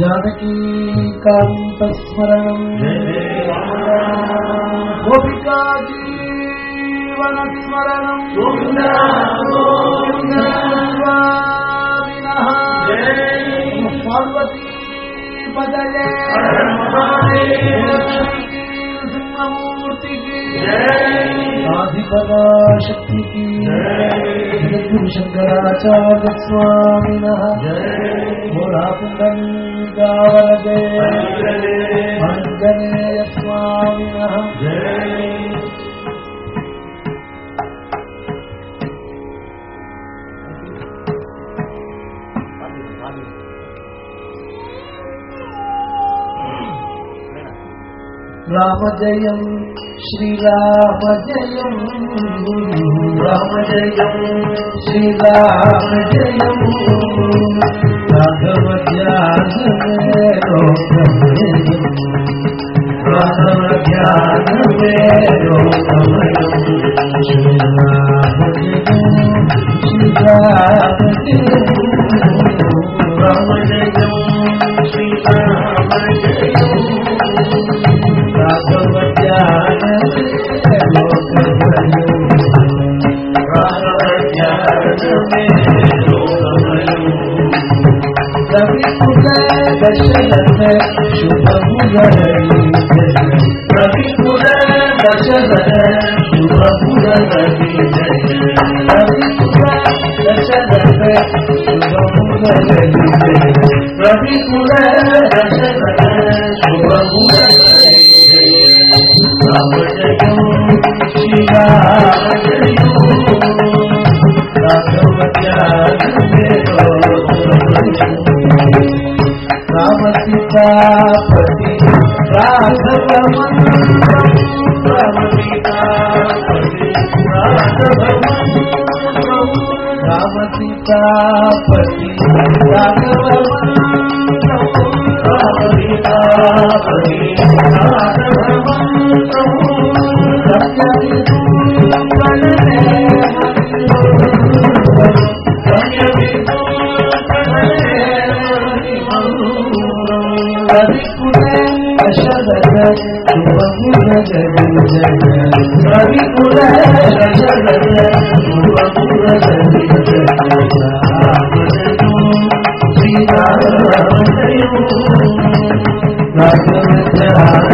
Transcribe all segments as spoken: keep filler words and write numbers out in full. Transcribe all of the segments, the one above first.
जानकी कांत स्मरणं गोपिका जीवन स्मरणं पार्वती पदये सिंहमूर्ति की आदिपदा शक्ति की गुरु शंकराचार्य स्वामिनः पुंडरीकावरदे आंजनेय स्वामिनः राम जयं श्री राम जयं राम जयं श्री राम जयं राघव ज्ञान में रोकमयं राघव ज्ञान में रोकमयं श्री राम जयं श्री राम जयं राम जयं श्री राम जयं राघव ज्ञान में रोकमयं राघव ज्ञान में रोकमयं रविकुल दशरथ शुभ मुरली रविकुल दशरथ शुभ मुरली रविकुल दशरथ शुभ मुरली रविकुल दशरथ शुभ मुरली राम जयो श्री राम जयो राघव ज्ञान में रोकमयं राम सीतापति राघव मंत्रम राम सीतापति राघव मंत्रम राम सीतापति राघव मंत्रम राम सीतापति राघव मंत्रम रविकुल दशरथ शुभ मुरली रविकुल दशरथ शुभ मुरली श्री राम जयो राघव ज्ञान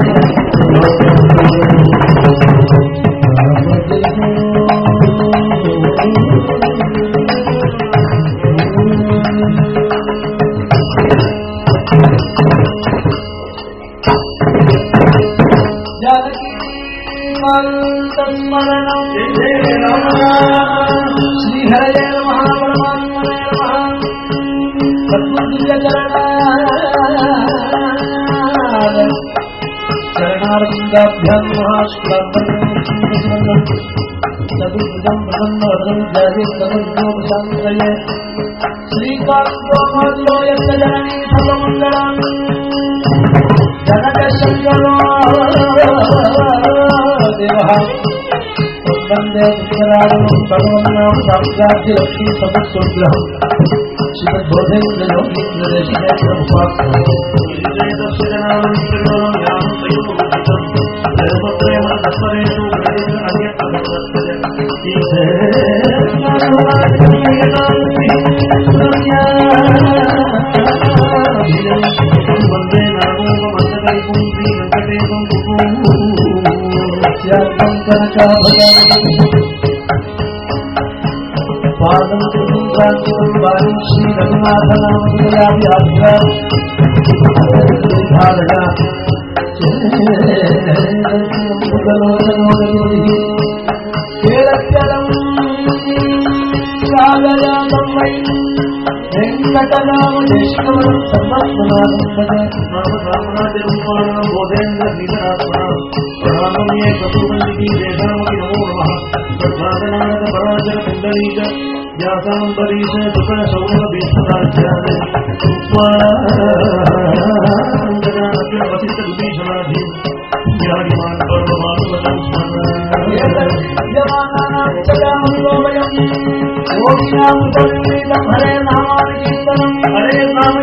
श्री हरे नमः परमात्मने नमः चरणारविन्दाभ्यां महाश्लाघं चतुर्भुजं प्रसन्नवदनं जयेत्तमज्ञोपशान्तये श्रीकान्तो मधुरो यस्य जननी सर्वमङ्गलम् जनकशङ्करो देवः वन्दे पुष्करागमं सर्वं साक्षात् लक्ष्मी सदस्सुग्रहम् श्रीमद्बोधेन्द्र योगीन्द्र देशिकेन्द्र उपाख्यानम् पादं कृतं वाणी श्री रघुनाथ नाम विलाव्याभ्या धारणा केरत्यलं कालयातं वै वेङ्कटनाम देशकमलं सर्वस्वनामपदे नाम ब्राह्मणादिरूपाणां बोधेन्द्र श्रीधरात्मना प्रणामये चतुर्वल्लिकी देशामपि नमो नमः तद्वादनाद पराजर पुण्डरीक व्यासाम्बरीश दुकर सौरभ भीष्मराज्यादि उपवादनाद वसिष्ठ विभीषणाधि ज्ञानिमान पर्वमानुवतं स्मरणामि योगिनां हरे नामानि कीर्तनं हरे नामैव नाम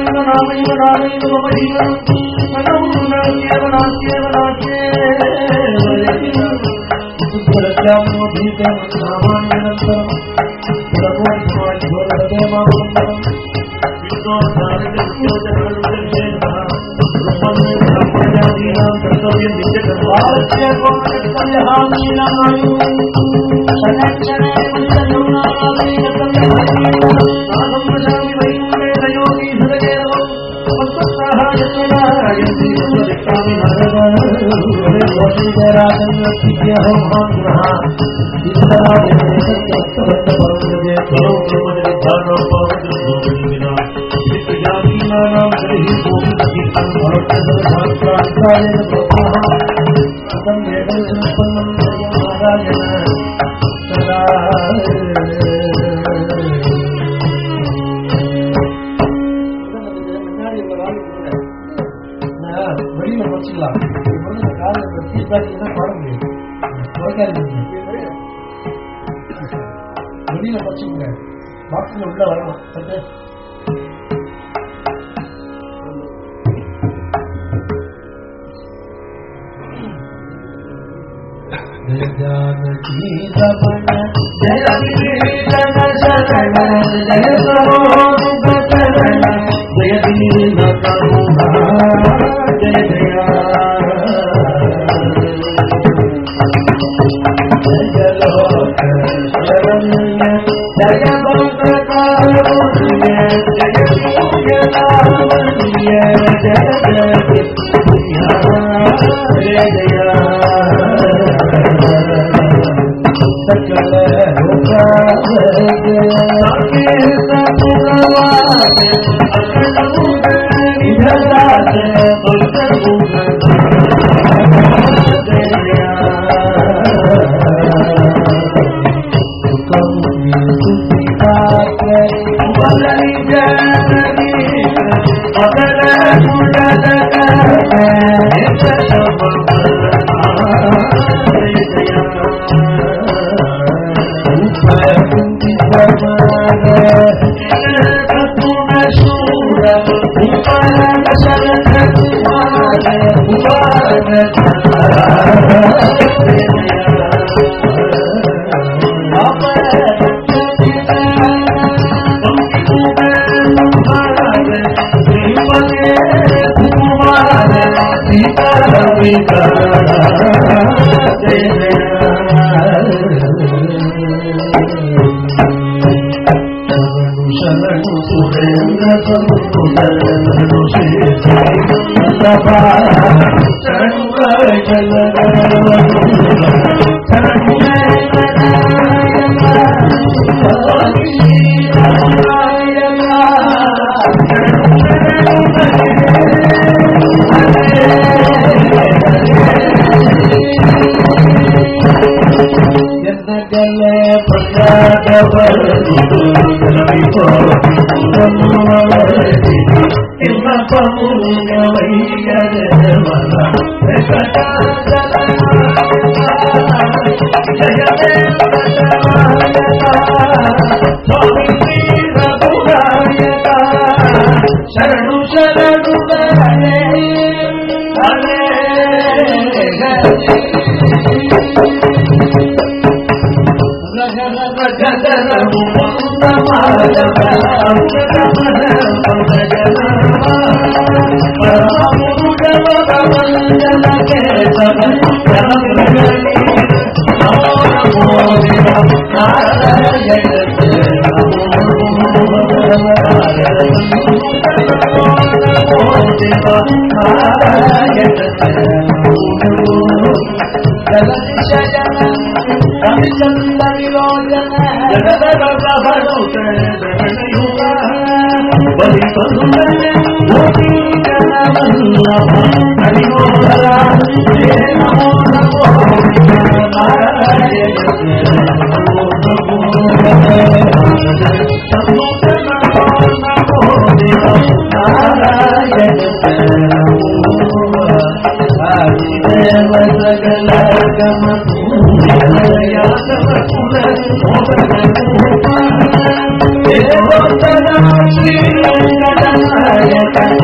வெளியில முடிச்சுக்கலாம். வெளியில முடிச்சுங்க, பாக்ஸ்ல உள்ள வரணும். जानकी रमण जय वीरन शरण जय सरोज चरण जय दीन करुणा जय दया जय लोक शरण्य जय भक्त कारुण्य जय सूर्य लावण्य जय जय जय जया सकल Shri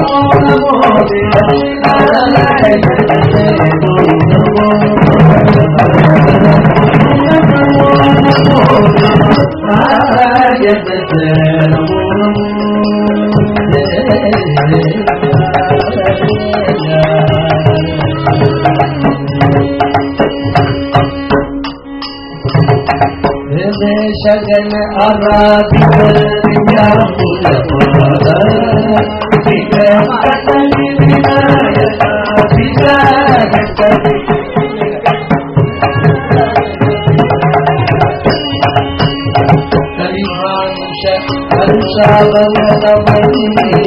शगन आराधित दिव्या पुलपाद विग्रहात्मनि विनायक विग्रहकरि कलिमानुष हर्षावनमणीय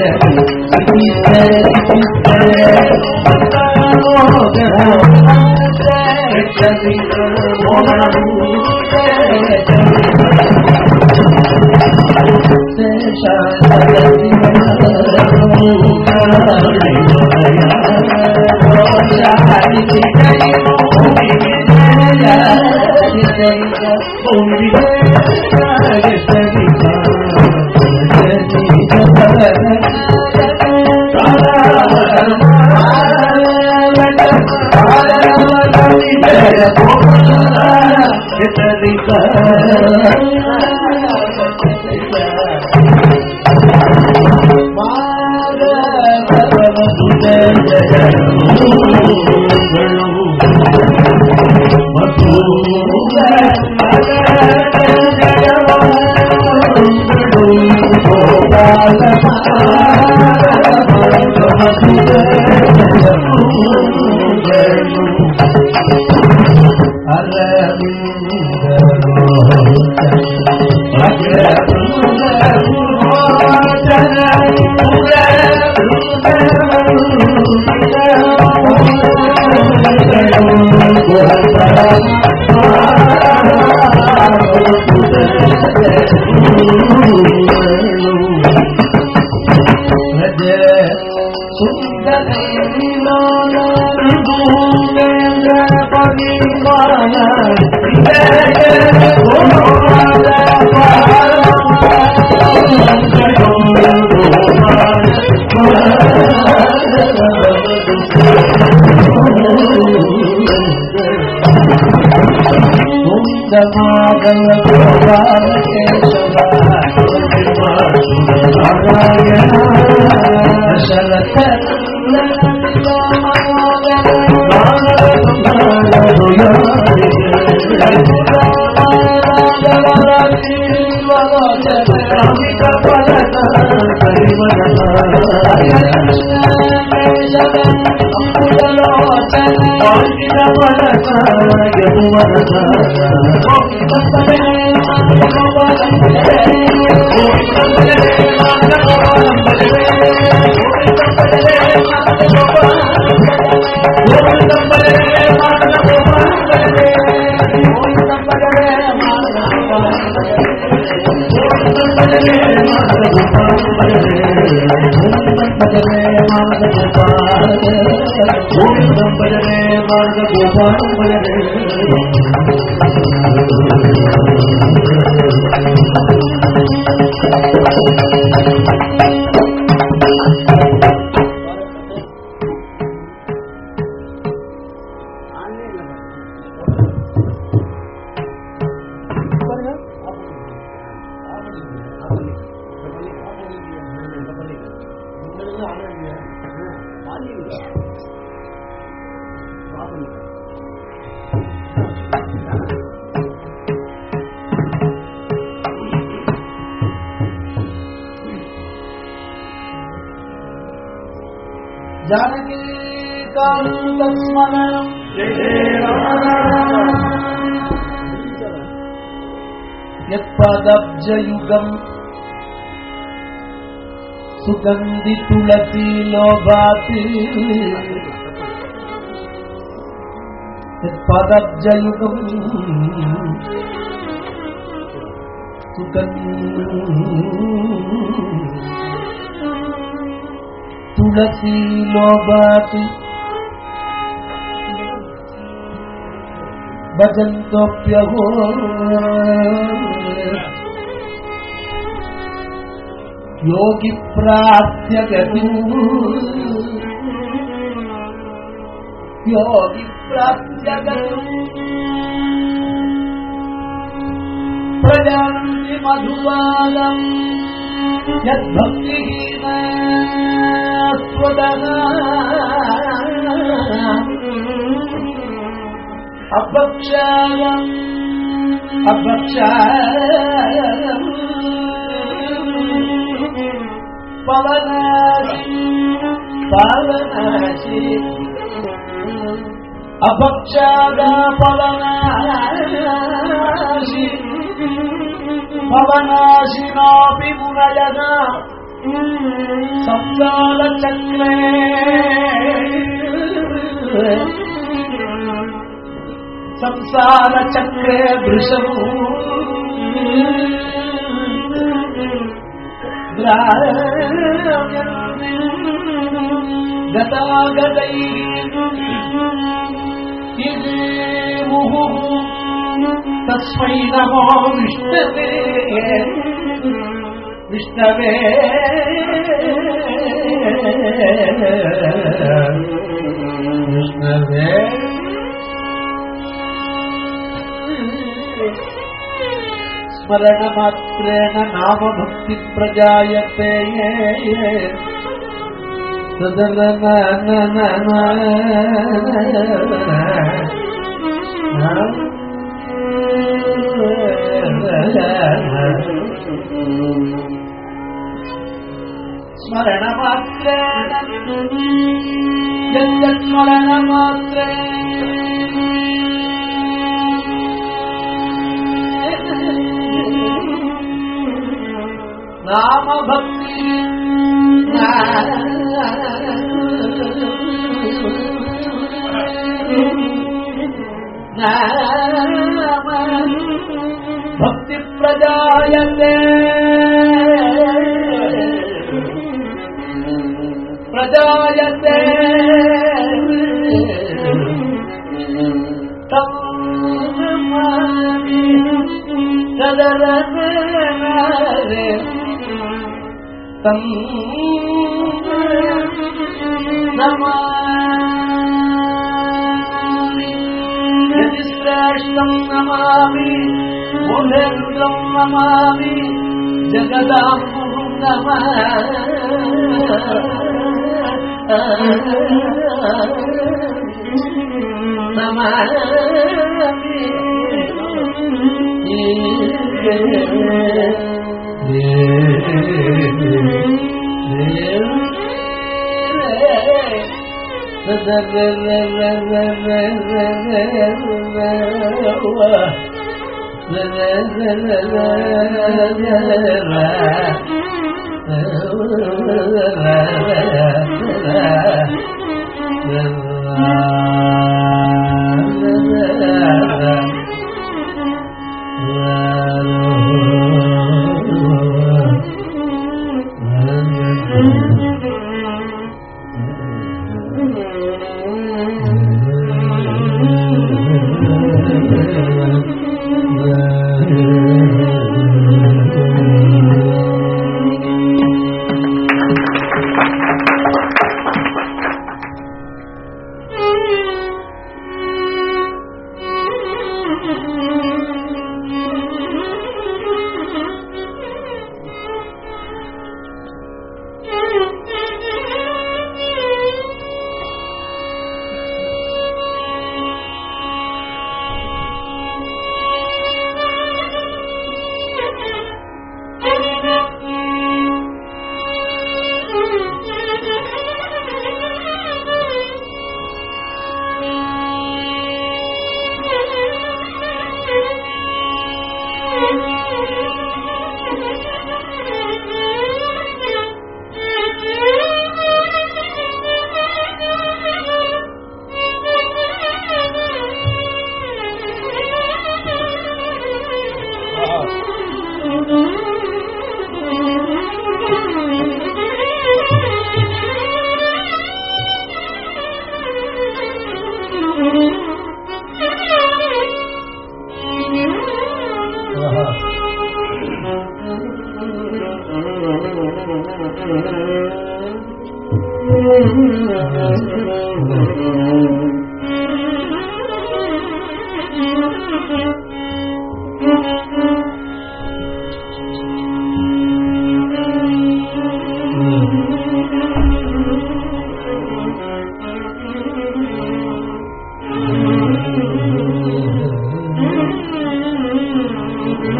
जानकी कांतस्मरणं यत्पादब्जयुगं सुगंधि तुलसी लोभाति यत्पादब्जयुगं सुगंधि तुलसी लोभाति भजन्तोऽप्यहो योगी प्राप्य गतिं योगी प्राप्य गतिं प्रजान्ति मधुबालं यद्भक्तिहीना स्वतः अभक्षायम् अभक्षायम् पवनाशि पवनाशि अभक्षाया पवनाशि पवनाशिनापि मुनयः संसारचक्रे संसारचक्रे वृषभो गतागतैः मुहुः तस्मै नमो विष्णवे विष्णवे विष्णवे स्मरणमात्रेण नाम भक्ति प्रजायते स्मरणमात्रेण यत्स्मरणमात्रेण नाम भक्ति नाम भक्ति प्रजायते प्रजायते तम नमामि तदरनरे तम नमामि यतिश्रेष्ठं नमामि मूढेन्द्रं नमामि जगदाम्बुं नमामि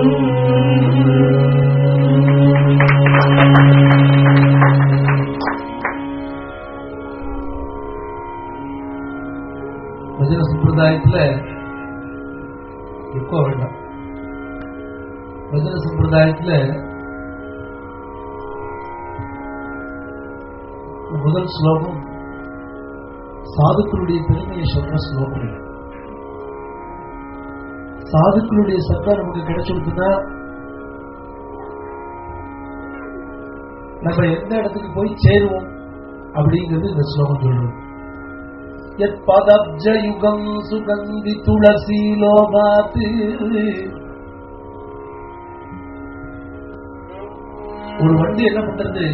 பஜன சம்பிரதாயத்துல எப்போ வேண்டாம். பஜன சம்பிரதாயத்துல முதல் ஸ்லோகம் சாதுக்களுடைய பெருமையை சொல்ற ஸ்லோகம். சாதுக்களுடைய சத்தம் நமக்கு கிடைச்சிருக்குன்னா நம்ம எந்த இடத்துக்கு போய் சேருவோம் அப்படிங்கிறது இந்த ஸ்லோகம் சொல்றது. யத் பதப்ஜ யுகம் சுகந்தி துளசி லோபாத்து. ஒரு வண்டி என்ன பண்றது,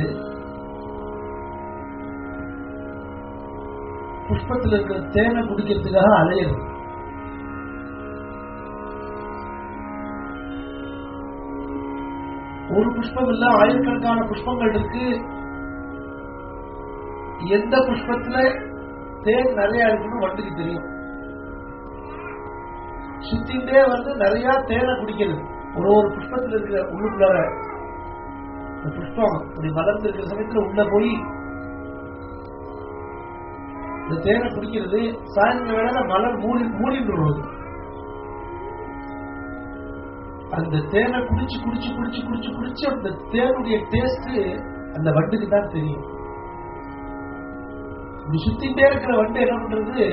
புஷ்பத்தில் இருக்கிற தேனை குடிக்கிறதுக்காக அலையிறது. ஒரு புஷ்பம் இல்ல, ஆயிரக்கணக்கான புஷ்பங்கள் இருக்கு. எந்த புஷ்பத்துல தேன் நிறைய இருக்குன்னு வண்டிக்கு தெரியும். சுத்திட்டே வந்து நிறைய தேனை குடிக்கிறது. ஒரு ஒரு புஷ்பத்தில் இருக்கிற உள்ளுக்குள்ளார புஷ்பம் அப்படி வளர்ந்து இருக்கிற சமயத்துல உள்ள போய் இந்த தேனை குடிக்கிறது. சாயந்தர வேளையில மலர் மூடி மூடிட்டு வருவது. அந்த தேனை குடிச்சு குடிச்சு குடிச்சு குடிச்சு குடிச்சு அந்த தேனுடைய டேஸ்ட் அந்த வண்டுக்கு தான் தெரியும். சுத்திட்டே இருக்கிற வண்டு என்ன பண்றது,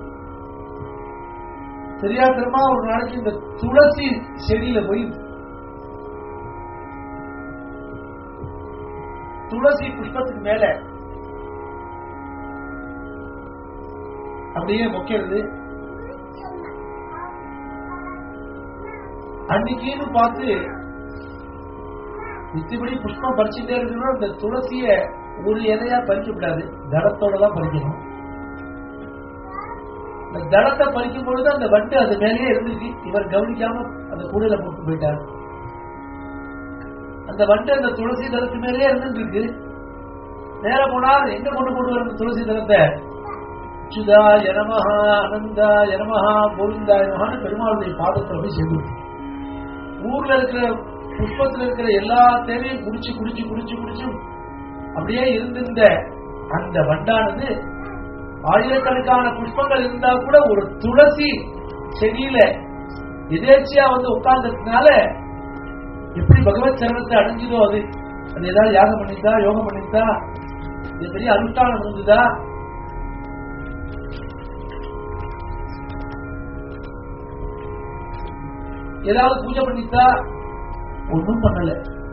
தெரியாதமா ஒரு நாளைக்கு இந்த துளசி செடியில போய் துளசி புஷ்பத்துக்கு மேல அப்படியே மொக்கிறது. அன்னைக்குன்னு பார்த்து மித்தபடி புஷ்பம் பறிச்சுட்டே இருக்கணும். அந்த துளசிய ஒரு இலையா பறிக்க கூடாது, தளத்தோட தான் பறிக்கணும். இந்த தளத்தை பறிக்கும் பொழுது அந்த வண்டு அது மேலேயே இருந்துச்சு. இவர் கவனிக்காம அந்த கூடையில போட்டு போயிட்டார். அந்த வண்டு அந்த துளசி தளத்து மேலேயே இருந்துட்டு இருக்கு. நேர போனால் எங்க கொண்டு கொண்டு வர அந்த துளசி தளத்தை, சுதா யனமஹா அனந்தா யனமஹா கோவிந்தா யனமஹான்னு பெருமாளுடைய பாதத்தில் போய் சேர்ந்து ஊர்ல இருக்கிற புஷ்பத்தில் இருக்கிற எல்லா தேவையும் குடிச்சு குடிச்சு குடிச்சு குடிச்சு அப்படியே இருந்திருந்த அந்த வண்டானது ஆயிரக்கணக்கான புஷ்பங்கள் இருந்தா கூட ஒரு துளசி செடியில எதேச்சியா வந்து உட்கார்ந்ததுனால எப்படி பகவத் சரணத்தை அடைஞ்சதோ, அது அது ஏதாவது யாகம் பண்ணித்தா, யோகம் பண்ணித்தா, இது பெரிய அனுஷ்டானம் இருந்ததா, ஏதாவது பூஜை பண்ணித்தா, ஒன்றும் பண்ணல.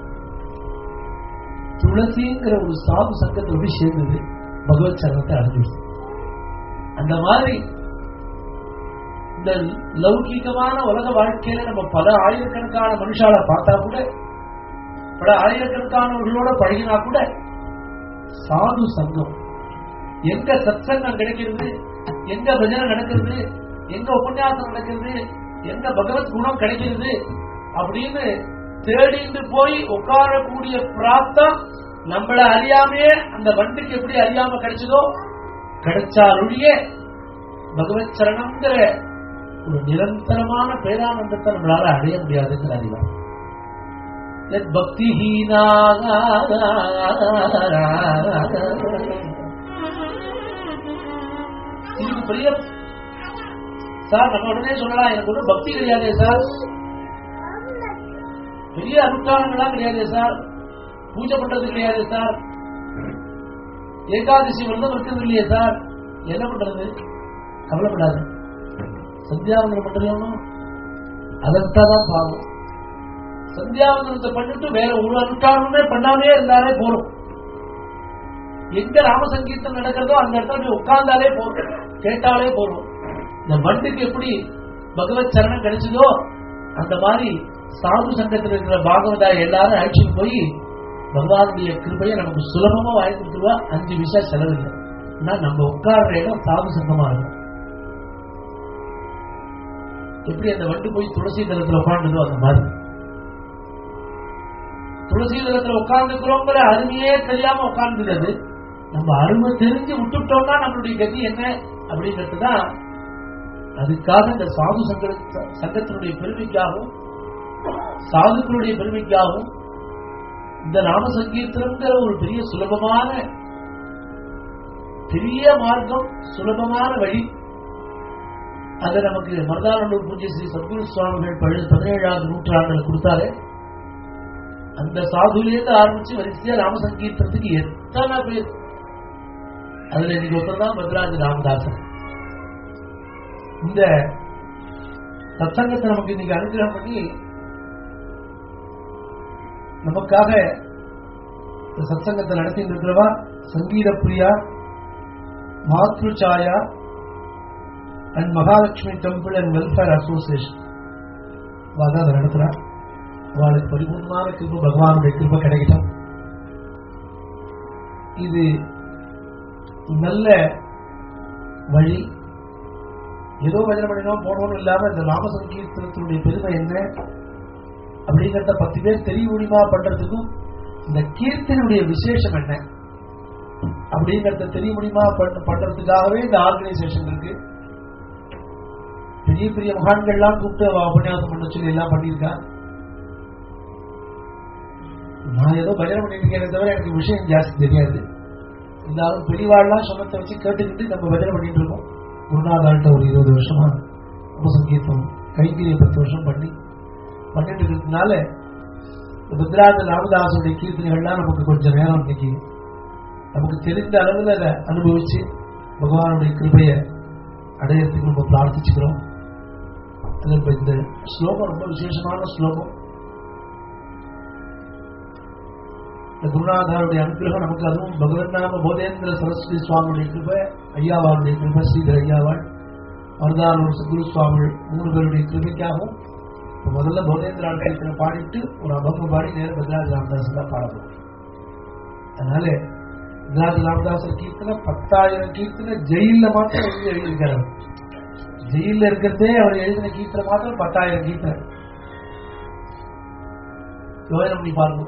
துளசிங்கிற ஒரு சாது சங்கத்தோடு சேர்ந்தது, பகவத் சரணத்தை அடைஞ்சது. அந்த மாதிரி இந்த லௌகீகமான உலக வாழ்க்கையில நம்ம பல ஆயிரக்கணக்கான மனுஷால பார்த்தா கூட, பல ஆயிரக்கணக்கானவர்களோட பழகினா கூட, சாது சங்கம் எங்க சத்சங்கம் கிடைக்கிறது, எங்க பஜனை நடக்கிறது, எங்க உபன்யாசம் நடக்கிறது, எங்க பகவத் குணம் கிடைக்கிறது அப்படின்னு தேடிட்டு போய் உட்காரக்கூடிய பிராப்தம் நம்மள அறியாமையே அந்த வண்டுக்கு எப்படி அறியாம கிடைச்சதோ கிடைச்சாலுடைய பகவத் சரணம்ங்கிற ஒரு நிரந்தரமான பேரானந்தத்தை நம்மளால அடைய முடியாதுங்கிற அறிவார். பக்தி இதுக்கு பெரிய சார் நம்ம உடனே சொல்லலாம், எனக்கு ஒன்றும் பக்தி கிடையாதே சார், பெரிய அனுஷ்டானங்களா கிடையாது சார், பூஜை பண்றது கிடையாது சார், ஏகாதசி விரதம் இருக்கிறது இல்லையே சார், என்ன பண்றது? கவலைப்படாது, சந்தியாவந்தனம் பண்றோம், அதற்காதான் பாவம். சந்தியாவந்தனத்தை பண்ணிட்டு வேற ஒரு அனுஷ்டானமே பண்ணாமே இருந்தாலே போறோம். எங்க ராமசங்கீர்த்தம் நடக்கிறதோ அந்த இடத்துல போய் உட்கார்ந்தாலே போறோம், கேட்டாலே போறோம். இந்த வண்டுக்கு எப்படி பகவத் சரணம் கிடைச்சதோ அந்த மாதிரி சாது சங்கத்தில் இருக்கிற பாகவதா எல்லாரும் அழைச்சிட்டு போய் பகவானுடைய கிருபையை நமக்கு சுலபமா வாங்கி கொடுத்துருவா. அஞ்சு விஷயம் செலவில்லை. நம்ம உட்கார்ற இடம் சாது சங்கமா இருக்கும். எப்படி அந்த வண்டு போய் துளசி தளத்துல உட்கார்ந்ததோ அந்த மாதிரி துளசி தளத்துல உட்கார்ந்துக்கிறோங்கிற அருமையே தெரியாம உட்கார்ந்துள்ளது. நம்ம அருமை தெரிஞ்சு விட்டுட்டோம்னா நம்மளுடைய கதி என்ன அப்படிங்கிறதுதான். அதுக்காக இந்த சாது சங்க சங்கத்தினுடைய பெருமைக்காகவும் சாதுக்களுடைய பெருமைக்காகவும் இந்த நாம சங்கீர்த்தனம்ங்கிற ஒரு பெரிய சுலபமான பெரிய மார்க்கம், சுலபமான வழி. அதை நமக்கு மருதானல்லூர் பூஜை ஸ்ரீ சத்குரு சுவாமிகள் பதினேழாவது நூற்றாண்டுல கொடுத்தாரு. அந்த சாதுலேருந்து ஆரம்பிச்சு வரிசையா ராம சங்கீர்த்தனத்துக்கு எத்தனை பேர். அதுல இன்னைக்கு ஒருத்தர் பத்ராஜ ராமதாசன். இந்த சத்சங்கத்தை நமக்கு இன்னைக்கு அனுகிரகம் பண்ணி நமக்காக இந்த சத்சங்கத்தை நடத்தி இருக்கிறவா Sangeetha Priya, Mathruchaya and Mahalakshmi temple and welfare association அதை நடத்துறார். அவளுக்கு பரிபூர்ணமான கிருபை, பகவானுடைய கிருபை கிடைக்கட்டும். இது நல்ல வழி. ஏதோ வஜனம் பண்ணினோம் போனோம் இல்லாம இந்த நாம சங்கீர்த்தனத்தினுடைய பெருமை என்ன அப்படிங்கிறத பத்து பேர் தெரிய முடியுமா பண்றதுக்கும், இந்த கீர்த்தனுடைய விசேஷம் என்ன அப்படிங்கறத தெரிய முடியுமா பண்றதுக்காகவே இந்த ஆர்கனைசேஷன் இருக்கு. பெரிய பெரிய மகான்கள்லாம் கூப்பிட்டு உபன்யாசம் பண்ண சொல்லி எல்லாம் பண்ணியிருக்காங்க. நான் ஏதோ பஜனை பண்ணிட்டு இருக்கேன் தவிர எனக்கு விஷயம் ஜாஸ்தி தெரியாது. இருந்தாலும் பெரியவாள்லாம் சொன்னத்தை வச்சு கேட்டுக்கிட்டு நம்ம பஜனை பண்ணிட்டு இருக்கோம். குருநாதாள்கிட்ட ஒரு இருபது வருஷமா உபசங்கீர்த்தம் கைங்கரிய பத்து வருஷம் பண்ணி பண்ணிட்டு இருக்கிறதுனால பத்ராஜ ராமதாசுடைய கீர்த்தனைகள்லாம் நமக்கு கொஞ்சம் நேரம் இன்னைக்கு நமக்கு தெரிந்த அளவில் அதை அனுபவிச்சு பகவானுடைய கிருபையை அடையறதுக்கு நம்ம பிரார்த்திச்சுக்கிறோம். இந்த ஸ்லோகம் ரொம்ப விசேஷமான ஸ்லோகம். இந்த குருநாதாருடைய அனுகிரகம் நமக்கு, அதுவும் பகவத் நாம போதேந்திர சரஸ்வதி சுவாமியுடைய கிருபை, ஐயாவாளுடைய கிருபை, ஸ்ரீதர் ஐயாவாள், மருதானூர் சத்குரு சுவாமிகள் மூணு பேருடைய கிருபைக்காகவும் முதல்ல போதேந்திர கீர்த்தனை பாடிட்டு ஒரு அபங்க பாடி நேர பத்ராஜ ராமதாஸ் தான் பாடணும். அதனால பத்ராஜ ராமதாசர் கீர்த்தனை பத்தாயிரம் கீர்த்தனை ஜெயில மாத்திரம் எழுதி எழுதியிருக்கிறார். ஜெயில இருக்கிறதே அவர் எழுதின கீர்த்தனை மாத்திரம் பத்தாயிரம் கீர்த்தனை. யோஜனை பண்ணி பாருங்க.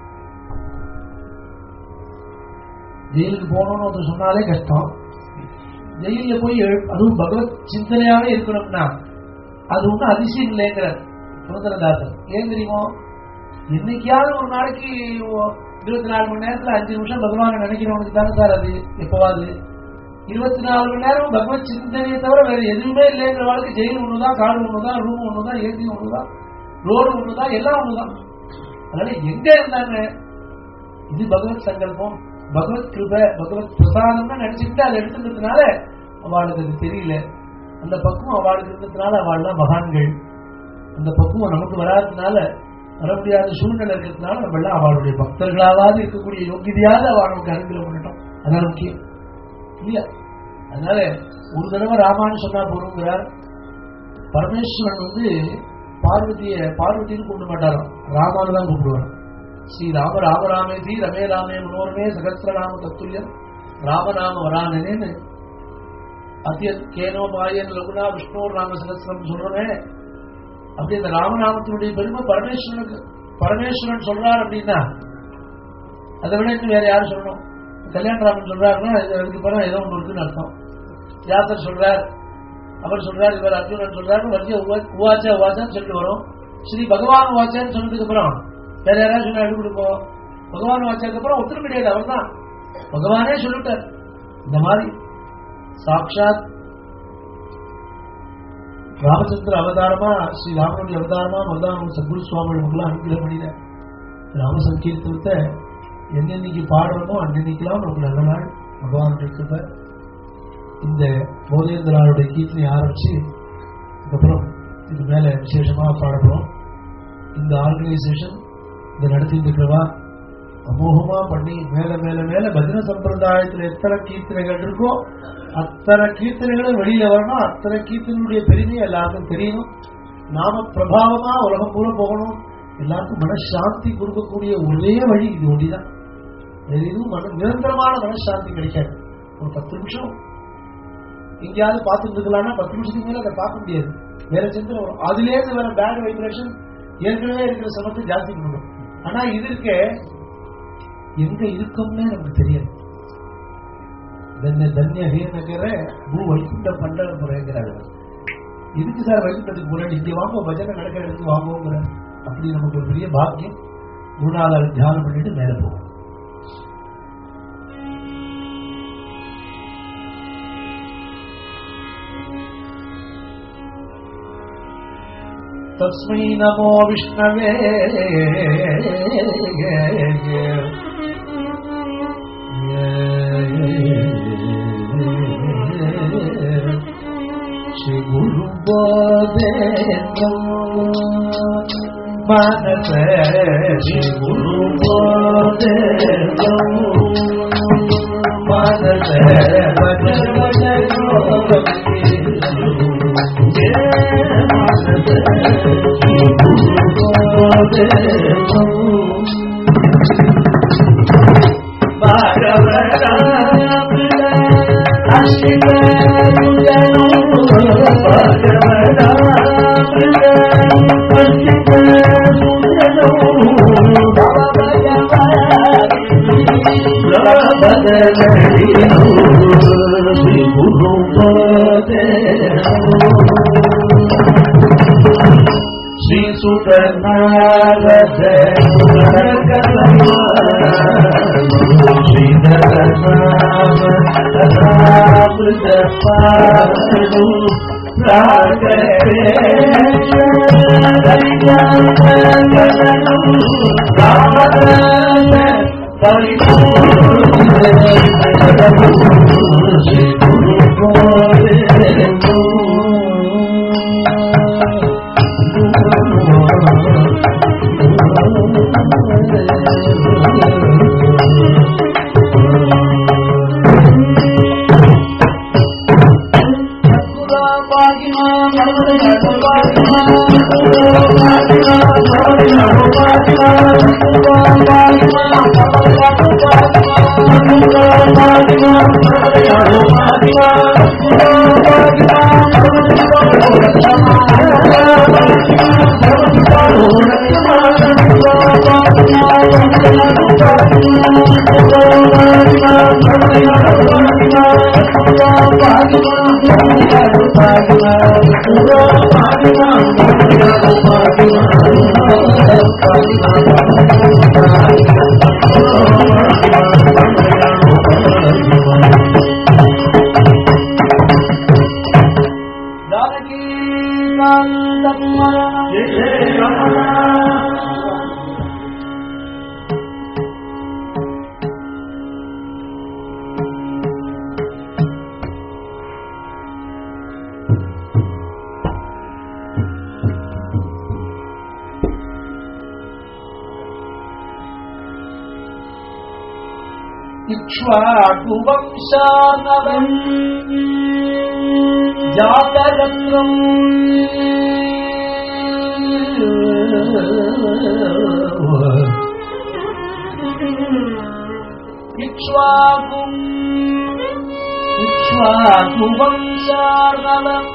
ஜெயிலுக்கு போகணும்னு ஒருத்தர் சொன்னாலே கஷ்டம். ஜெயில போய் அதுவும் பகவத் சிந்தனையாவே இருக்கணும்னா அது ஒன்றும் அதிசயம் இல்லைங்கிறார் சுதந்திரதாசன். ஏன் தெரியுமோ, என்னைக்காவது ஒரு நாளைக்கு இருபத்தி நாலு மணி நேரத்துல அஞ்சு நிமிஷம் பகவானை நினைக்கிறவனுக்கு தானே சார் அது எப்பவாது. இருபத்தி நாலு மணி நேரம் பகவத் சிந்தனையை தவிர வேற எதுவுமே இல்லைங்கிற வாழ்க்கை ஜெயில் ஒண்ணுதான், காடு ஒண்ணுதான், ரூம் ஒண்ணுதான், ஏசி ஒண்ணுதான், ரோடு ஒண்ணுதான், எல்லாம் ஒண்ணுதான். அதனால எங்க இருந்தாங்க இது பகவத் சங்கல்பம், பகவத் கிருபை, பகவத் பிரசாதம் நினைச்சுக்கிட்டு அதை எடுத்துக்கிறதுனால அவளுக்கு அது தெரியல. அந்த பக்குவம் அவளுக்கு இருக்கிறதுனால அவள் தான் மகான்கள். அந்த பக்குவம் நமக்கு வராததுனால, வர முடியாத சூழ்நிலை இருக்கிறதுனால நம்ம எல்லாம் அவளுடைய பக்தர்களாவது இருக்கக்கூடிய யோகியதையாவது அவள் நமக்கு அனுகிரகம் பண்ணிட்டோம். அதான் முக்கியம் இல்லையா? அதனால ஒரு தடவை ராமான்னு சொன்னா போறோங்கிறார். பரமேஸ்வரன் வந்து பார்வதிய பார்வதினு கூப்பிட மாட்டாராம், ராமானு தான் கூப்பிடுவார். ஸ்ரீ ராம ராமராமே ஸ்ரீ ரமே ராமே மனோரமே சகசிரநாம தத்துல்யம் ராமநாம வரானேன்னு அத்தியத் கேனோ மாயன் லகுனா விஷ்ணு ராம சகசிரம் சொல்றேன். அப்படி இந்த ராமநாமத்தினுடைய பெருமை பரமேஸ்வரனுக்கு. பரமேஸ்வரன் சொல்றார் அப்படின்னா அதை விட இன்னும் வேற யாரும் சொல்லணும். கல்யாணராமன் சொல்றாருன்னா அதுக்கு பிறகு ஏதோ ஒன்று இருக்குன்னு அர்த்தம். வியாசர் சொல்றார், அவர் சொல்றார், இவர் அர்ஜுனன் சொல்றாரு, வரிசை உவாச்சா உவாச்சான்னு சொல்லிட்டு வரும். ஸ்ரீ பகவான் வாச்சான்னு சொன்னதுக்கு அப்புறம் வேற யாராவது சொன்னா எடுத்து கொடுப்போம். பகவான் வாச்சதுக்கு அப்புறம் ஒத்துரும் கிடையாது, அவர் தான் பகவானே சொல்லிட்டார். இந்த மாதிரி சாட்சாத் ராமச்சந்திர அவதாரமா, ஸ்ரீ ராமனுடைய அவதாரமா மருதானூர் சத்குரு சுவாமிகள் அனுகிரகம் பண்ணின ராம சங்கீர்த்தனத்தை என்னென்னைக்கு பாடுறோமோ அன்னன்னைக்கெல்லாம் நமக்கு நல்ல நாள். பகவானுடைய கிருபை. இந்த போதேந்திராவுடைய கீர்த்தனை ஆரம்பிச்சு அதுக்கப்புறம் இது மேல விசேஷமா பாடப்படும். இந்த ஆர்கனைசேஷன் இதை நடத்திட்டு இருக்கிறவா அமோகமா பண்ணி மேல மேல மேல பஜன சம்பிரதாயத்துல எத்தனை கீர்த்தனைகள் இருக்கோ அத்தனை கீர்த்தனைகளும் வெளியில வரணும். அத்தனை கீர்த்தனையுடைய பெருமை எல்லாருக்கும் தெரியணும். நாம பிரபாவமா உலகம் பூரா போகணும். எல்லாருக்கும் மனசாந்தி கொடுக்கக்கூடிய ஒரே வழி இது ஒண்டிதான். எதுவும் மன நிரந்தரமான மனசாந்தி கிடைக்காது. ஒரு பத்து நிமிஷம் எங்கேயாவது பார்த்துட்டு இருக்கலாம்னா பத்து நிமிஷத்துக்கு மேல அதை பார்க்க முடியாது. வேற சிந்தனை வரும். அதுலேருந்து வேற பேட் வைப்ரேஷன் ஏற்கனவே இருக்கிற சமத்தை ஜாஸ்தி பண்ணணும். ஆனா இது இருக்க எங்க இருக்கோம்னே நமக்கு தெரியாது. தன்ய ஹீர்நகர பூ வைகுண்ட பண்ட முறைங்கிறாரு. இதுக்கு சார் வைகுண்டத்துக்கு போறேன், இங்க வாங்க பஜனை நடக்கிற இடத்துக்கு வாங்குவோங்கிற. அப்படி நமக்கு ஒரு பெரிய பாக்கியம். குருநாதர் தியானம் பண்ணிட்டு மேல போவோம். தஸ்மை நமோ விஷ்ணவே ஸ்ரீ குரு போதேந்தம் மனச ஸ்ரீ குரு போதேந்தம் மனச श्री सुत नारद श्रीधर नाम राम जपानु इक्ष्वाकुवंशानवं जातरत्नम् इक्ष्वाकुं इक्ष्वाकुवंशानवं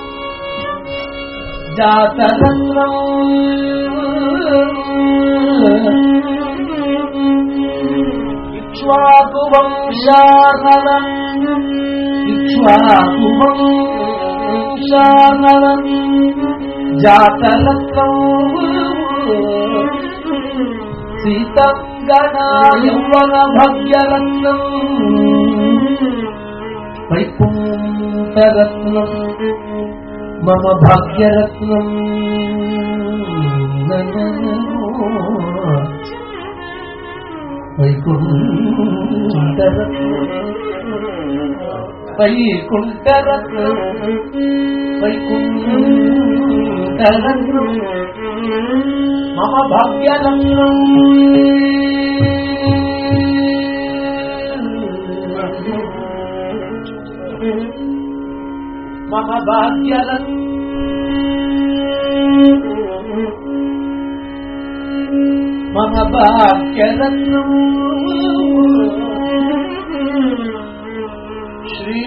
जातरत्नम् इक्ष्वाकुवंशानवम् इक्ष्वाकुवंशानवम् जातरत्नम् सीतङ्गना यौवनभाग्यरत्नम् वैकुण्ठरत्नम् मम भाग्यरत्नम् वैकुण्ठरत्नम् वैकुण्ठरत्नम् वैकुण्ठरत्नम् मम भाग्यरत्नम् मम भाग्यरत्नम् मम भाग्यरत्नम् श्री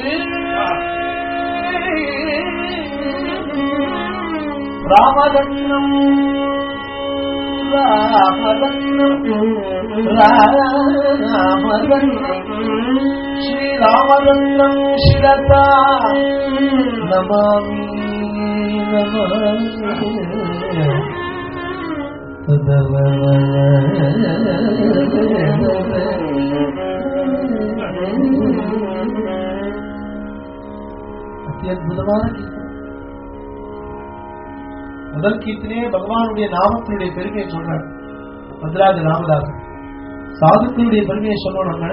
रामरत्नम् रामरत्नम् रामरत्नम् श्री रामरत्नम् शिरसा नमामि नमामि அத்தியுதமான முதல் கீர்த்தனே பகவானுடைய நாமத்தினுடைய பெருமையை சொல்றார் பத்ராஜ ராமதாசன். சாதுக்களுடைய பெருமையை சொல்லணும்.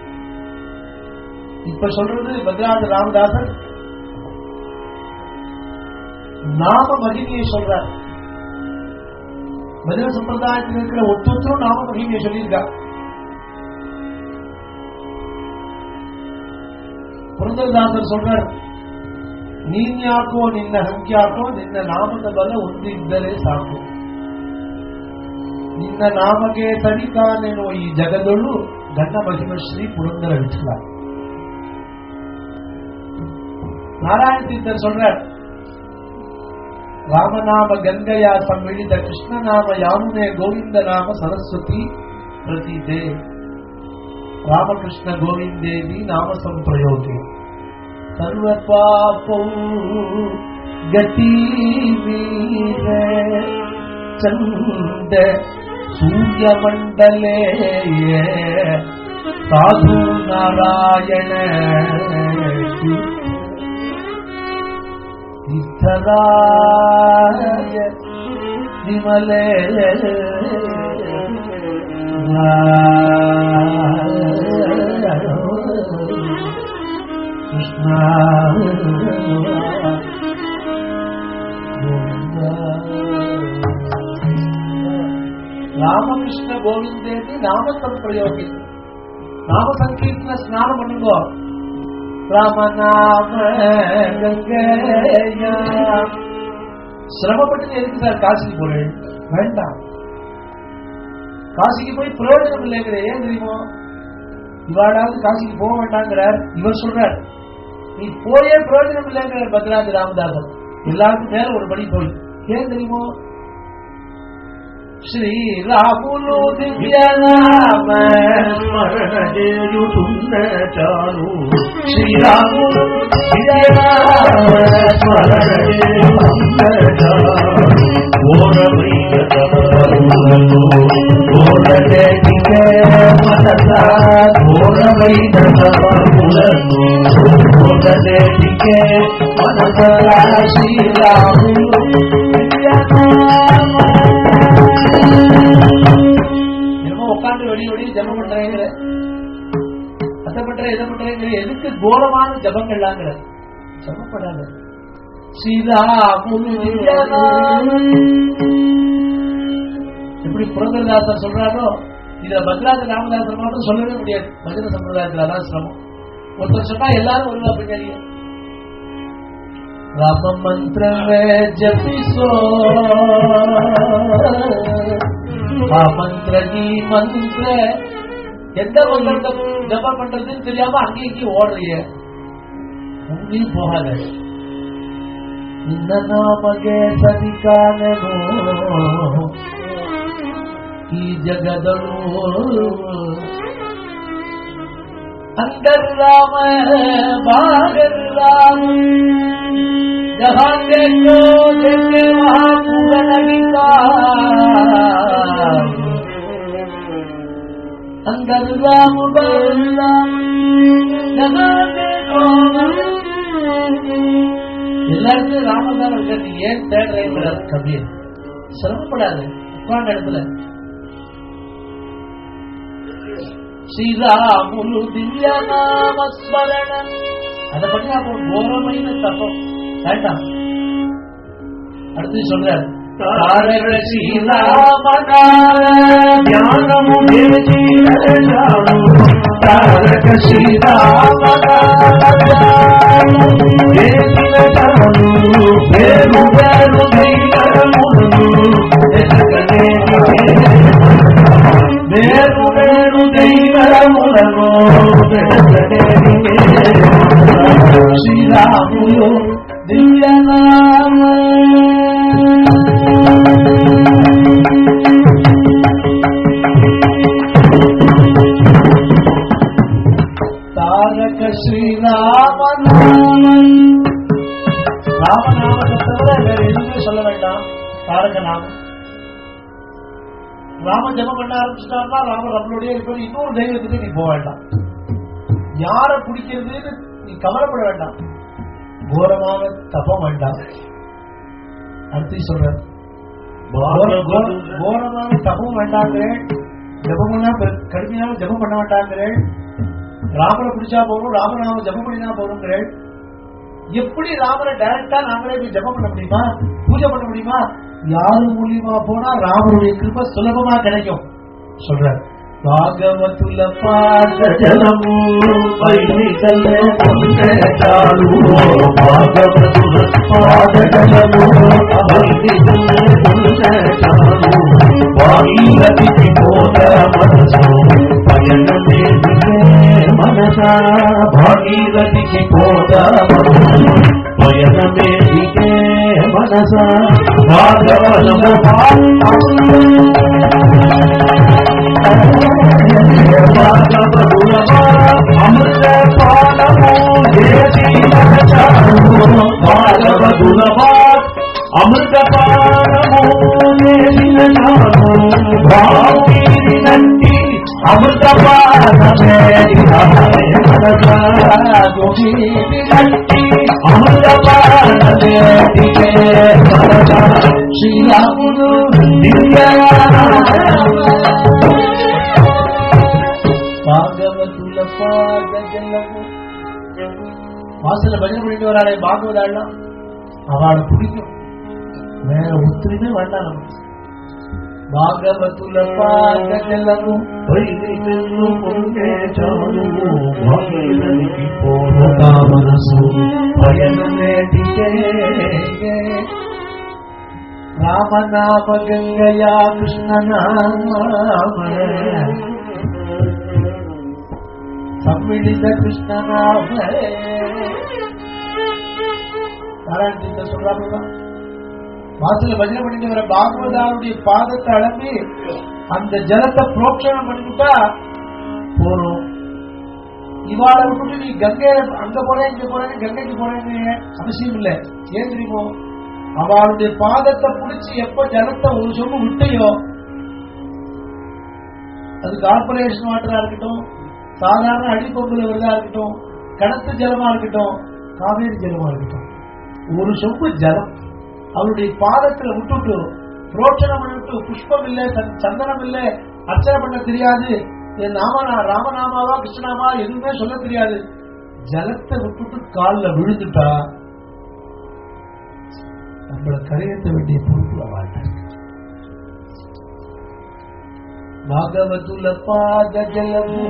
இப்ப சொல்றது பத்ராஜ ராமதாசன் நாம மகிமையை சொல்றார். பஜன சம்பிரதாயத்தில் இருக்கிற ஒத்தொத்தரும் நாம மகிமையை சொல்லியிருக்கா. புரந்தரதாசர் சொல்றார், ನೀನ್ಯಾಕೋ ನಿನ್ನ ಹಂಗ್ಯಾಕೋ ನಿನ್ನ ನಾಮದ ಬಲ ಒಂದಿದ್ದರೆ ಸಾಕು, ನಿನ್ನ ನಾಮಗೆ ತನಿಕಾನೆನೋ ಈ ಜಗದೊಳು ಗಣ್ಣ ಮಹಿಮ ಶ್ರೀ ಪುರಂದರ ವಿಠಲ. நாராயண தீர்த்தர் சொல்றார், ராமநாம கங்கையா சம்மிழித கிருஷ்ணநாம யாமுனே கோவிந்த நாம சரஸ்வதி பிரதீதே ராமகிருஷ்ண கோவிந்தேதி நாம சம்பிரயோகே सर्व पापों गति वीर चंद सूर्य मंडले साधु नारायण तीर्थराज विमले कृष्ण रामकृष्ण गोविंदेति नाम संप्रयोगी नाम संकीर्तन स्नान பண்ணுங்கோ. ராம நாம கங்கையா. சிரமப்பட்டு எதுக்கு சார் காசிக்கு போறேன்? வேண்டாம், காசிக்கு போய் பிரயோஜனம் இல்லைங்கிற. ஏன் தெரியுமோ? இவாடாவது காசிக்கு போக வேண்டாங்கிறார். இவர் சொல்றார் நீ போயே பிரயோஜனம் இல்லைங்கிறார் பத்ராஜ ராமதாசன். எல்லாருக்கும் மேல ஒரு படி போய். ஏன் தெரியுமோ? శ్రీరాములు దివ్యనామ స్మరణ చేయుతున్న చాలు, శ్రీరాములు దివ్యనామ స్మరణ చేయుతున్న చాలు, ఓరమైన తపములను ఓరలేటికే మనస, ఓరమైన తపములను ఓరలేటికే మనస, శ్రీరాములు దివ్యనామ. என்னமோ உட்காந்து வெளி வெளி ஜபம் பண்றேங்க, அதை பண்ற இதை பண்றேங்க. எதுக்கு கோரமான ஜபங்கள்லாங்கிற? ஜபப்படாத. எப்படி புரந்தரதாசர் சொல்றாரோ இதுல பத்ராஜ ராமதாசர் மட்டும் சொல்லவே முடியாது. பஜன சம்பிரதாயத்துல அதான் சிரமம். ஒருத்தர் சொன்னா எல்லாரும் வருவா பின்னாடி. ராம மந்திரமே ஜபிசோ மந்திர நீ மந்திர எந்த மந்திரத்தை ஜபம் பண்றதுன்னு தெரியாம அங்கேயும் ஓடுறிய, உங்களையும் போகாத. இந்த நாமகே சதிகானோ ಈ ಜಗದಳು ಅಂತರ್ರಾಮ ಬಾಗರ್ ರಾಮ ಜಹಾನ್ देखो देखे वहां पूरन विकार ಅಂತರ್ರಾಮ ಬಾಗರ್ ರಾಮ ಜಹಾನ್ देखो. எல்லாருக்கும் ராமதான் இருக்கு, ஏன் தேடுறேங்கிறார் கபீர். சிரமப்படாது, உட்கார்ந்த இடத்துல ஸ்ரீராமுலு திவ்ய நாம ஸ்மரண. அதை பற்றி அப்போ கோரమైన தப்பம் வேண்டாம். அடுத்து சொல்றார், தாரக ஸ்ரீராமநாம தாரக வேறு வேறு தெய்வமுலகோ ஸ்ரீராமுலு திவ்ய நாம. தாரக ஸ்ரீராமநாமன். ராமநாமத்தை தவிர வேற எதுவுமே சொல்ல வேண்டாம். தாரக நாமம் ராம ஜபம் பண்ண ஆரம்பிச்சுட்டான்னா ராம நம்மளுடைய இருப்பது இன்னொரு தெய்வத்துக்கு நீ போக வேண்டாம். யார பிடிக்கிறதுன்னு நீ கவலைப்பட வேண்டாம். கோரமான தபம் வேண்டாம். அடுத்து சொல்ற கோரமான தபம் வேண்டாங்கிறேன். ஜபமெல்லாம் கடுமையான ஜபம் பண்ண வேண்டாங்கிறேன். ராமரை பிடிச்சா போறோம், ராமநாம ஜபம் பண்ணினா போறோங்கிறேன். எப்படி ராமரை டைரக்டா நாங்களே போய் ஜபம் பண்ண முடியுமா, பூஜை பண்ண முடியுமா? யாரு மூலியமா போனா ராமருடைய கிருபை சுலபமா கிடைக்கும் சொல்ற. భాగవతుల పాదజలము పైనికలే పొందేటాలు భాగవతుల పాదజలము పైనికలే పొందేటాలు భాగీరథికి పోద మనసు పయనమే మనస భాగీరథికి పోద మనసు పయనమే మనస భాగవతుల అమృత పాలము అమృత పాలము అమృత పాలమే అమృత పాలమే శ్రీరాముడు பாகவதுல பாதஜலமு. வாசல்ல பஜனை பண்ணிட்டு வராளே பாகவதாள்லாம் அவளை பிடிக்கும். வேற ஒத்துமே வேண்டாம் நமக்கு. பாகவதுல பாதஜலமு మనసు పయనమేటికే రామనామ గంగయా కృష్ణ నామ சம்மிழித கிருஷ்ணனாவே நாராயண சொல்றாங்க. வாசல பஜனை பண்ணிட்டு வர பாகவதாவுடைய பாதத்தை அழம்பி அந்த ஜலத்தை புரோட்சணம் பண்ணிட்டா போறோம். இவாளை விட்டுட்டு நீ கங்கையில அங்க போறேன் இங்க போறேன்னு கங்கைக்கு போறேன்னு அவசியம் இல்லை. ஏன் தெரியுமோ, அவளுடைய பாதத்தை பிடிச்சி எப்ப ஜலத்தை ஒரு சொம்பு விட்டையோ, அது கார்பரேஷன் வாட்டரா இருக்கட்டும், சாதாரண அடிப்பொம்புல வருதா இருக்கட்டும், கிணத்து ஜலமா இருக்கட்டும், காவேரி ஜலமா இருக்கட்டும், ஒரு சொம்பு ஜலம் அவருடைய பாதத்துல விட்டுட்டு புரோட்சணம் பண்ணிட்டு புஷ்பம் இல்லை, சந்தனம் இல்லை, அர்ச்சனை பண்ண தெரியாது, என் நாமனா ராமநாமாவா கிருஷ்ணநாமா எதுவுமே சொல்ல தெரியாது, ஜலத்தை விட்டுட்டு காலில் விழுந்துட்டா நம்மளை கரையேற்ற வேண்டிய பொறுப்பு அவள்கிட்ட. பாகவதுல பாதஜலமு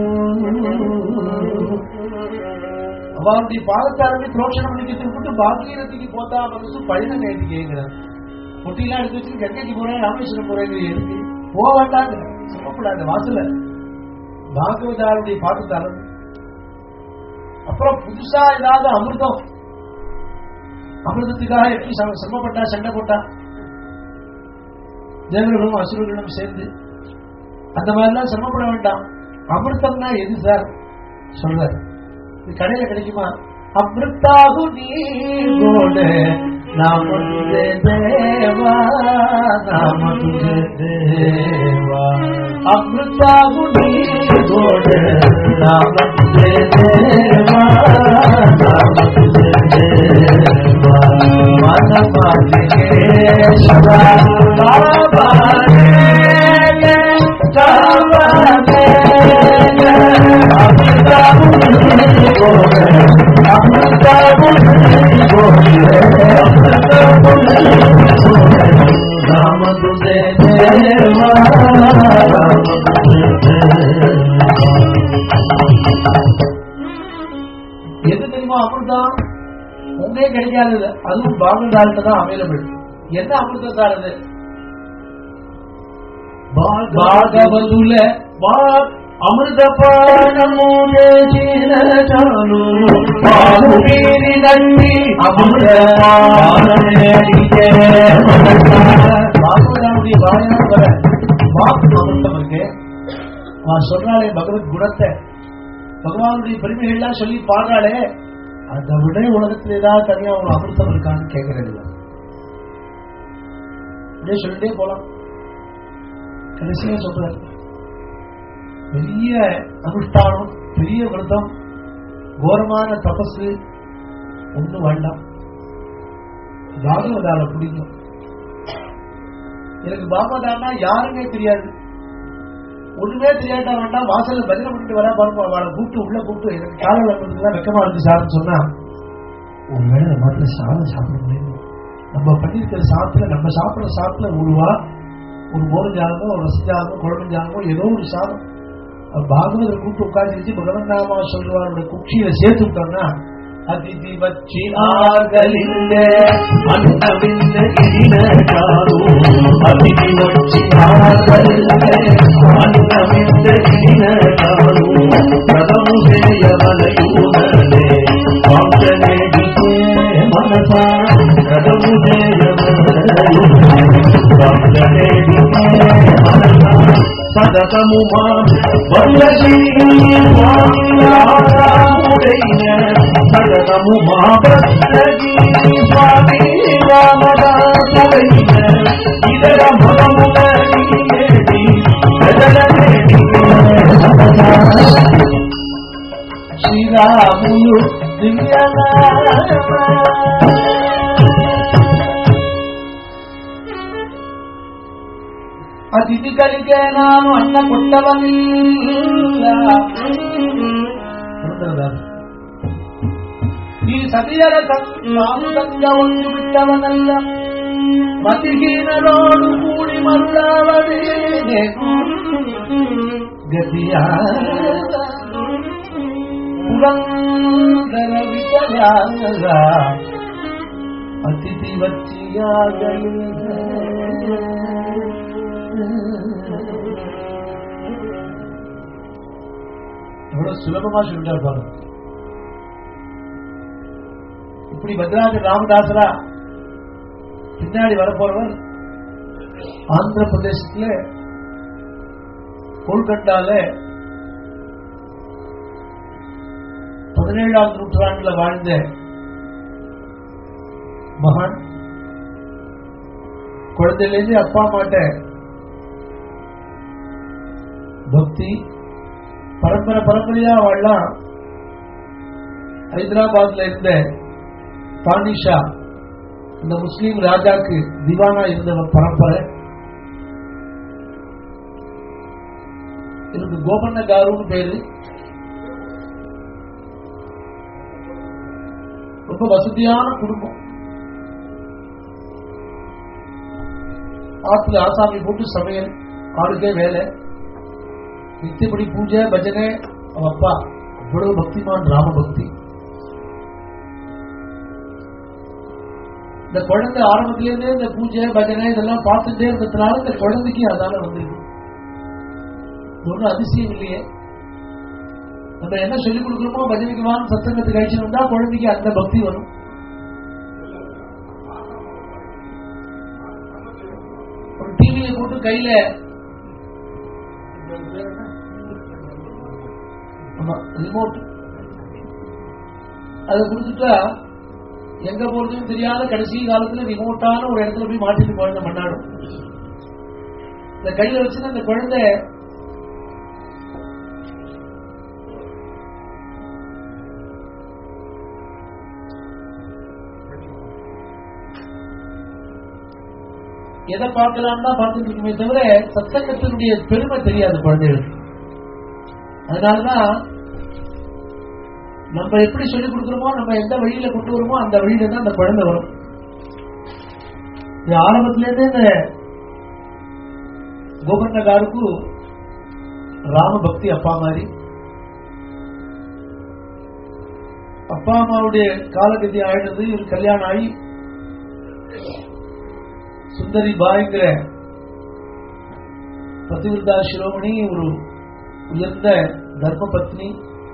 அவருடைய பாதத்தாரண்டி புரோட்சணம் பண்ணிக்கிட்டு விட்டு பாகீரதிக்கு போத்தா மனசு பழின நேற்று கேட்கிறார். பொட்டியெல்லாம் எடுத்து வச்சு கங்கைக்கு போறேன் ராமேஸ்வரம் போறேன் எதுக்கு போக வேண்டாங்க, சொல்லப்படாது. வாசல பாகவதாருடைய பாதத்தாரன். அப்புறம் புதுசா ஏதாவது அமிர்தம், அமிர்தத்துக்காக எப்படி சிரமப்பட்டா சண்டை போட்டா தேவர்களும் அசுரர்களும் சேர்ந்து, அந்த மாதிரிலாம் சிரமப்பட வேண்டாம். அமிர்தம்னா எது சார் சொல்ற, இது கடையில கிடைக்குமா? அமிர்தாகு நீரோட நாம தேவா நாம தேவா அமிர்தாகு நீரோட நாம தேவா நாம தேவா மனமாலிகேஸ்வரா பாபாரே காபாரே அமிர்தாகு நீரோட அமிர்தாகு நீரோட ராமதுதே தேவா எது தெரியுமா அமிர்தம்? உங்களே கிடைக்காதது, அதுவும் பாகவதார்கிட்ட தான் அவைலபிள். என்ன அமிர்தத்தாரது? பாகவதுல అమృత పానము చాలు బాగుపీరినండి అమృత பாகவதாவுடைய வாயினால் வர வாக்கு அமிர்தம் இருக்கு. அவன் சொல்றாளே பகவத் குணத்தை, பகவானுடைய பெருமைகள்லாம் சொல்லி பாடுறாளே, அதை விட உலகத்துல ஏதாவது தனியா ஒரு அமிர்தம் இருக்கான்னு கேட்கறது இல்லை. அப்படியே சொல்லிட்டே போலாம். கடைசியா சொல்றாரு, பெரிய அனுஷ்டானம், பெரிய விரதம், கோரமான தபசு ஒண்ணும் வேண்டாம், பாகவதால பிடிக்கும். எனக்கு பாகவதானா யாருமே தெரியாது, ஒண்ணுமே தெரியாட்டா வேண்டாம், வாசல்ல பஜனை பண்ணிட்டு வர பாருங்க, அவளை கூப்பிட்டு உள்ள கூப்பிட்டு எனக்கு காலையில் வந்ததுலாம் வெக்கமா இருக்கு சார்னு சொன்னா, ஒருவேளை நம்ம மாத்திர சாதம் சாப்பிட முடியும், நம்ம பண்ணிருக்கிற சாப்பிட நம்ம சாப்பிட்ற சாப்பிட உருவா ஒரு மோரு ஜாதமோ ஒரு ரச ஜாதமோ குழம்பு ஜாதமோ ஏதோ ஒரு சாதம் பாகவதரை கூப்பிட்டு உட்காந்து வச்சு பகவன் நாமா சொல்லுவாரோட குச்சியில சேர்த்து விட்டோம்னா, அதிதி வச்சி ஆகலில்ல அன்னவில்ல இடினகாரோ, அதிதி வச்சி ஆகலில்ல அன்னவில்ல இடினகாரோ, பிரதமு சேயவலயூனலே வாங்கனேடிகே மனசா, பிரதமு சேயவலயூனலே வாங்கனேடிகே மனசா, சததமுமா வல்லஜீ வாங்கிலாமுடைன, சததமுமா வல்லஜீ வாங்கிலாமதாமுடைன, இதர மதமுல நீயேடி பிரதலனேடி శ్రీరాములు అతిథి కలిగే నాను అన్న కొట్టవనిల్ల, ఈ సతియర సాముదంగా ఒండు బిట్టవనల్ల, మతిహీనరోడు కూడి మరుడావదే గతియా పురందర విఠలా అతిథి వచ్చియాగలే. எவ்வளவு சுலபமா சொல்லிட்டார் பாருங்க. இப்படி பத்ராஜ ராமதாசரா பின்னாடி வரப்போறவர் ஆந்திர பிரதேசத்துல கோல்கட்டால பதினேழாம் நூற்றாண்டுல வாழ்ந்த மகான். குழந்தையிலேருந்து அப்பா அம்மாட்ட பக்தி, பரம்பரை பரம்பரையா வாழலாம். ஹைதராபாத்ல இருந்த தானிஷா இந்த முஸ்லீம் ராஜாக்கு திவானா இருந்தவர் பரம்பரை. இதுக்கு கோபண்ண காருன்னு பேரு. ரொம்ப வசதியான குடும்பம். ஆத்துல ஆசாமி போட்டு சமையல், ஆளுக்கே வேலை, நித்தியப்படி பூஜை பஜனை. அவன் அப்பா அவ்வளவு பக்திமான், ராம பக்தி. இந்த குழந்தை ஆரம்பத்திலேருந்தே இந்த பூஜை பஜனை இதெல்லாம் பார்த்துட்டே இருந்ததுனால இந்த குழந்தைக்கு அதால வந்திருக்கு. ஒன்றும் அதிசயம் இல்லையே. நம்ம என்ன சொல்லிக் கொடுக்கணுமோ பஜனைக்கு வாங்க, சத்சங்கத்துக்கு அழிச்சு வந்தா குழந்தைக்கு அந்த பக்தி வரும். ஒரு டிவியை போட்டு கையில ரிமோட் அதை கொடுத்துட்டா எங்க போறதுன்னு தெரியாத கடைசி காலத்துல ரிமோட்டான ஒரு இடத்துல போய் மாட்டிட்டு குழந்தை மண்ணாடும். இந்த கையில வச்சுன்னா இந்த குழந்தை எதை பார்க்கலாம் தான் பார்த்துட்டு இருக்குமே தவிர சத்சங்கத்தினுடைய பெருமை தெரியாது குழந்தைகளுக்கு. அதனாலதான் நம்ம எப்படி சொல்லிக் கொடுக்கிறோமோ, நம்ம எந்த வழியில கொண்டு வருமோ அந்த வழியில தான் அந்த குழந்தை வரும். ஆரம்பத்திலேருந்து இந்த கோபண்ணகாருக்கு ராம பக்தி அப்பா மாதிரி. அப்பா அம்மாவுடைய காலகதி ஆயிடுது. இவர் கல்யாணம் ஆகி சுந்தரி பாய்ங்கிற பதிவிரதா சிரோமணி ஒரு உயர்ந்த தர்ம பத்னி.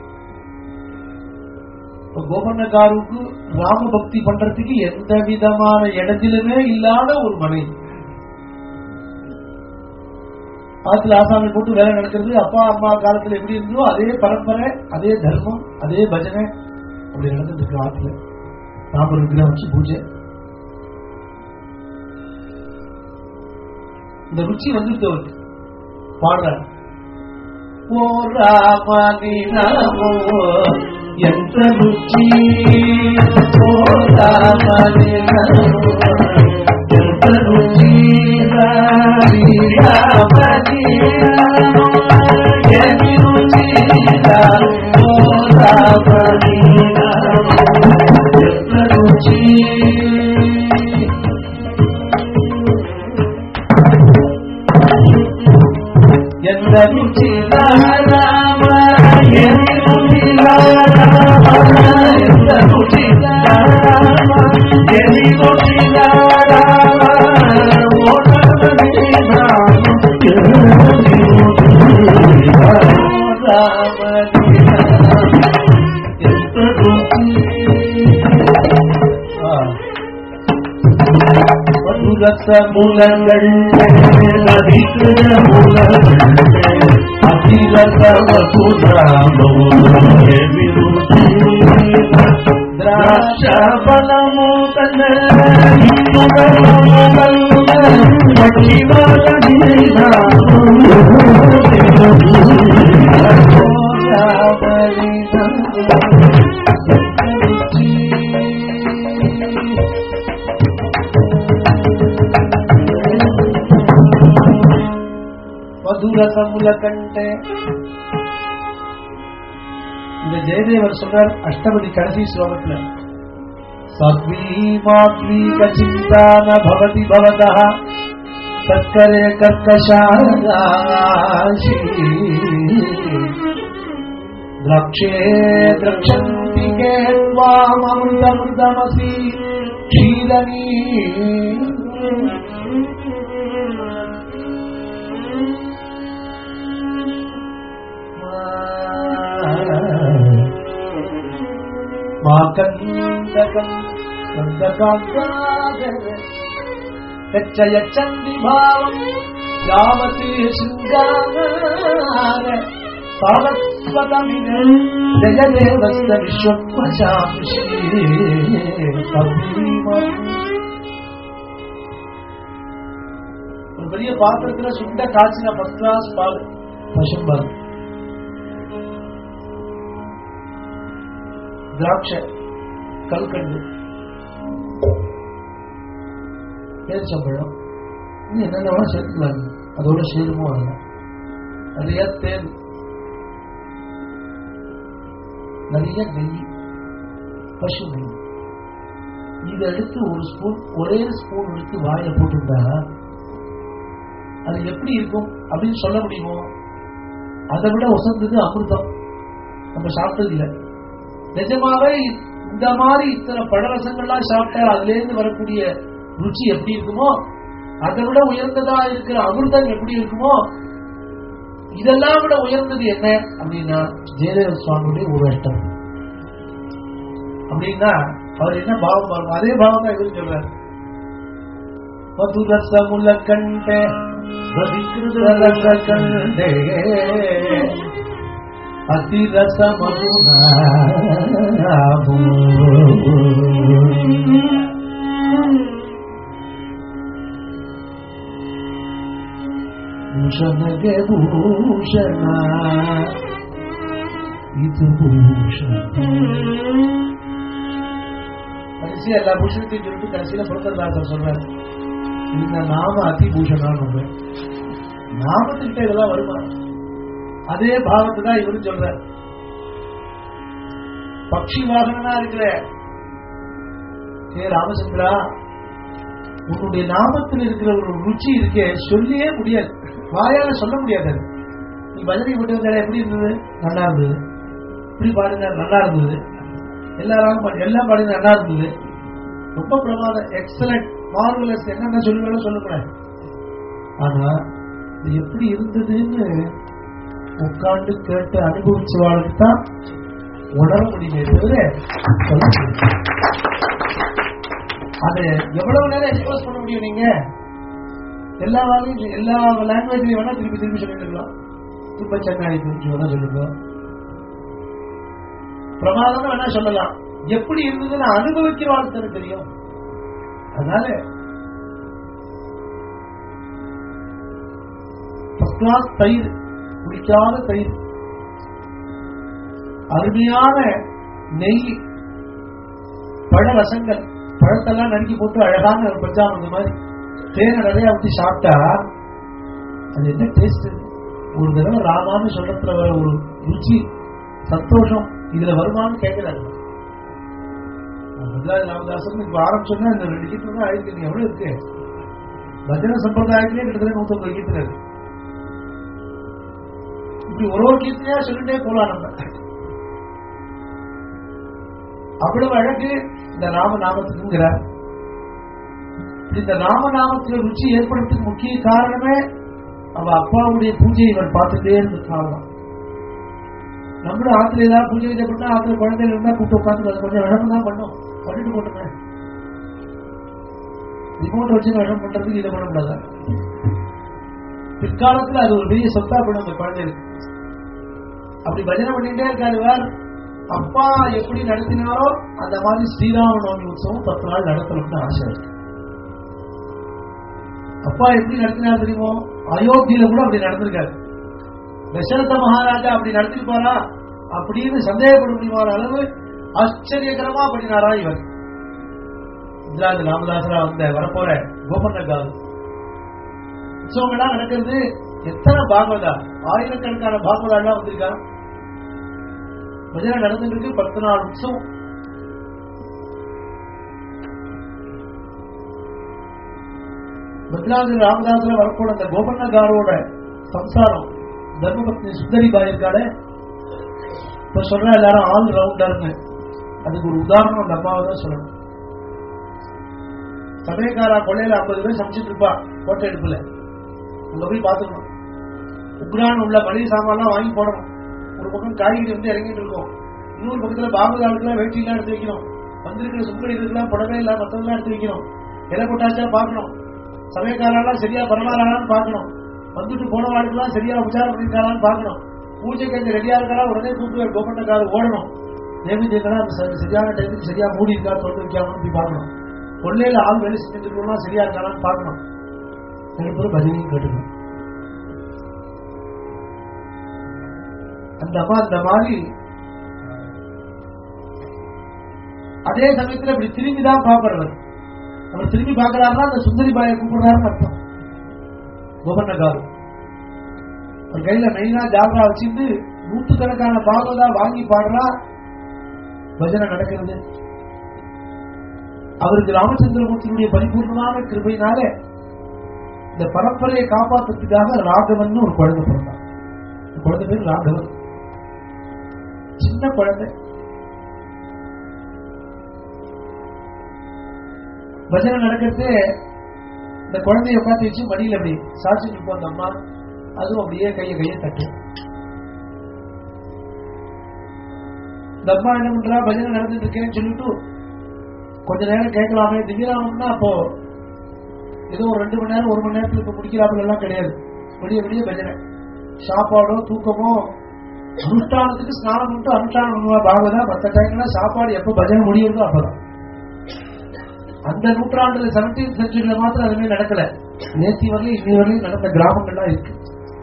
கோபண்ணகாருக்கு ராம பக்தி பண்றதுக்கு எந்த விதமான இடத்திலுமே இல்லாத ஒரு மனை. ஆத்துல ஆசாமி போட்டு வேலை நடக்கிறது. அப்பா அம்மா காலத்துல எப்படி இருந்தோ அதே பரம்பரை, அதே தர்மம், அதே பஜனை அப்படி நடந்துட்டு இருக்கு. ஆத்துல ராமர் விக்கிரகம் வச்சு பூஜை. இந்த ருச்சி வந்துட்டு அவருக்கு பாடுற ஓ ராமனி நமோ என்ற ருச்சி ஓ ராமனி நமோ என்ற ருச்சி ராமி ராமனி நமோ என் ருச்சி ஓ ராமனி நமோ என்ற ருச்சி எந்த ருச்சி ராம எந்த ருச்சி ராம எந்த ருச்சி ராம எந்த ருச்சி ராம ஓடவே ராம எந்த ருச்சி மதுரச மூலங்கள் நதிக்கிற மூலங்கள் அதிரச திராட்ச பலமோ தன்ன மதுரசமுல கண்டே. இந்த ஜெயதேவர் சொல்றார் அஷ்டபதி கடைசி ஸ்லோகத்துல சத்வி மாத்வி கசிந்தான பவதி பவதः சக்கரே கர்க்கஷாராசி द्रक्षे द्रक्षन्ति के त्वामृतमृतमसि क्षीरणी माकन्दकम् कन्दकान्तागः कच्चयच्छन्ति भावम् यावत् शृङ्गार तावत्स्वतमिदं जगदेवस्य विश्वत्वशांशि ஒரு பெரிய பாத்திரத்துல சுண்ட காய்ச்சின ஃபர்ஸ்ட் கிளாஸ் பால் பசும்பால் திராட்சை கல்கண்டு பேரிச்சம்பழம் இன்னும் என்னென்ன சேர்த்துக்கலாம் அதோட சேருமோ அல்ல நிறைய தேன் நிறைய நெய் பசு நெய் இதை எடுத்து ஒரு ஸ்பூன் ஒரே ஸ்பூன் எடுத்து வாயில போட்டுட்டா அது எப்படி இருக்கும் அப்படின்னு சொல்ல முடியுமோ? அதை விட உசந்தது அமிர்தம் நம்ம சாப்பிட்டது இல்லை. நிஜமாவே இந்த மாதிரி இத்தனை பழரசங்கள்லாம் சாப்பிட்டா அதுல இருந்து வரக்கூடிய ருச்சி எப்படி இருக்குமோ அதை விட உயர்ந்ததா இருக்கிற அமிர்தம் எப்படி இருக்குமோ இதெல்லாம் விட உயர்ந்தது என்ன அப்படின்னா ஜெயதேவ சுவாமியுடைய ஒரு அஷ்டம். அப்படின்னா அவர் என்ன பாவம் பாருங்க, அதே பாவம் தான் இவரு சொல்றாரு. மதுரசமுல கண்டே ரவிகிருத கண்டே அதிரசமருணாபு ಭೂಷಣಗೆ ಭೂಷಣ ಇದು ಭೂಷಣ கடைசி எல்லா பூஷணத்தையும் சொல்லிட்டு கடைசியில புரத்ததாசர் சொல்றாரு இந்த நாம அதிபூஷணான்னு நாமத்துக்கிட்ட இதெல்லாம் வருமா? அதே பாவத்தை தான் இவரு சொல்றார். பக்ஷி வாகனா இருக்கிற ஹே ராமச்சந்திரா, உன்னுடைய நாமத்தில் இருக்கிற ஒரு ருச்சி இருக்கே சொல்லியே முடியாது, வாயால சொல்ல முடியாது. நீ பஜனை போட்டு வந்தால எப்படி இருந்தது? நல்லா இருந்தது. இப்படி பாடுங்க நல்லா இருந்தது. எல்லாரும் எல்லாம் பாடுங்க நல்லா இருந்தது. ரொம்ப பிரமாதம், எக்ஸலன்ட், மார்வலஸ், என்னென்ன சொல்லுவேன் சொல்லக்கூடாது. ஆனா இது எப்படி இருந்ததுன்னு உட்காந்து கேட்டு அனுபவிச்சவாளுக்கு தான் உணர முடியுமே தவிர சொல்ல முடியும். அது எவ்வளவு நேரம் எக்ஸ்பிரஸ் பண்ண முடியும்? நீங்க எல்லா வாழையும் எல்லா லாங்குவேஜ்லயும் வேணா திருப்பி திருப்பி சொல்லிட்டு இருக்கலாம். துப்ப சென்னாடி குறிச்சு வேணா சொல்லிருக்கோம், பிரமாதம் வேணா சொல்லலாம். எப்படி இருந்ததுன்னு அனுபவிக்கிற வாழ்க்கை தெரியும். அதனால ஃபர்ஸ்ட் கிளாஸ் தயிர், குடிக்காத தயிர், அருமையான நெய், பழ ரசங்கள், பழத்தெல்லாம் நறுக்கி போட்டு அழகான ஒரு பஞ்சாமிர்தம் மாதிரி தேனை நிறைய ஊற்றி சாப்பிட்டா அது என்ன டேஸ்ட். ஒரு தடவை ராமான்னு சொல்றதுல வர ஒரு ருச்சி, சந்தோஷம் இதுல வருமானு கேட்கிறாரு. ராமதாசன் இப்ப ஆரம்பிச்சோன்னா இந்த ரெண்டு கீர்த்தனை தான் ஆயிருக்கு. எவ்வளவு இருக்கு பஜனை சம்பிரதாயத்திலே கிட்டத்தட்ட நூத்தி ஐம்பது கீர்த்தனை இருக்கு. இப்படி ஒரு ஒரு கீர்த்தனையா சொல்லிட்டே போலாம். நம்ம அவ்வளவு அழகு இந்த ராமநாமத்துக்குங்கிறார். இந்த ராமநாமத்துல ருச்சி ஏற்படுறதுக்கு முக்கிய காரணமே அவ அப்பாவுடைய பூஜையை இவர் பார்த்துட்டே இருந்ததுனால்தான். நம்மளும் ஆத்துல ஏதாவது பூஜை இதை பண்ணா ஆத்துல குழந்தைகள் இருந்தா கூப்பிட்டு உட்காந்து கொஞ்சம் விளக்கம் தான் பண்ணும், பண்ணிட்டு போட்டுங்க. ரிமோட் வச்சு விளக்கம் பண்றதுக்கு இதை பண்ண முடியாத. பிற்காலத்துல அது ஒரு பெரிய சொத்தா பண்ணும் அந்த குழந்தைகளுக்கு. அப்படி பஜனை பண்ணிட்டே இருக்காரு. வேற அப்பா எப்படி நடத்தினாரோ அந்த மாதிரி ஸ்ரீராம நவமி உற்சவம் பத்து நாள் நடத்தணும்னு ஆசை இருக்கு. அப்பா எப்படி நடத்தினார் தெரியுமோ? அயோத்தியில கூட அப்படி நடந்திருக்காரு. தசரத மகாராஜா அப்படி நடத்திருப்பாரா அப்படின்னு சந்தேகப்பட முடியுமான அளவு ஆச்சரியகரமா பண்ணினாரா இவர். இந்திராஜ ராமதாசரா வந்த வரப்போற கோபர்ணகால் உற்சவங்கள்லாம் நடக்கிறது. எத்தனை பாகவதா, ஆயிரக்கணக்கான பாகவதா எல்லாம் வந்திருக்கா. பஜனை நடந்துட்டு இருக்கு. பத்து நாள் உற்சவம். பத்ராஜ ராமதாசர வரப்போட அந்த கோபர்ணகாரோட சம்சாரம் தர்மபத்னி சுந்தரிபாய் இருக்காளே, இப்ப சொல்ற எல்லாரும் ஆல் ரவுண்டர்னு. அதுக்கு ஒரு உதாரணம் அந்த அம்மாவை தான் சொல்லணும். சமயக்காரா கொள்ளையில ஐம்பது பேர் சமைச்சிட்டு இருப்பா கோட்டை எடுப்புல. அங்க போய் பாத்துக்கணும். உக்ரான் உள்ள மளிகை சாமான்லாம் வாங்கி போடணும். ஒரு பக்கம் காய்கறி வந்து இறங்கிட்டு இருக்கும், இன்னொரு பக்கத்துல பாபுதாளுக்குலாம் வேட்டி எல்லாம் எடுத்து வைக்கணும், வந்திருக்கிற சுங்கடி இதுக்கெல்லாம் புடவை எல்லாம் மத்தவெல்லாம் எடுத்து வைக்கணும். இலை போட்டாச்சா பாக்கணும், சமயக்காரெல்லாம் சரியா பரவாயில்லான்னு பாக்கணும், வந்துட்டு போன வாழ்க்கெல்லாம் சரியா உச்சாரம் பண்ணிருக்காரான்னு பாக்கணும், பூஜைக்கு அந்த ரெடியா இருக்கா உடனே கூப்பிட்டு கோபர்ணக்காரர் ஓடணும், நேமிஜெல்லாம் சரியான டைமுக்கு சரியா மூடி இருக்கா தொட்டு வைக்காமனு போய் பாக்கணும், கொள்ளையில ஆள் வேலை செஞ்சுட்டு சரியா இருக்காரான்னு பாக்கணும். எனக்கு பஜனையும் கேட்டுக்கணும். அந்த அம்மா அந்த மாதிரி அதே சமயத்தில் இப்படி திரும்பிதான் பாக்குறவர். அவர் திரும்பி பாக்குறாருன்னா அந்த சுந்தரி பாயை கூப்பிடுறாருன்னு அர்த்தம். கோபர்ணகாரு ஒரு கையில மெயினா ஜாபரா வச்சுட்டு நூற்றுக்கணக்கான பாகவதா வாங்கி பாடுறா. பஜனை நடக்கிறது. அவருக்கு ராமச்சந்திரமூர்த்தியுடைய பரிபூர்ணமான கிருபையினால இந்த பரம்பரையை காப்பாற்றுறதுக்காக ராகவன் ஒரு குழந்தை பிறந்தார். குழந்தை பேர் ராகவன். சின்ன குழந்தை. பஜனை நடக்கிறது. இந்த குழந்தைய உட்காந்து வச்சு மடியில் அப்படி சாட்சிட்டு இருப்போம் அந்த அம்மா. அதுவும் அப்படியே கைய கையை தட்டு. இந்த அம்மா என்ன பண்றா, பஜனை நடந்துட்டு இருக்கேன்னு சொல்லிட்டு கொஞ்ச நேரம் கேட்கலாமே. திவ்யராமன்னா அப்போ ஏதோ ஒரு ரெண்டு மணி நேரம் ஒரு மணி நேரத்துல இப்ப முடிக்கிறாப்புல எல்லாம் கிடையாது. விடிய விடிய பஜனை, சாப்பாடோ தூக்கமோ, அனுஷ்டானத்துக்கு ஸ்நானம் பண்ணிட்டு அனுஷ்டானம் பண்ணுவா பாகவதா. மற்ற டைம்ல சாப்பாடு எப்ப பஜனை முடியுதோ அப்பதான். அந்த நூற்றாண்டுல செவன்டீன் சென்ச்சுரியில மாத்திரம் அதுமே நடக்கல. நேத்தி வரலையும் இன்னி வரலையும் நடந்த கிராமங்கள்லாம் இருக்கு.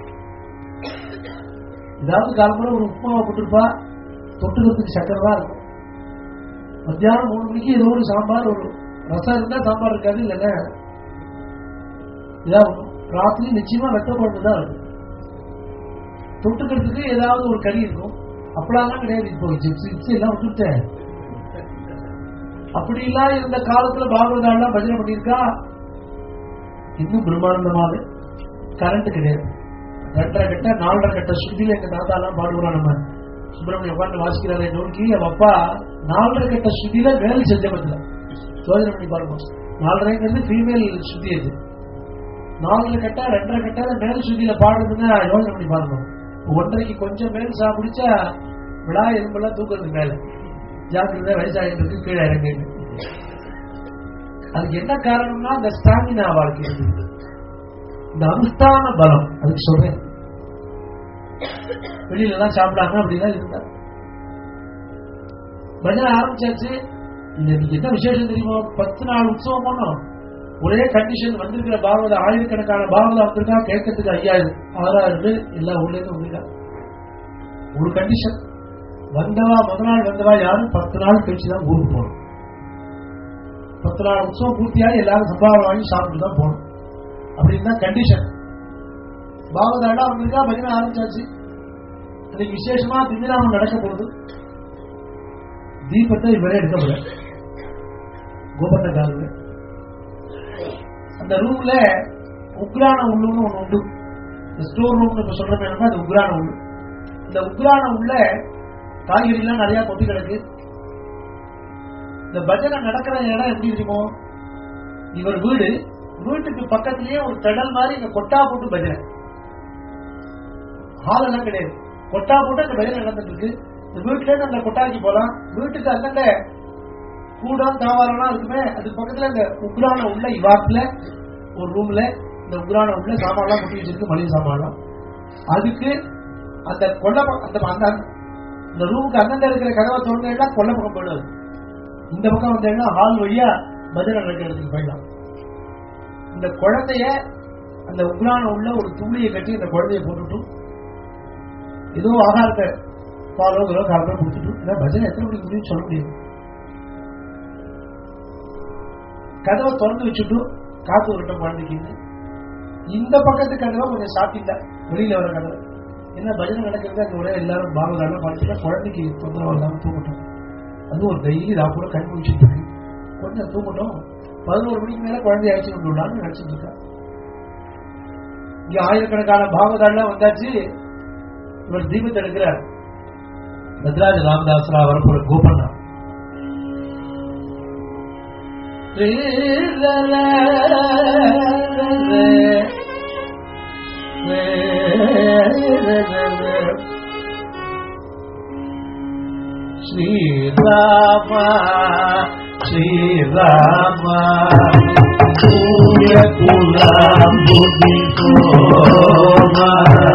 ஏதாவது காலம்புற ஒரு உப்புமாவை போட்டுருப்பா, தொட்டுக்கிறதுக்கு சக்கரை தான் இருக்கும். மத்தியானம் மூணு மணிக்கு ஏதோ ஒரு சாம்பார், ஒரு ரசம் இருந்தா சாம்பார் இருக்காது, இல்லைன்னா இதான் இருக்கும். ராத்திரி நிச்சயமா வெட்ட குழம்பு தான் இருக்கும். தொட்டுக்கிறதுக்கு ஏதாவது ஒரு கறி இருக்கும். அப்படாலாம் கிடையாது. இப்போ ஜிப்ஸ் எல்லாம் விட்டுட்டேன். அப்படி எல்லாம் இருந்த காலத்துல பாகவதாலாம் பஜனை பண்ணியிருக்கா. இன்னும் பிரம்மாண்டமாக கரண்ட் கிடையாது. ரெண்டரை கட்ட நாலரை கட்ட சுத்தில எங்க தாத்தா எல்லாம் பாடுவோம். நம்ம சுப்பிரமணியம் உட்காந்து வாசிக்கிறாரு நோக்கி அப்பா நாலரை கட்ட சுத்தில மேல் செஞ்சபத்துல யோஜனை பண்ணி பாருங்க. நாலரைங்கிறது ஃபீமேல் சுத்தி. அது நாலரை கட்ட ரெண்டரை கட்ட மேல் சுத்தியில பாடுறதுன்னா யோஜனை பண்ணி பாருங்க. ஒன்றரைக்கு கொஞ்சம் மேல் சாப்பிடிச்சா விழா எலும்பெல்லாம் தூக்குறது மேல ஜாக்கிரதை வயசாகிட்டு இருக்கு கீழே இறங்கு. அதுக்கு என்ன காரணம்னா இந்த ஸ்டாமினா வாழ்க்கை, இந்த அனுஷ்டான பலம். அதுக்கு சொல்றேன். வெளியில எல்லாம் சாப்பிடாம அப்படிதான் இருந்தா. பஜனை ஆரம்பிச்சாச்சு. இன்னைக்கு என்ன விசேஷம் தெரியுமா? பத்து நாள் உற்சவம் பண்ணோம். ஒரே கண்டிஷன் வந்திருக்கிற பாகவத ஆயிரக்கணக்கான பாகவதம் வந்திருக்கா கேட்கறதுக்கு ஐயாயிரம் ஆறாயிரம் பேர் எல்லா ஊர்ல இருந்து வந்திருக்கா. ஒரு கண்டிஷன், வந்தவா முத நாள் வந்தவா யாரும் பத்து நாள் கழிச்சுதான் ஊருக்கு போகணும். பத்து நாள் உற்சவம் பூர்த்தியாக எல்லாரும் சம்பாவனை வாங்கி சாப்பிட்டு தான் போகணும் அப்படின்னு தான் கண்டிஷன். பாகவதாலாம் வந்திருக்கா, பஜனை ஆரம்பிச்சாச்சு. இன்னைக்கு விசேஷமா திமிராமம் நடக்க போகுது. தீபத்தை இவரே எடுக்க முடியாது கோபண்ணக்காரங்க. அந்த ரூம்ல உக்ரான உள்ளுன்னு ஒண்ணு உண்டு. ஸ்டோர் ரூம் இப்ப சொல்றேன், அது உக்ரான உள்ளு. இந்த உக்ரான உள்ள காய்கறி எல்லாம் நிறைய கொட்டி கிடக்கு. இந்த பஜனை நடக்கிற இடம் எப்படி இருக்குமோ, இவர் வீடு வீட்டுக்கு பக்கத்திலேயே ஒரு கடல் மாதிரி இந்த கொட்டா போட்டு பஜனை. ஹால் எல்லாம் கிடையாது, கொட்டா போட்டு அந்த பஜனை நடந்துட்டு இருக்கு. இந்த வீட்டுல இருந்து அந்த கொட்டாய்க்கு போலாம். வீட்டுக்கு அந்தந்த கூடம் தாவாரம் இருக்குமே, அதுக்கு பக்கத்துல இந்த உக்ரான உள்ள இவாத்துல ஒரு ரூம்ல இந்த உக்ரான உள்ள சாமான்லாம் கொட்டி வச்சிருக்கு, மளிகை சாமான்லாம். அதுக்கு அந்த கொல்ல அந்த இந்த ரூமுக்கு அந்தந்த இருக்கிற கதவை திறந்தா கொல்ல பக்கம் போயிடுவாரு. இந்த பக்கம் வந்தேன்னா ஹால் வழியா பஜனை நடக்கிற இடத்துக்கு போயிடலாம். இந்த குழந்தைய அந்த உக்ரான உள்ள ஒரு துளியை கட்டி அந்த குழந்தைய போட்டுட்டும் ஏதோ ஆகாரத்தை பாலோ ஏதோ காரணம் கொடுத்துட்டு பஜனை எத்தனை மணிக்கு முடியும் சொல்ல முடியும். கதவை திறந்து வச்சுட்டு காத்து ஒரு இடம் குழந்தைக்கு. இந்த பக்கத்து கதவை கொஞ்சம் சாப்பிட்டா வெளியில வர கதவை என்ன பஜனை நடக்கிறது. அந்த ஒரே எல்லாரும் பாவதான பார்த்துட்டா குழந்தைக்கு தொந்தரவு இல்லாம தூங்கட்டும். அது ஒரு டெய்லி நான் கூட கண் முடிச்சுட்டு இருக்கு. கொஞ்சம் தூங்கட்டும், பதினோரு மணிக்கு மேல குழந்தை ஆயிடுச்சு கொண்டுள்ளான்னு நினைச்சிட்டு இருக்கா. இங்க ஆயிரக்கணக்கான பாவதாலாம் வந்தாச்சு. இவர் தீபத்தை எடுக்கிறார். பத்ராஜ ராமதாசரா வரப்போற கோபண்ணா ஸ்ரீராமா ஸ்ரீராமா சூரிய குலாம் புதி சோமா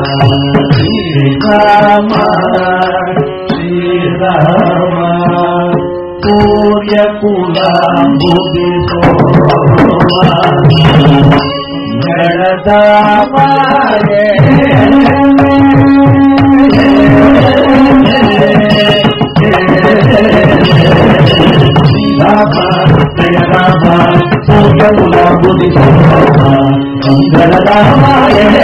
ஸ்ரீராமா ஸ்ரீராமா சூரிய குலாம் புதி சோமா ஜடதாமாயே Rama, Jaya Rama, Surya Kula Buddhi Soma, Mangala Rama,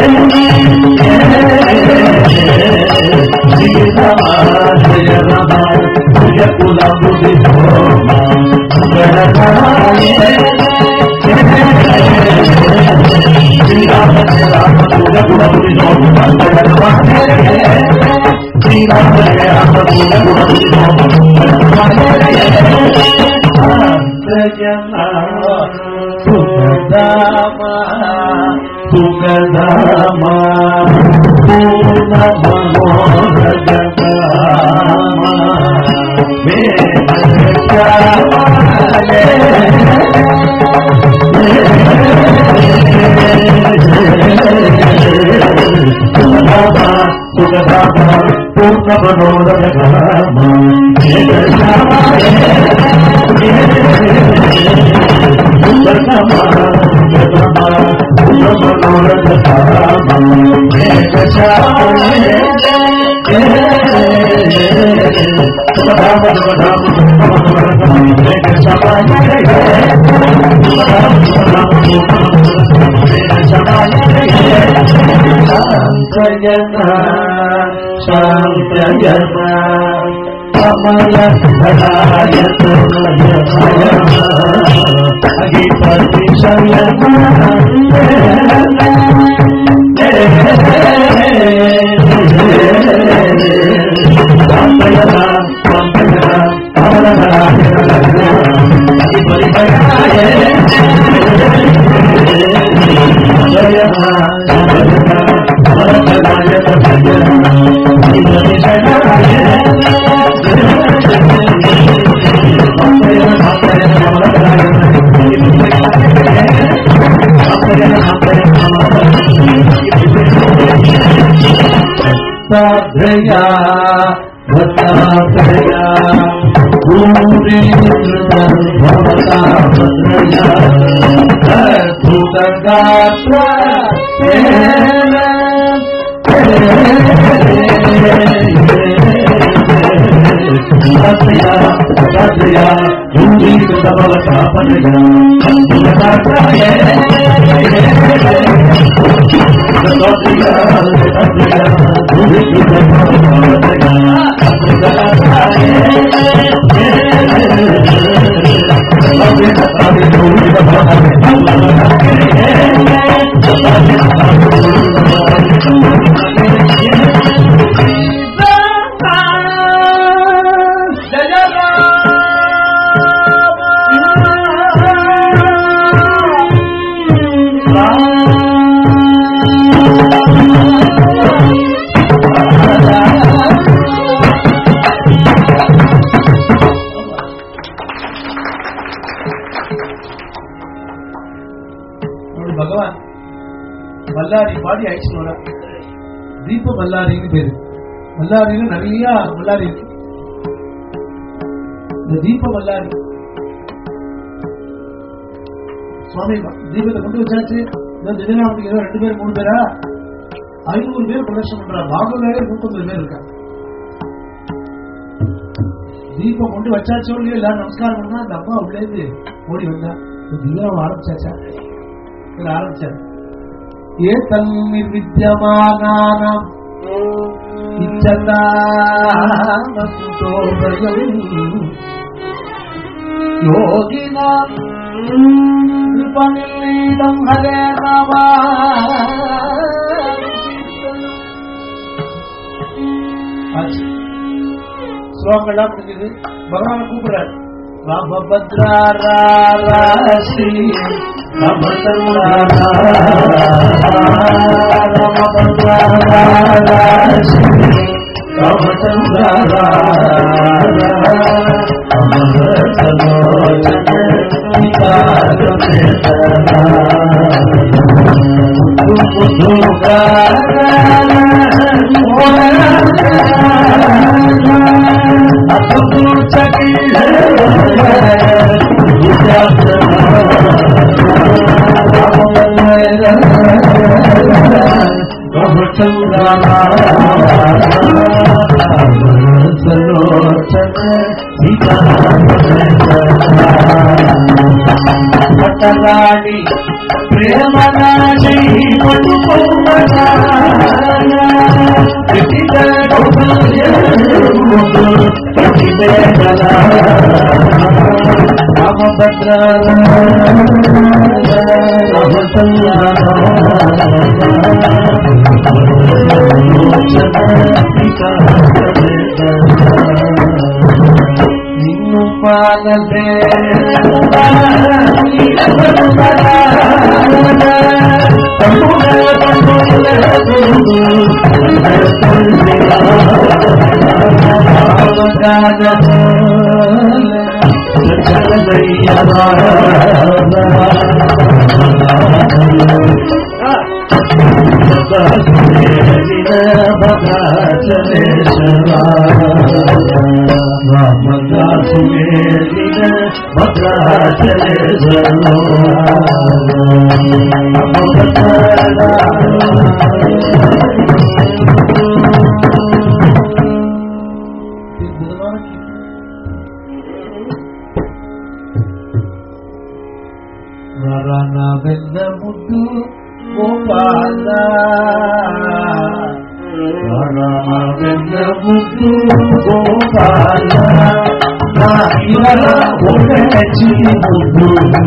Rama, Jaya Rama, Surya Kula Buddhi Soma, Mangala Rama, Rama, Jaya Rama, Surya Kula Buddhi Soma, Mangala Rama, Rama, Jaya Rama, Surya Kula Buddhi Soma, Sugadama, Sugadama, Purna Manoradama, Vedasama, Sugadama, Sugadama, Purna Manoradama, Vedasama, Sugadama, Sugadama, Purna Manoradama, Vedasama, Shantayana, Shantayana, Amala Dharaya Tunayana, Agipati Shayana, Shantayana, Shantayana, Amala Dharaya Tunayana, Agipati Shayana, Sadhya, Vasadhya, பகவான் மல்லாரி பாடி அழிச்சுட்டு வர தீப மல்லாரின்னு பேரு. மல்லாரியில நிறைய மல்லாரி இருக்கு. இந்த தீப மல்லாரி சுவாமி தீபத்தை கொண்டு வச்சாச்சு. தினநாமத்துக்கு ஏதோ ரெண்டு பேர் மூணு பேரா ஐநூறு பேர் பிரதர்ஷனம் பண்றா. பாகவதாலே நூத்தொன்பது பேர் இருக்கா. தீபம் கொண்டு வச்சாச்சோ இல்லையோ எல்லாரும் நமஸ்காரம் பண்ணா அந்த அம்மா உள்ளேந்து ஓடி வந்தா. தினம் ஆரம்பிச்சாச்சா ஆரம்பிச்சாரு. ஏ தன்னிர் வித்யமானானாம் யோகினாம் கிருபநிலீலம் ஹரே நம. ஸ்லோகங்கள்லாம் முடிஞ்சது. பகவான கூப்பிடுறாரு. ராமபத்ரா ராசி పట్టరాణి ప్రేమనాశి రామభద్ర నిన్ను పాలదే వెన్న ముద్దు గోపాల వెన్న ముద్దు గోపాల ఒక్కచి ముద్దు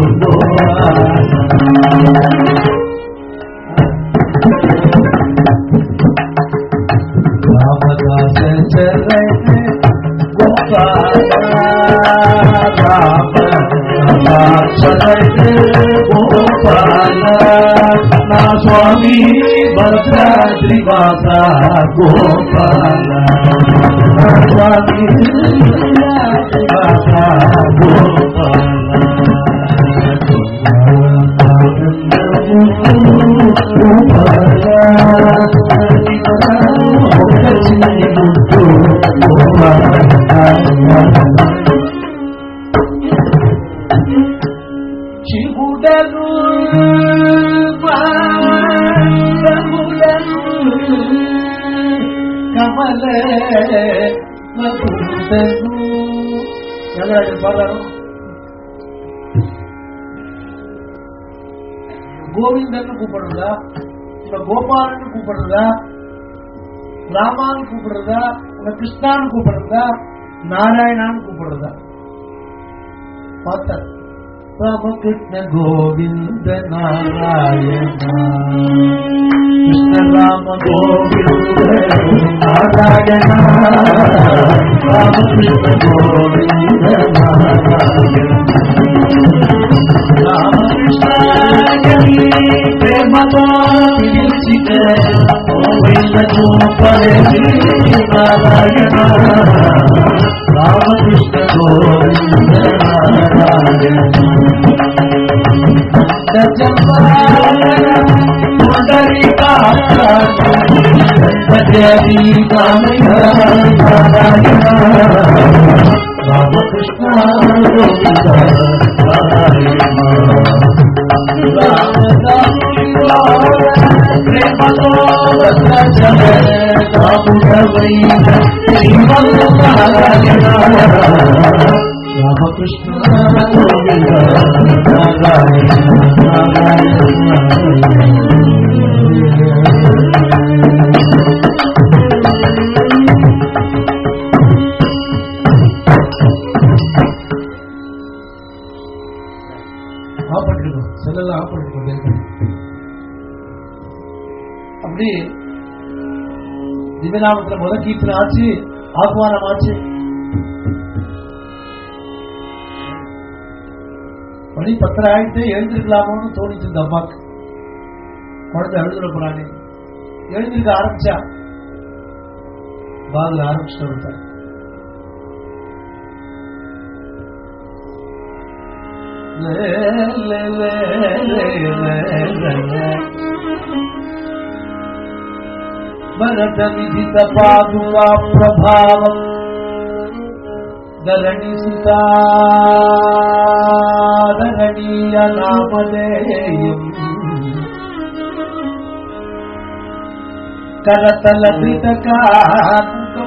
రామదాస చరణ గోపాల రామ గోపాల నా స్వామి భద్రాద్రివాస గోపాల స్వామి భద్రాద్రివాస గోపాల கமலே பாடுறாரோ கோவிந்தன் கூப்பிடுறதா இல்ல கோபாலன்னு கூப்பிடுறதா ராமான்னு கூப்பிடுறதா இல்ல கிருஷ்ணான்னு கூப்பிடுறதா நாராயணான்னு கூப்பிடுறதா பார்த்த ராமகிருஷ்ண கோவிந்த நாராயணா கிருஷ்ண ராம கோவிந்த நாராயணா ராமகிருஷ்ண கோவிந்த நாராயணா ராமகிருஷ்ண பிரேமதோ விசித கோவிந்த கோபரே நாராயணா ராமகிருஷ்ಣ கோவிந்த நாராயணா ராமகிருஷ்ண அப்படி திவ்யநாமத்துல முத கீர்த்தனை ஆச்சு, ஆத்மானம் ஆச்சு. மணி பத்தரை ஆயிட்டு எழுந்திருக்கலாமோன்னு தோணிச்சு இந்த அம்மாக்கு. குழந்தை அழுதுற போறானே எழுந்திருக்க ஆரம்பிச்சா பாதுல ஆரம்பிச்சுட்டு வந்துட்டார். భరత విదిత పాదుకా ప్రభావం ధరణి సుతారణీయ నామధేయం కరతల పితకాంతం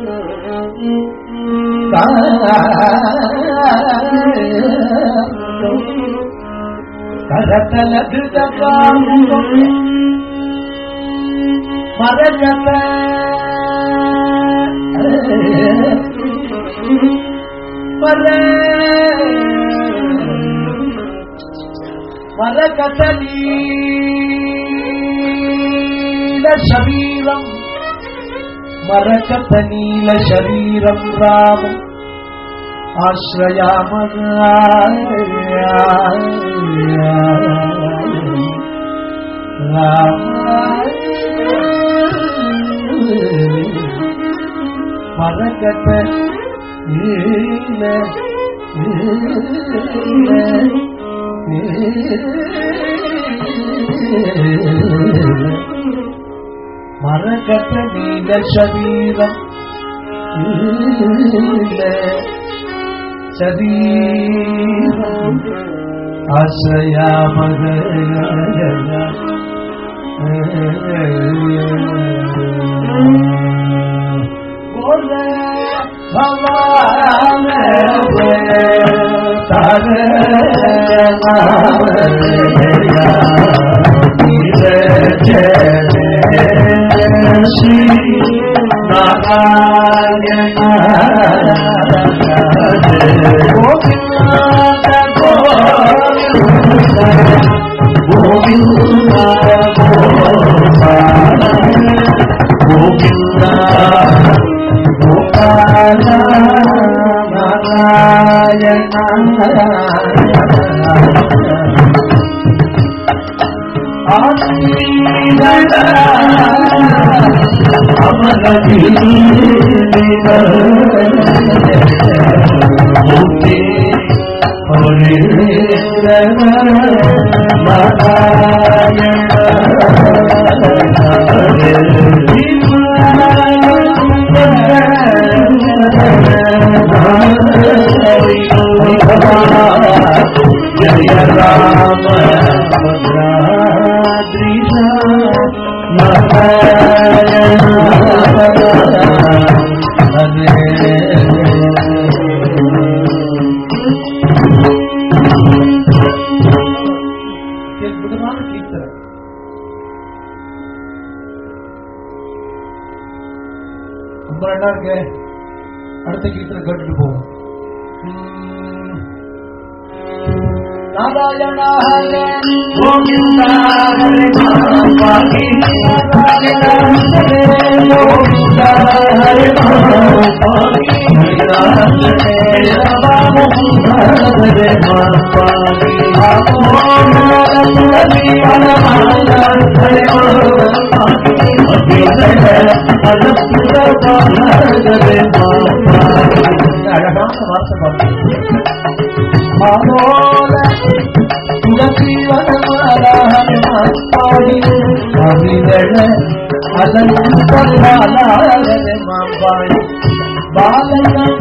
కరతల పితకాంతం మరకత మరకత నీల శరీరం మరకత నీల శరీరం రామం ఆశ్రయామగా రామ మరకత నీల మరకత నీల శరీరం నీల శరీరం ఆశ్రయామగయ बोले भगवान तारे श्री नारायण गोविंद गोविंद गोविंद गोपाल नारायण अमर जय राम भद्राद्रीश नारायण ரொம்ப நல்லா இருக்கு. அடுத்த கீர்த்தனை கேட்டுட்டு போவோம். நாராயணா ஹரே கோவிந்தா ஹரே பாகி நாராயணா ஹரே கோவிந்தா ஹரே பாகி ஹரே ராம ஹரே பாகி ஆமோனி அனமாலா ஹரே பாகி அலப்புர ஹரே பாகி. அழகான வார்த்தை பாருங்க. ஆமோல துளசி வனமாலாஹரி மாம்பாடி அவிதழ அலங்குதலாலாஹரி மாம்பாடி பாலகம்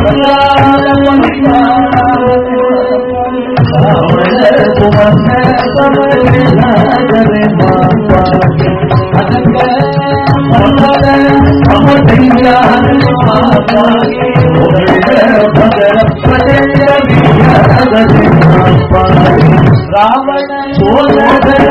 பிரலாலமணியாஹரி ராவண குமர சமயலாஹரி மாம்பாடி அதங்க மல்லர அமதியாஹரி மாம்பாடி பகர பிரஜய ராவண சோதர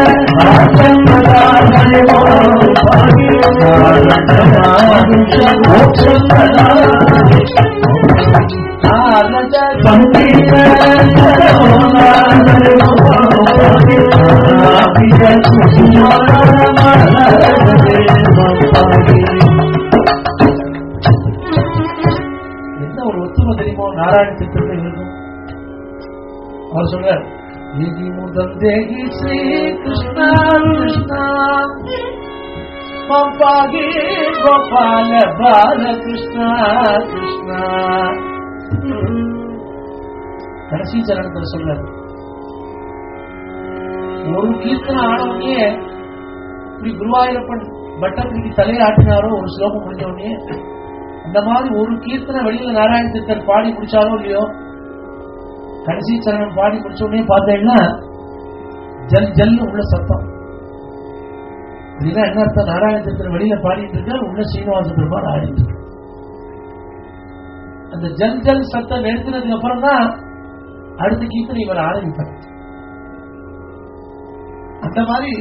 என்ன ஒரு ஒத்துமை தெரியுமோ நாராயண சித்தத்தில் இருக்கும். அவர் சொல்றார், ஏகி முதல் தேகி ஸ்ரீ கிருஷ்ணா கிருஷ்ணா மம்பாகி கோபால பால கிருஷ்ணா கிருஷ்ணா. கடைசி சரணத்தில் சொல்றார், ஒரு கீர்த்தனை ஆனவனே இப்படி குருவாயூரப்பன் பட்டத்திற்கு தலையாட்டினாரோ ஒரு ஸ்லோகம் முடிஞ்ச உடனே, அந்த மாதிரி ஒரு கீர்த்தனை வெளியில நாராயண சித்தர் பாடி முடிச்சாரோ இல்லையோ, கடைசி சரணம் பாடி முடிச்ச உடனே பார்த்தேன்னா ஜல் ஜல் உள்ள சத்தம். இதுதான் என்ன அர்த்தம்? நாராயண சித்தர் வெளியில பாடிட்டு இருக்க, உள்ள சீனிவாச பெருமாள் ஆடிட்டு இருக்கு. அந்த ஜல் ஜல் சத்தம் நிறுத்தினதுக்கு அப்புறம் தான் அடுத்த கீர்த்தனை இவர் ஆரம்பிப்பார். அந்த மாதிரி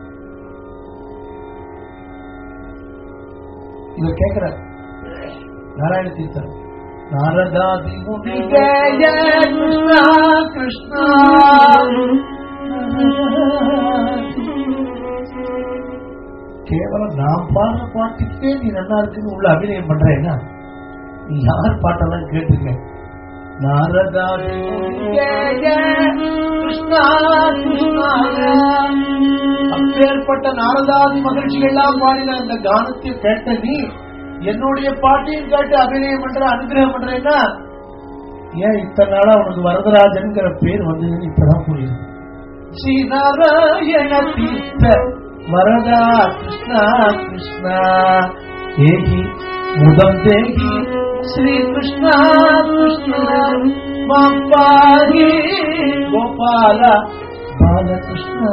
இவர் கேட்கிறார் நாராயண தீர்த்தர், நாரதாதி முனிகய கிருஷ்ணா கிருஷ்ணா கேவலம் நாம் பாடுற பாட்டுக்கே நீ நல்லா இருக்குன்னு உள்ள அபிநயம் பண்றேன்னா நீ யார் பாட்டெல்லாம் கேட்டுக்க. நாரதாதி முனிகய கிருஷ்ணா கிருஷ்ணா, அப்பேற்பட்ட நாரதாதி மகிழ்ச்சிகள்லாம் பாடின அந்த கானத்தை கேட்ட நீ என்னுடைய பாட்டையும் கேட்டு அபிநயம் பண்ற அனுகிரகம் பண்றேன்னா ஏன் இத்தனை நாளா உனக்கு வரதராஜன்கிற பேர் வந்ததுன்னு இப்பதான் புரியுது. ஸ்ரீ நாராயண தீர்த்த வரதா கிருஷ்ணா கிருஷ்ணா ஏகி முதம் தேகி ஸ்ரீ கிருஷ்ணா கிருஷ்ணா மம்பாகி கோபால பாலகிருஷ்ணா.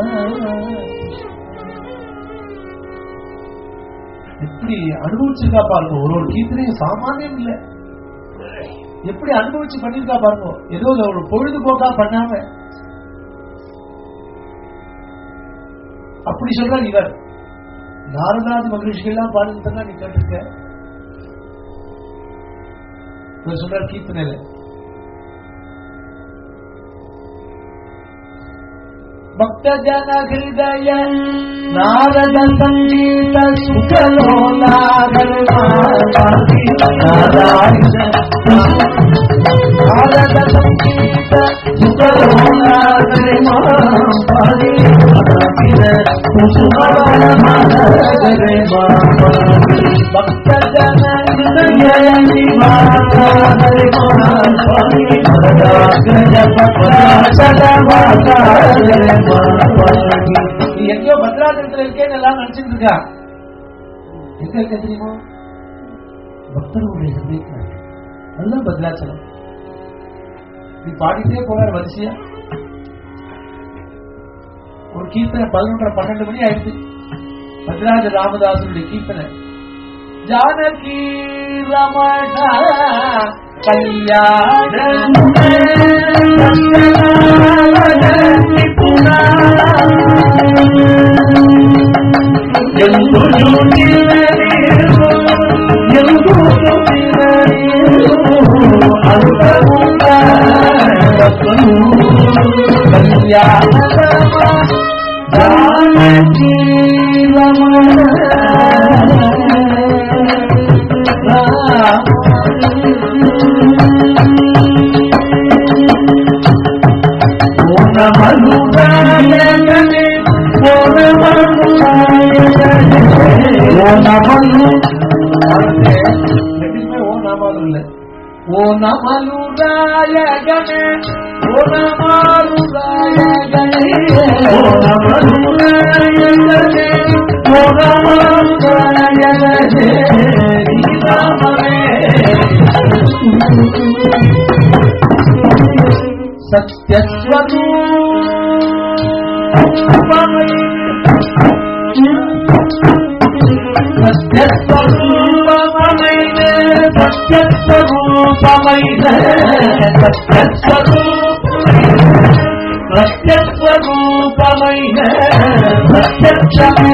எப்படி அனுபவிச்சிருக்கா பாருங்க. ஒரு ஒரு கீர்த்தனையும் சாமானியம் இல்ல, எப்படி அனுபவிச்சு பண்ணிருக்கா பாருங்க. ஏதோ ஒரு பொழுதுபோக்கா பண்ணாம அப்படி சொல்றார் இவர். நாரதாதி மகிழ்ச்சிகள்லாம் பாடுறதுன்னா நீ கேட்டிருக்க. இவர் சொல்றார் கீர்த்தனையில, பக்த ஜன ஹிருதய நாரத சங்கீத சுகலோலாகல் நாராயண நாரத சங்கீத சுகலோலாகல் மாபாரி குசுமால மனகரே மாபாரி பக்த ஜன ஹிருதய நிவாசாகல் மாபாரி வரதாக்ரஜ பத்ராசதவாகாரே. நீ எங்கயோ பத்ராசனத்துல இருக்கேன்னு எல்லாம் நினைச்சிட்டு இருக்கா. எங்க இருக்க தெரியுமா? பக்தர்களுடைய சந்தேகம் அதுதான் பத்ராச்சலம். நீ பாடிட்டே போறாரு வரிசையா. ஒரு கீர்த்தனை பதினொன்றரை பன்னெண்டு மணி ஆயிடுச்சு. பத்ராஜ ராமதாசனுடைய கீர்த்தனை ஜானகி ரமண கல்யாண ಎಂದು ஓ நமலுராயகனே ஓ நமலுராயகனே ஓ நமலுராயகனே ஓ நமலுராயகனே ராமரே சத்யஸ்வரூபமே சத்யஸ்வரூபமே சத்யஸ்வரூபமே சத்யஸ்வரூபமே சத்யக்ஷமே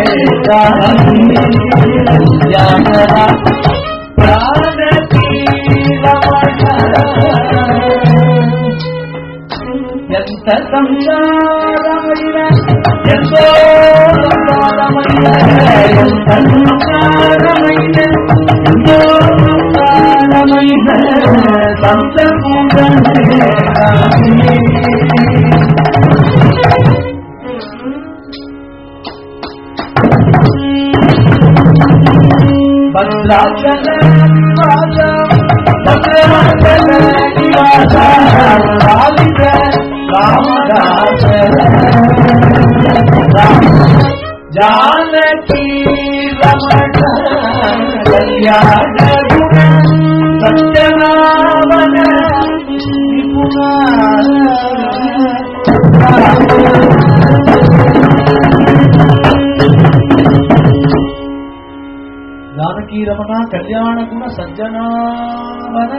ఎంత సంసారమైన ఎంతో సంసారమైన ఎంత సంసారమైన ఎంతో సంసారమైన భద్రాచల నివాస భద్రాచల నివాస కాళిక రామదాస జానకీ రమణ కళ్యాణ గుణ సత్యనామన నిపుణ జానకీ రమణ కళ్యాణ గుణ సజ్జనావన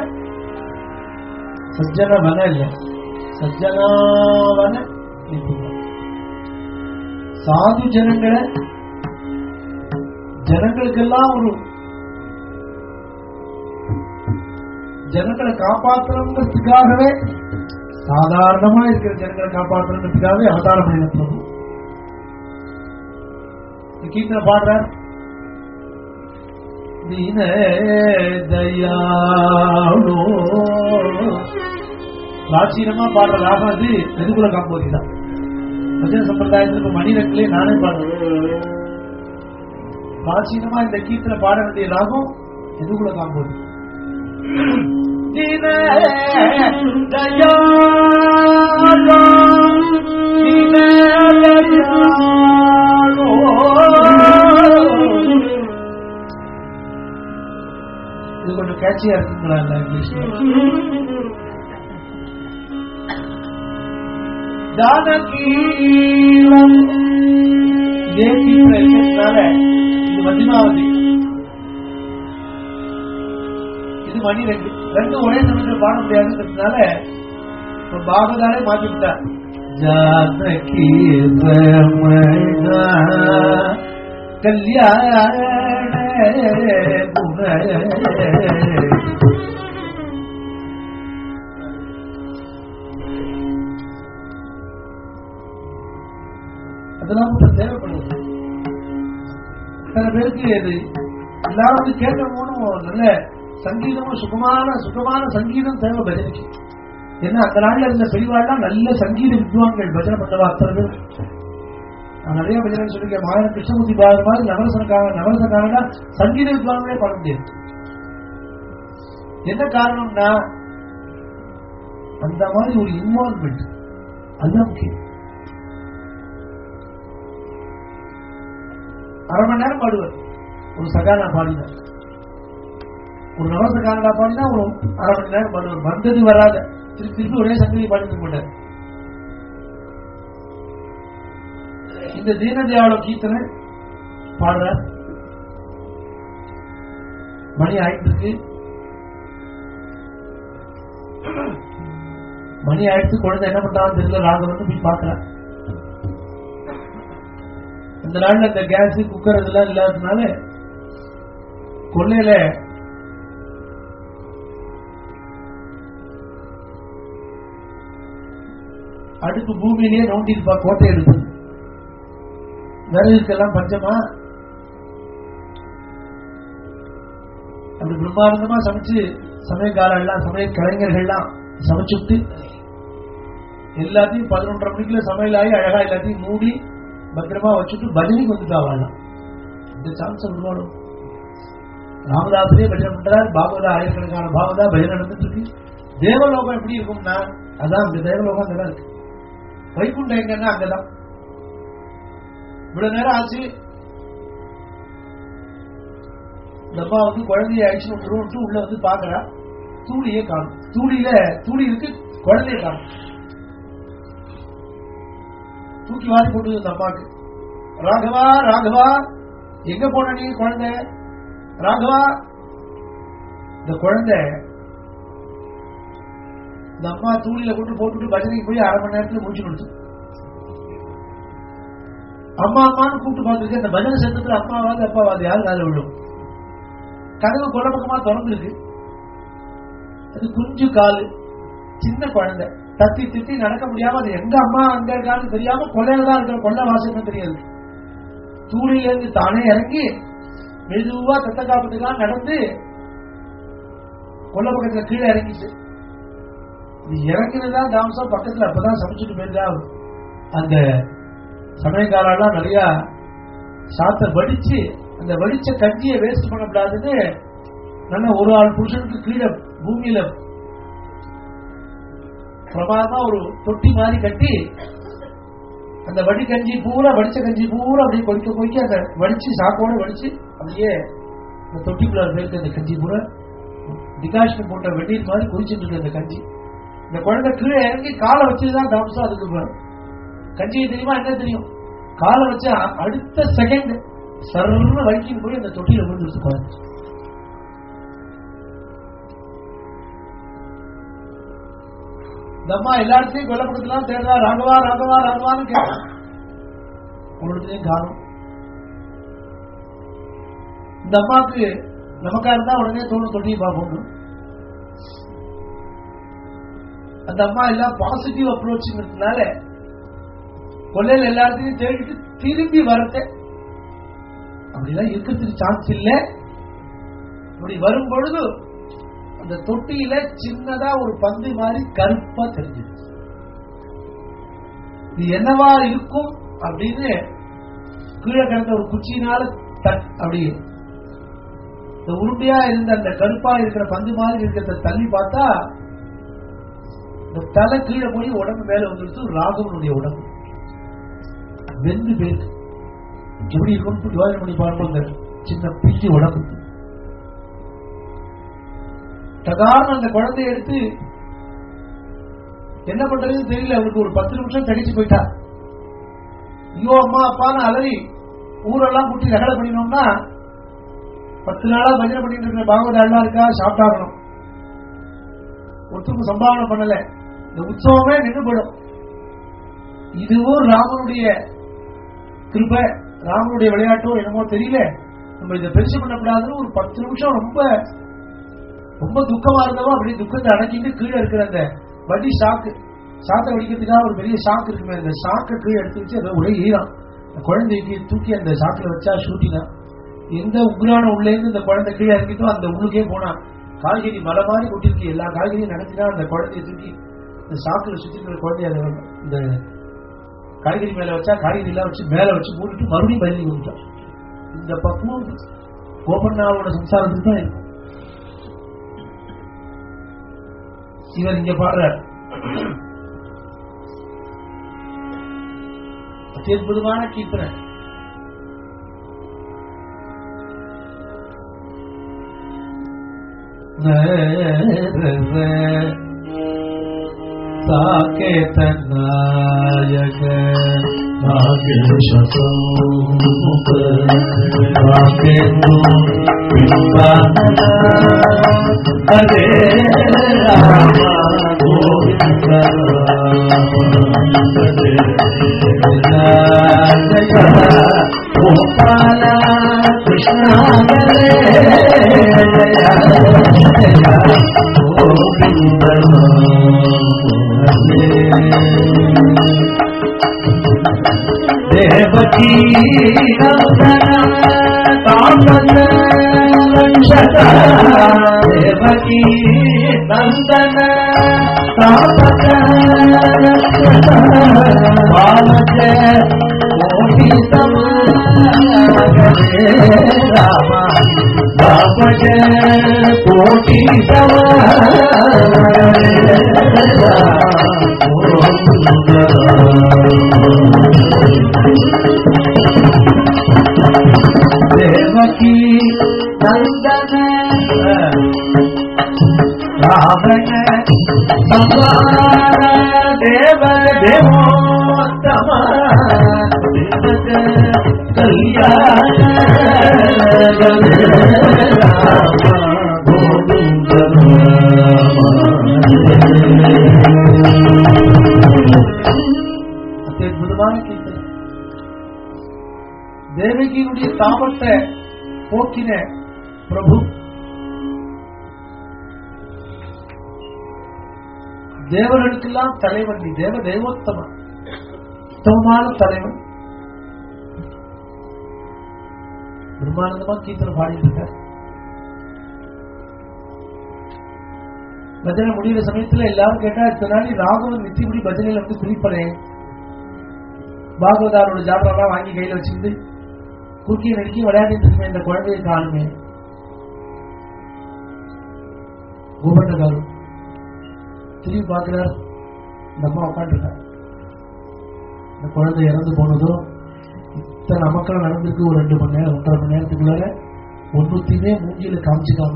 சஜ்ஜனவன இல்ல சஜ்ஜனாவன சாது ஜனங்களை ஜனங்களுக்கெல்லாம் ஒரு ஜனங்களை காப்பாற்றணுங்கிறதுக்காகவே சாதாரணமா இருக்கிற ஜனங்களை காப்பாற்றணுங்கிறதுக்காகவே அவதாரம் பண்ணின பிரபு கீர்த்தனை பாடுறார். दीन दयालो பிராச்சீனமா பாடுற ராகம் அது எதுக்குள்ள காம்போதி தான். பஜன சம்பிரதாயத்துக்கு மணிரட்டிலே நானே பாடுறேன். பிராச்சீனமா இந்த கீர்த்தனை பாட வேண்டிய ராகம் எதுக்குள்ள காம்போதி. दीन दयालो दीन दयालो இது கொஞ்சம் கேட்சியா இருக்குங்களா இங்கிலீஷ்ல. ஜானகீலம் இதே கீர்த்தனை இருக்கிறதுனால இது மத்தியமாவதி, இது மணி ரெண்டு ரெண்டும் ஒரே சமயத்தில் பாட முடியாதுன்றதுனால பாகதாலே மாற்றி விட்டார். ஜானகி கல்யாண குண அதெல்லாம் தேவைப்படுது. சில பேருக்கு இது எல்லாரும் கேட்கணும். நல்ல சங்கீதமும் சுகமான சுகமான சங்கீதம் தேவை பஜனைக்கு. ஏன்னா அந்த நாள்ல இருந்த பெரியவாள்லாம் நல்ல சங்கீத வித்வான்கள் பஜனை பண்ணவா அத்தனை பேர். நான் நிறைய பஜனை சொல்லிருக்கேன். மாயன கிருஷ்ணமூர்த்தி பாரத மாதிரி நவரசனக்காக நவரசக்காரங்க சங்கீத வித்வான்களே பாட முடியாது. என்ன காரணம்னா அந்த மாதிரி ஒரு இன்வால்வ்மெண்ட் அதுதான் முக்கியம். அரை மணி நேரம் பாடுவார். ஒரு சகானா பாடினார், ஒரு நவசகானா பாடினா ஒரு அரை மணி நேரம் பாடுவார். வந்தது வராத திருப்பி திருப்பி ஒரே சங்கதி பாடிட்டு மாட்டார். இந்த தீனதயாள கீர்த்தனை பாடுறார். மணி ஆயிட்டு இருக்கு. மணி ஆயிடுச்சு. குழந்தை என்ன பண்றான்னு தெரியல. ராகம் வந்து போய் பாக்குறார். இந்த நாள்ல இந்த கேஸ் குக்கர் இதெல்லாம் இல்லாததுனால கொள்ளையில அடுப்பு பூமியிலேயே நோண்டிருப்பா, கோட்டை எடுத்து. விறகுக்கெல்லாம் பஞ்சமா? அப்படி பிரம்மாண்டமா சமைச்சு சமயக்காரெல்லாம் சமய கலைஞர்கள்லாம் சமைச்சுட்டு எல்லாத்தையும் பதினொன்றரை மணிக்குள்ள சமையல் ஆகி அழகா எல்லாத்தையும் மூடி பத்திரமா வச்சுட்டு பஜனைக்கு வந்துட்டா வாழலாம். இந்த சான்ஸ் உருவாடும். ராமதாசரே பஜனை பண்றார், பாகவதா ஆயிரக்கணக்கான பாகவதா பஜனை நடந்துட்டு இருக்கு. தேவலோகம் எப்படி இருக்கும்னா அதான் அந்த தேவலோகம் அங்கதான் இருக்கு. வைகுண்டம் எங்கன்னா அங்கதான். இவ்வளவு நேரம் ஆச்சு, இந்த அம்மா வந்து குழந்தைய ஆயிடுச்சு உள்ள வந்து பாக்குறா, தூளியே காணும். தூளியில தூளி இருக்கு, குழந்தைய காணும். தூக்கி வாரி போட்டு இந்த அம்மாக்கு, ராகவா ராகவா எங்க போன நீ குழந்தை? ராகவா. இந்த குழந்தை இந்த அம்மா தூளில கொண்டு போட்டுட்டு பஜனைக்கு போய் அரை மணி நேரத்துல முடிச்சு கொடுத்து அம்மா அம்மான்னு கூப்பிட்டு பார்த்துருக்கு. அந்த பஜனை சத்தத்துல அம்மாவாது அப்பாவாது யாரு கால விழும். கதவு கொள்ள பக்கமா திறந்துருக்கு. அது குஞ்சு காலு, சின்ன குழந்தை, தத்தி திட்டி நடக்க முடியாம அது எங்க அம்மா அங்க இருக்கான்னு தெரியாம கொள்ளையில்தான் இருக்கிற, கொள்ள வாசகம் தெரியாது. தூளில இருந்து தானே இறங்கி மெதுவா தத்த காப்பத்துக்காக நடந்து கொல்ல பக்கத்துல கீழே இறங்கிச்சு. இறங்கினதான் தாமசம் பக்கத்துல அப்பதான் சமைச்சுட்டு போயிருந்தா. அந்த சமயக்காரெல்லாம் நிறைய சாத்த வடிச்சு அந்த வடிச்ச கஞ்சியை வேஸ்ட் பண்ணக்கூடாதுன்னு நல்ல ஒரு ஆள் புருஷனுக்கு கீழே பூமியில பிரமாதமா ஒரு தொட்டி மாதிரி கட்டி அந்த வடி கஞ்சி பூரா வடிச்ச கஞ்சி பூரா அப்படியே கொதிக்க கொதிக்க அந்த வடிச்சு சாக்கோட வடிச்சு அப்படியே அந்த தொட்டிக்குள்ள போயிருக்கு. அந்த கஞ்சி பூரா டிகாஷன் போட்ட வெந்நீர் மாதிரி கொதிச்சுட்டு இருக்கு அந்த கஞ்சி. இந்த குழந்தை கீழே இறங்கி காலை வச்சுதான் தாமசம். அதுக்கு கஞ்சியை தெரியுமா என்ன தெரியும்? காலை வச்ச அடுத்த செகண்ட் சர்ன்னு வலிக்கின்னு போய் அந்த தொட்டியில விழுந்துருச்சு குழந்தை. இந்த அம்மா எல்லாத்தையும் கொல்லப்படத்துலாம் தேடுறா, ராகவா ராகவா ராகவான்னு கேட்கலாம். ஒருத்தையும் காணும். இந்த அம்மாவுக்கு நமக்கா இருந்தா உடனே தோணு தொட்டியை பார்ப்போம். அந்த அம்மா எல்லாம் பாசிட்டிவ் அப்ரோச்சுங்கிறதுனால கொள்ளையில எல்லாத்தையும் தேடிட்டு திரும்பி வரத்த அப்படிலாம் இருக்கிறதுக்கு சான்ஸ் இல்லை. அப்படி வரும் பொழுது அந்த தொட்டியில சின்னதா ஒரு பந்து மாதிரி கருப்பா தெரிஞ்சிருச்சு. இது என்னவா இருக்கும் அப்படின்னு கீழே கிடந்த ஒரு குச்சியினால அப்படி இந்த உருண்டையா இருந்த அந்த கருப்பா இருக்கிற பந்து மாதிரி இருக்கிறத தள்ளி பார்த்தா இந்த தலை கீழே போய் உடம்பு மேல வந்துருச்சு. ராகவனுடைய உடம்பு வெந்து பேரு எப்படி இருக்கும் யோசனை பண்ணி பார்ப்போம். சின்ன பிஞ்சு உடம்பு சாதாரண அந்த குழந்தைய எடுத்து என்ன பண்றதுன்னு தெரியல. அவருக்கு ஒரு பத்து நிமிஷம் தடிச்சு போயிட்டா. ஐயோ அம்மா அப்பான்னு அலறி ஊரெல்லாம் கூட்டி ரகலை பண்ணினோம்னா பத்து நாளா பஜனை பண்ணிட்டு இருக்கிற பாகவதாலாம் இருக்கா, சாப்பிட்டாகணும். ஒருத்தருக்கும் சம்பாவனை பண்ணல, இந்த உற்சவமே நின்று போயிடும். இதுவும் ராமனுடைய கிருபை, ராமனுடைய விளையாட்டோ என்னமோ தெரியல. நம்ம இதை பெருசு பண்ணக்கூடாதுன்னு ஒரு பத்து நிமிஷம் ரொம்ப ரொம்ப துக்கமா இருந்தவோ அப்படி துக்கத்தை அடக்கிட்டு கீழே இருக்கிற அந்த வடி சாக்கு சாக்கை வடிக்கிறதுக்காக ஒரு பெரிய சாக்கு இருக்குமே, அந்த சாக்கை கீழே எடுத்து வச்சு அதை ஒரே ஈரம் குழந்தைக்கு தூக்கி அந்த சாக்கில் வச்சா ஷூட்டினா எந்த உக்ரான உள்ளே இருந்து இந்த குழந்தை கீழே இறங்கிட்டோ அந்த உள்ளுக்கே போனா காய்கறி மலை மாதிரி கொட்டிருக்கு. எல்லா காய்கறியும் நடத்தினா அந்த குழந்தைய தூக்கி இந்த சாக்குல சுத்தி இருக்கிற குழந்தைய இந்த காய்கறி மேல வச்சா காய்கறி எல்லாம் வச்சு மேல வச்சு மூடிட்டு மறுபடியும் பயிலி கொடுத்தான். இந்த பக்குவம் கோபண்ணாவோட சம்சாரத்துக்கு தான் இருக்கும். இவர் இங்க பாடுறார். அற்புதமான கீர்த்தனை. साकेत नायक नागेश सौमुख राकेतु बिंबानन हरे राम गोविंद गोपाल कृष्ण गोविंद தேவகி தாமன ரட்சக தேவகி நந்தன தாமன ரட்சக பாலக கோடி சமகரே ராம பாபக கோடி சமகரே தேவகி நந்தன ராவண சம்ஹார தேவ தேவோத்தம தேவக கல்யாண ராம கோவிந்த அத்புதமான கீர்த்தனை. தேவகியினுடைய தாபத்தை போக்கின பிரபு தேவர்களுக்கெல்லாம் தலைவன். நீ தேவ தேவோத்தமன், உத்தமமான தலைவன். பிரம்மானந்தமா கீர்த்தனை பாடிட்டு இருக்க. பஜனை முடிகிற சமயத்துல எல்லாரும் கேட்டா இத்தனை ராகவன் நித்தியபடி பஜனையில வந்து குறிப்பறேன். பாகவதாரோட ஜாபரெல்லாம் வாங்கி கையில வச்சுக்கிட்டு குறுக்கிய நடிக்கி விளையாடிட்டு இருக்குமே இந்த குழந்தையை காணுமே. கோபண்டகாரு திரும்பி பார்க்கிறார். இந்த அம்மா உட்காந்துருக்கார். இந்த குழந்தை இறந்து போனதோ இத்தனை மக்கள் நடந்திருக்கு. ஒரு ரெண்டு மணி நேரம் ஒன்றரை மணி நேரத்துக்குள்ளார ஒன்னுத்தையுமே மூஞ்சியில காமிச்சுக்காம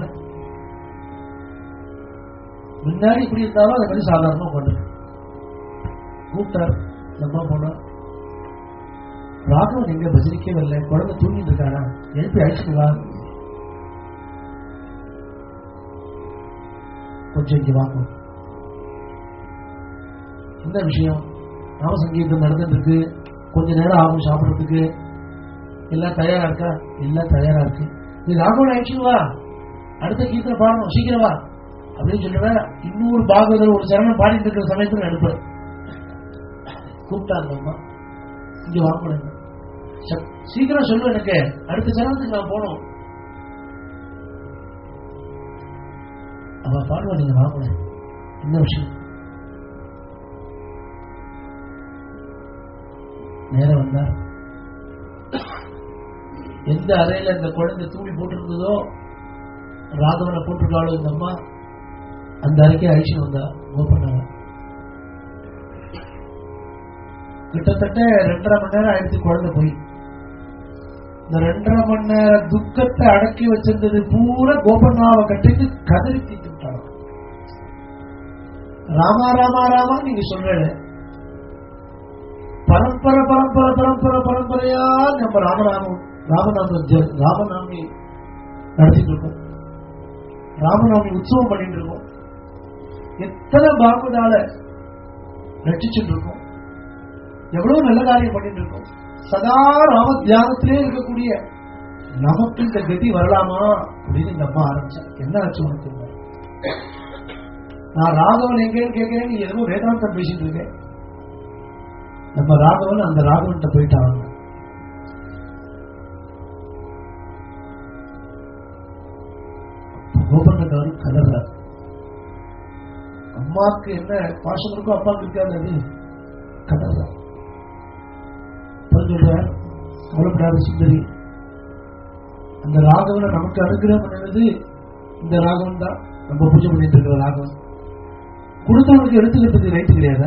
முன்னாடி இப்படி இருந்தாலும் அதை மாதிரி சாதாரணமா உட்காந்துருக்கு. கூப்பிட்டார். இந்த அம்மா போனார். ராகவன் எங்க பஜனிக்கவே இல்லை, குழந்தை தூங்கிட்டு இருக்கானா, எழுப்பி அழைச்சுங்களா, கொஞ்சம் இங்க வாங்க. இந்த விஷயம் நாம சங்கீதம் நடந்துட்டு இருக்கு, கொஞ்ச நேரம் ஆகும் சாப்பிடறதுக்கு. எல்லாம் தயாரா இருக்கா? எல்லாம் தயாரா இருக்கு. நீ ராகவன் அழைச்சுவா, அடுத்த கீர்த்தனை பாடணும், சீக்கிரம் வா அப்படின்னு சொல்லுவேன். இன்னொரு பாகவதர் ஒரு சரணம் பாடிட்டு இருக்கிற சமயத்துல எடுப்பேன். கூப்பிட்டாங்க அம்மா, இங்க வாங்க, சீக்கிரம் சொல்லு, எனக்கு அடுத்த சரணத்துக்கு நான் போனோம். அவ பாடுவா, நீங்க வாங்க, என்ன விஷயம்? நேரம் வந்தா எந்த அறையில இந்த குழந்தை தூளி போட்டிருந்ததோ, ராகவனை போட்டிருக்காளோ இந்த அம்மா, அந்த அறைக்கே அழிச்சு வந்தா. கோபண்ணாங்க. கிட்டத்தட்ட ரெண்டரை மணி நேரம் ஆயிடுச்சு குழந்தை போய். இந்த ரெண்டரை மணி நேர துக்கத்தை அடக்கி வச்சிருந்தது பூரா கோபண்ணாவை கட்டிட்டு கதறி தீட்டு விட்டாங்க. ராமா ராமா ராமா நீங்க சொல்ற பரம்பரை பரம்பரை பரம்பரை பரம்பரையா நம்ம ராமநாமம் ராமநாம ராமநாமி நடத்திட்டு இருக்கோம். ராமநாமி உற்சவம் பண்ணிட்டு இருக்கோம். எத்தனை பாகுதால ரட்சிச்சுட்டு இருக்கோம். எவ்வளவு நல்ல காரியம் பண்ணிட்டு இருக்கோம். சதா ராம தியானத்திலே இருக்கக்கூடிய நமக்கு இந்த கதி வரலாமா அப்படின்னு இந்த அம்மா ஆரம்பிச்சா. என்ன ஆச்சு உனக்கு? நான் ராகவன் எங்கேன்னு கேட்கிறேன், நீ எதுவும் வேதாந்தம் பேசிட்டு இருக்கேன். நம்ம ராகவன் அந்த ராகவன்கிட்ட போயிட்டாங்க. கோபண்ணக்காரு கலர்றார். அம்மாவுக்கு என்ன பாசம் இருக்கோ அப்பாவுக்கு இருக்காது, அது கலர்றார். சொல்றார், கவலைப்படாத சுந்தரி, அந்த ராகவனை நமக்கு அனுகிரகம் பண்ணது இந்த ராகவன் தான். நம்ம பூஜை பண்ணிட்டு இருக்கிற ராகவன் கொடுத்தவனுக்கு எடுத்துக்கிறதுக்கு ரைட்டு கிடையாத.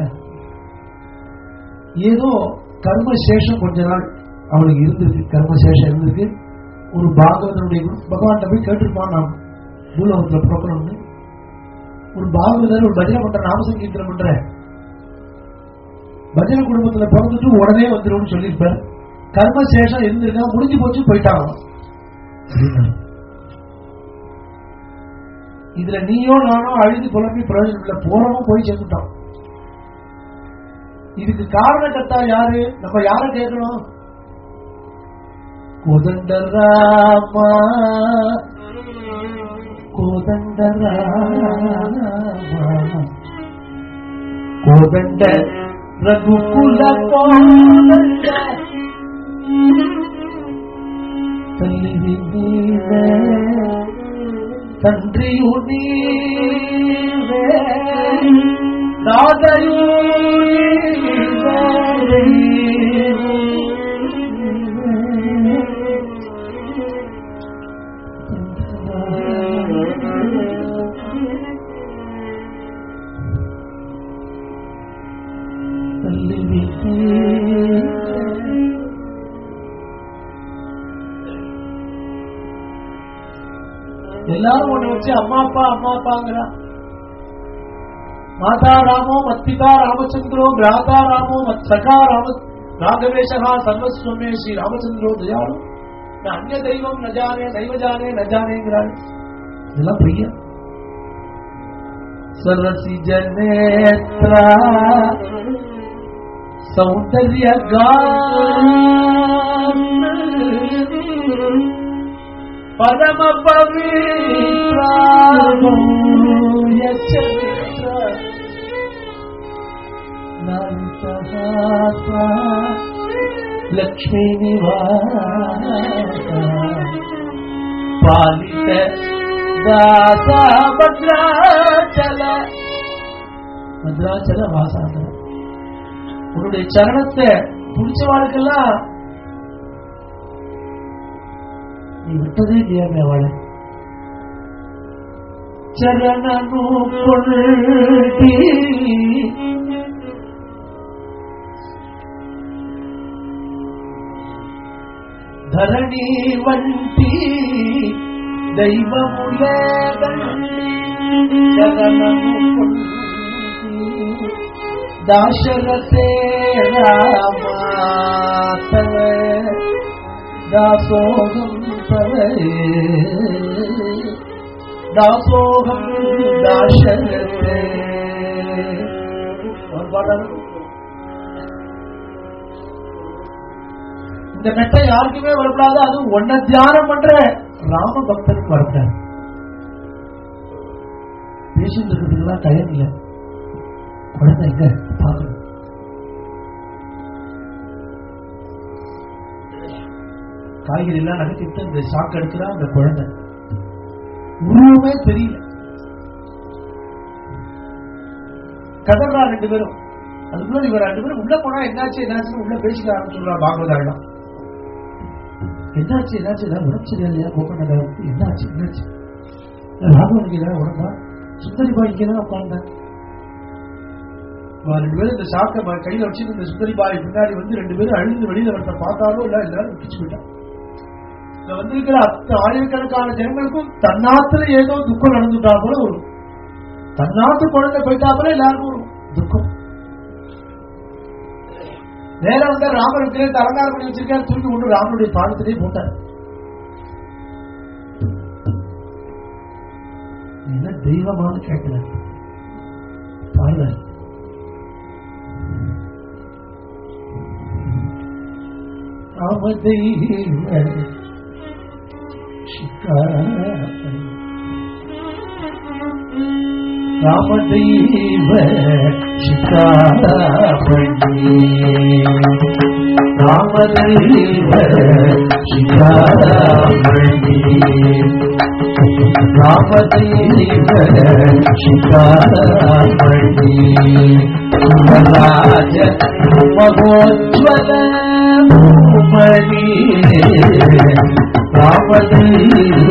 ஏதோ கர்மசேஷம் கொஞ்ச நாள் அவனுக்கு இருந்திருக்கு, கர்மசேஷம் இருந்திருக்கு. ஒரு பாகவதனுடைய பகவான் போய் கேட்டிருப்பான், நாம் பூலோகத்துல புறக்கணும்னு. ஒரு பாகவதர் ஒரு பஜனை பண்ற, நாமசங்கீர்த்தனம் பண்ற, பஜனை குடும்பத்துல பிறந்துட்டு உடனே வந்துடும் சொல்லியிருப்பார். கர்மசேஷம் இருந்திருக்கா, முடிஞ்சு போச்சு, போயிட்டாங்க. இதுல நீயோ நானோ அழுதி புலம்பி பிரயோஜனம் இல்லை, போறவங்க போய் சேர்ந்துட்டான். இதுக்கு காரணக்கர்த்தா யாரு? நம்ம யார கேட்கணும்? கோதண்டராமா கோதண்டராமா கோதண்ட ரகுகுல கோதண்ட தல்லி தன்றியு நீவே நாதையு எல்லாரும் ஒண்ணு வச்சு அம்மா அப்பா அம்மா அப்பாங்கிறா. மாதா ராமோ மத்பிதா ராமச்சந்திரோ பிராதா ராமோ மத் சகா ராம ராகவேஷகா சர்வஸ்வமே ஸ்ரீ ராமச்சந்திரோ தயாளு அந்நிய தெய்வம் நஜானே தெய்வஜானே நஜானேங்கிறாள். இதெல்லாம் பொய்யா? சரசி ஜனேத்ரா சௌந்தர்ய பரம பவித்ர லக்ஷ்மி நிவாச பாலித தாச பத்ராச்சல பத்ராச்சல வாசான உன்னுடைய சரணத்தை பிடிச்சவாளுக்கெல்லாம் நீ விட்டதே இல்லையாமே அவளை. சரணனு கொள்டி ధరణి వంటి దైవములేదరణము దాశరథే రామాతవ దాసోహం తవే దాసోహం దాశరథే. இந்த மெட்டை யாருக்குமே வரப்படாது. அது ஒன்ன தியானம் பண்ற ராம பக்தனுக்கு வரப்படாது. பேசிட்டு இருக்கிறதுக்கெல்லாம் டைம் இல்லை. குழந்தை எங்க பாக்கணும். காய்கறி எல்லாம் நகர்த்திட்டு இந்த சாக்கு எடுக்கிறா அந்த குழந்தை. உருவமே தெரியல. கதறா ரெண்டு பேரும். அதுக்குள்ள இவர் ரெண்டு பேரும் உள்ள போனா என்னாச்சு என்னாச்சு உள்ள பேசிக்க ஆரம்பிச்சுடுறா பாகவதாரிடம். என்னாச்சு என்னாச்சு ஏதாவது உடம்பு சரியில்லையா கோபண்ண என்னாச்சு என்னாச்சு ராகவனுக்கு ஏதாவது உடம்பா சுந்தரி பாய்க்கு தான் உட்கார்ந்தேன். ரெண்டு பேரும் இந்த சாக்க கையில வச்சு இந்த சுந்தரி பாய் பின்னாடி வந்து ரெண்டு பேரும் அழிந்து வெளியில வரத்த பார்த்தாலும் இல்ல எல்லாரும் விட்டுச்சு போயிட்டான். இங்க வந்திருக்கிற அத்த ஆயிரக்கணக்கான ஜனங்களுக்கும் தன்னாத்துல ஏதோ துக்கம் நடந்துட்டா போல ஒரு தன்னாத்து குழந்தை போயிட்டா போல எல்லாருக்கும் ஒரு துக்கம். நேரம் வந்து ராமர் இருக்கிற அலங்காரம் பண்ணி வச்சிருக்காரு. தூக்கி கொண்டு ராமனுடைய பாதத்திலேயே போட்டார். என்ன தெய்வமானு கேட்கல பாருங்க. ராம தெய்வ ராமதெய்வ சிகாமணி ராமதெய்வ சிகாமணி ராமதெய்வ சிகாமணி ராஜ மகோஜ்வல மணி ராமதெய்வ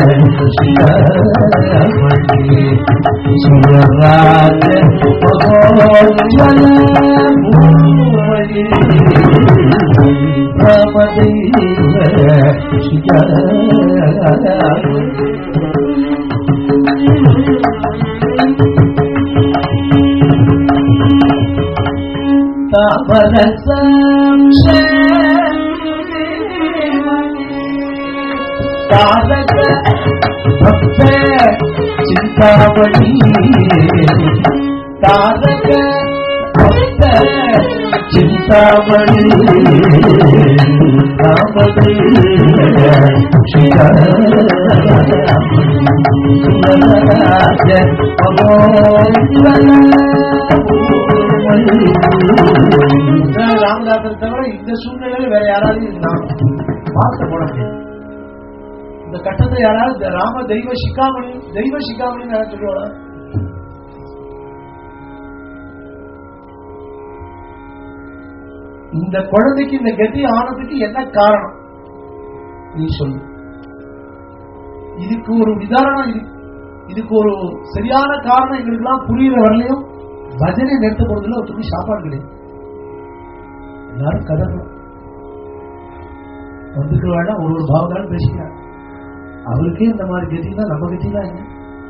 சிகாமணி சுரராஜ மகோஜ்வல மணி ராமதெய்வ சிகாமணி. தாமரசம் தாரக பக்த சிந்தாமணி தாரக பக்த சிந்தாமணி ராமதெய்வ சிகாமணி சுரராஜ மகோஜ்வல ராமதாசரை தவிர இந்த சூழ்நிலையில வேற யாராலையும் வார்த்தை போட முடியாது. இந்த கட்டத்தை யாராவது ராம தெய்வ சிக்காமணி தெய்வ சிக்காமணி யாராவது சொல்லுவாங்க? இந்த குழந்தைக்கு இந்த கதி ஆனதுக்கு என்ன காரணம் நீ சொல்லு. இதுக்கு ஒரு உதாரணம், இதுக்கு ஒரு சரியான காரணம் எங்களுக்கு எல்லாம் புரியுற வரலையும் பஜனை நிறுத்த போறதுல ஒரு துணி சாப்பாடு கிடையாது. எல்லாரும் கதை வந்துட்டு வேணா ஒரு ஒரு பாவத்தாலும் பேசிக்கிறாங்க. அவருக்கே இந்த மாதிரி கதினா நம்ம கதினா என்ன?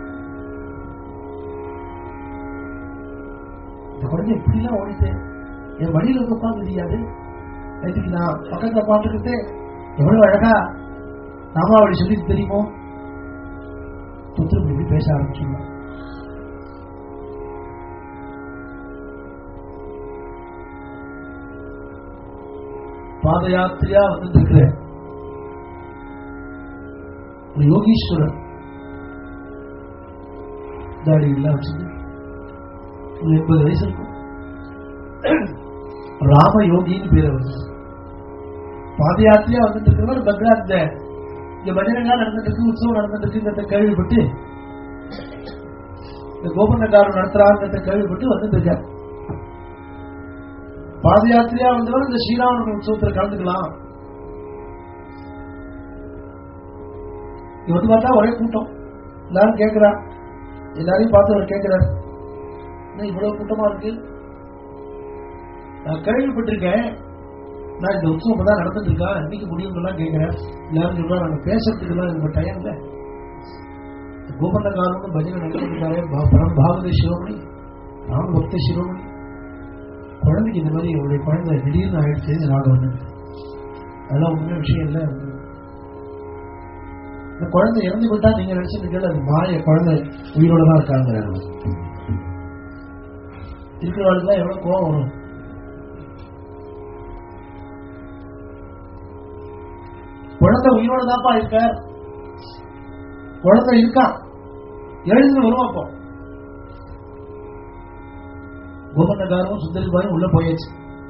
இந்த குழந்தை எப்படிலாம் ஓடிட்டு என் வழியில வந்து உட்காந்து தெரியாது. நேற்றுக்கு நான் பக்கத்துல பார்த்துக்கிட்டு எவ்வளவு அழகா நாமாவளி சொல்லி தெரியுமோ புத்திரம் இப்படி பேச ஆரம்பிச்சுங்க. பாத யாத்திரையா வந்து இருக்கிற ஒரு யோகீஸ்வரர் தாடி எல்லாம் வச்சுட்டு ஒரு எண்பது வயசு இருக்கும். ராம யோகின்னு பேர் வருது. பாத யாத்திரையா வந்துட்டு இருக்கிறவர் பக்ராத் இங்க பஜனைலாம் நடந்துட்டு இருக்கு, உற்சவம் நடந்துட்டு இருக்குங்கிறத கேள்விப்பட்டு இந்த கோபண்ணக்காரன் நடத்துறாங்கிறத கேள்விப்பட்டு வந்துட்டு இருக்கார். பாத யாத்திரையா வந்தவர் இந்த ஸ்ரீராமன் உற்சவத்தில் கலந்துக்கலாம். இங்க வந்து பார்த்தா ஒரே கூட்டம். எல்லாரும் கேட்கிறா, எல்லாரையும் பார்த்து அவர் கேட்கிறார், இவ்வளவு கூட்டமா இருக்கு, நான் கேள்விப்பட்டிருக்கேன், நான் இந்த உற்சவம் தான் நடந்துட்டு இருக்கா, இன்னைக்கு முடியும் கேட்கிறேன். எல்லாரும் சொல்றா நாங்க பேசுறதுக்கு எல்லாம் இந்த டைம் இல்ல. கோபண்ணக்காரன் பஜனை நடந்துட்டாரு, பரம் பாகவத சிரோமணி, ராம பக்த சிரோமணி. குழந்தைக்கு இந்த மாதிரி அவருடைய குழந்தை திடீர்னு ஆயிடுச்சு, நாங்க வந்து அதெல்லாம் உண்மை விஷயம் இல்லை. இந்த குழந்தை இறந்து போயிட்டா நீங்க நினைச்சிருக்கீங்க அது மாய குழந்தை உயிரோட தான் இருக்காங்க. இருக்கிறவர்களுக்கு எவ்வளவு கோபம் வரும். குழந்தை உயிரோட தான்ப்பா இருக்க, குழந்தை இருக்கா, எழுந்து வருவோம். அப்போ கோபண்ணக்காரரும் சுந்தரிபாயும் உள்ள போயாச்சு.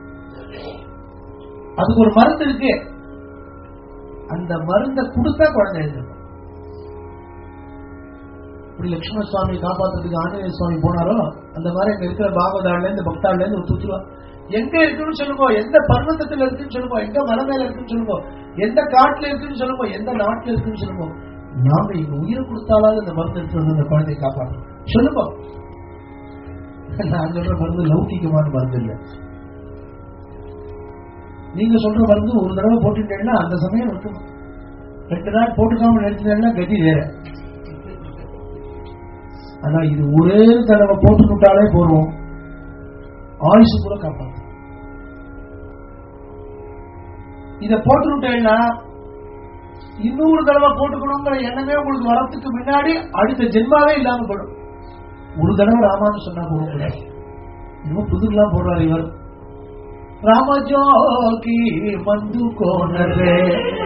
அதுக்கு ஒரு மருந்து இருக்கு, அந்த மருந்தை கொடுத்தா குழந்தை எழுந்து. இப்படி லட்சுமண சுவாமி காப்பாற்றுறதுக்கு ஆஞ்சநேய சுவாமி போனாரோ அந்த மாதிரி அங்க இருக்கிற பாகவதாடுல இருந்து பக்தாடுல இருந்து ஒரு தூத்துவா எங்க இருக்குன்னு சொல்லுங்க, எந்த பர்வத்தத்துல இருக்குன்னு சொல்லுங்க, எந்த மலை மேல இருக்குன்னு சொல்லுங்க, எந்த காட்டுல இருக்குன்னு சொல்லுங்க, எந்த நாட்டுல இருக்குன்னு சொல்லுங்க. நாம இங்க உயிரை கொடுத்தாலாவது இந்த மருந்து எடுத்து வந்து அந்த குழந்தையை காப்பாற்றணும் சொல்லுங்க. நான் சொல்ற மருந்து லௌகிகமான மருந்து இல்லை. நீங்க சொல்ற மருந்து ஒரு தடவை போட்டுட்டேன்னா அந்த சமயம் இருக்கும், ரெண்டு நாள் போட்டுக்காம நினைச்சீங்கன்னா கதி வேற. ஆனா இது ஒரே தடவை போட்டுக்கிட்டாலே போறோம், ஆயுசு கூட காப்பாற்று. இத போட்டுக்கிட்டேன்னா இன்னொரு தடவை போட்டுக்கணுங்கிற எண்ணமே உங்களுக்கு வரத்துக்கு முன்னாடி அடுத்த ஜென்மாவே இல்லாம போடும். ஒரு தடவை ராமான்னு சொன்னா போக கூடாது. இன்னும் புதுக்கெல்லாம் போடுறாரு இவர். ராமஜோகி மந்து கோனரே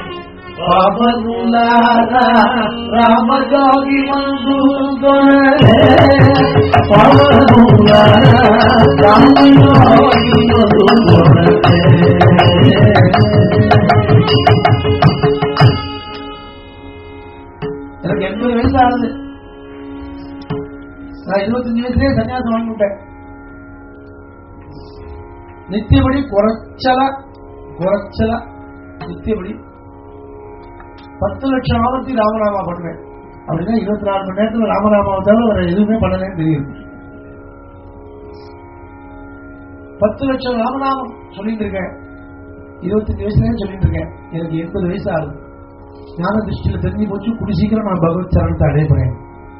பாபனுலாரா, ராமஜோகி மந்து கோனரே பாபனுலாரா, ராமஜோகி மந்து கோனரே. எனக்கு எண்பது வயசு ஆனது, நான் இருபத்தஞ்சு வயசுலயே சன்னியாசம் வாங்கி விட்டேன். நித்தியபடி குறைச்சலா குறைச்சலா நித்தியபடி பத்து லட்சம் ஆபத்தி ராமநாமா பண்ணுவேன். அப்படின்னா இருபத்தி நாலு மணி நேரத்தில் ராமநாமாவை தவிர வேற எதுவுமே பண்ணலன்னு தெரியுது. பத்து லட்சம் ராமநாமம் சொல்லிட்டு இருக்கேன், இருபத்தஞ்சு வயசுல சொல்லிட்டு இருக்கேன். எனக்கு எண்பது வயசு ஆகுது. ஞான திருஷ்டியில தெரிஞ்சு போச்சு, குடி சீக்கிரம் நான் பகவத் சரணத்தை அடையப்படுறேன்.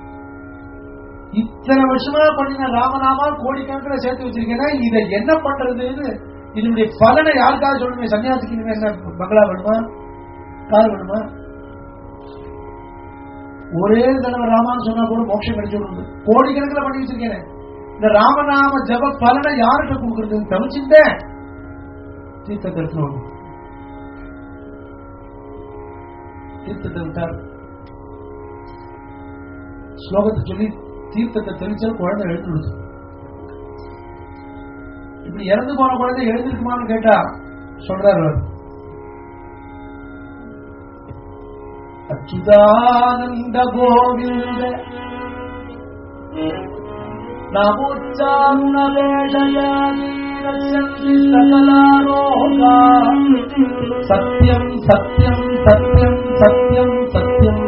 இத்தனை வருஷமா பண்ணின ராமநாமா கோடிக்கணக்கில் சேர்த்து வச்சிருக்கேன்னா இதை என்ன பண்றதுன்னு இதனுடைய பலனை யாருக்காக சொல்லுங்க. சன்னியாசிக்கு என்ன பங்களா வேணுமா, கார் வேணுமா? ஒரே தடவை ராமான்னு சொன்னா கூட மோட்சம் கிடைச்சு விடுறது. கோடிக்கணக்கில் பண்ணி வச்சிருக்கேன். இந்த ராமநாம ஜப பலனை யாருக்கு கொடுக்கறதுன்னு தவிச்சுட்டேன். தீர்த்தத்தை எடுத்துன்னு தீர்த்தத்தை விட்டார். ஸ்லோகத்தை சொல்லி தீர்த்தத்தை தெளிச்சால் குழந்தை எழுந்து விடுது. இப்படி இறந்து போன குழந்தை எழுந்திருக்குமான்னு கேட்டா சொல்றாரு, அச்சுதானந்த கோவிந்த நமோச்சாருண வேஷயாமி ரச்சந்தி சகலாரோகா சத்யம் சத்யம் சத்யம் சத்யம் சத்யம்.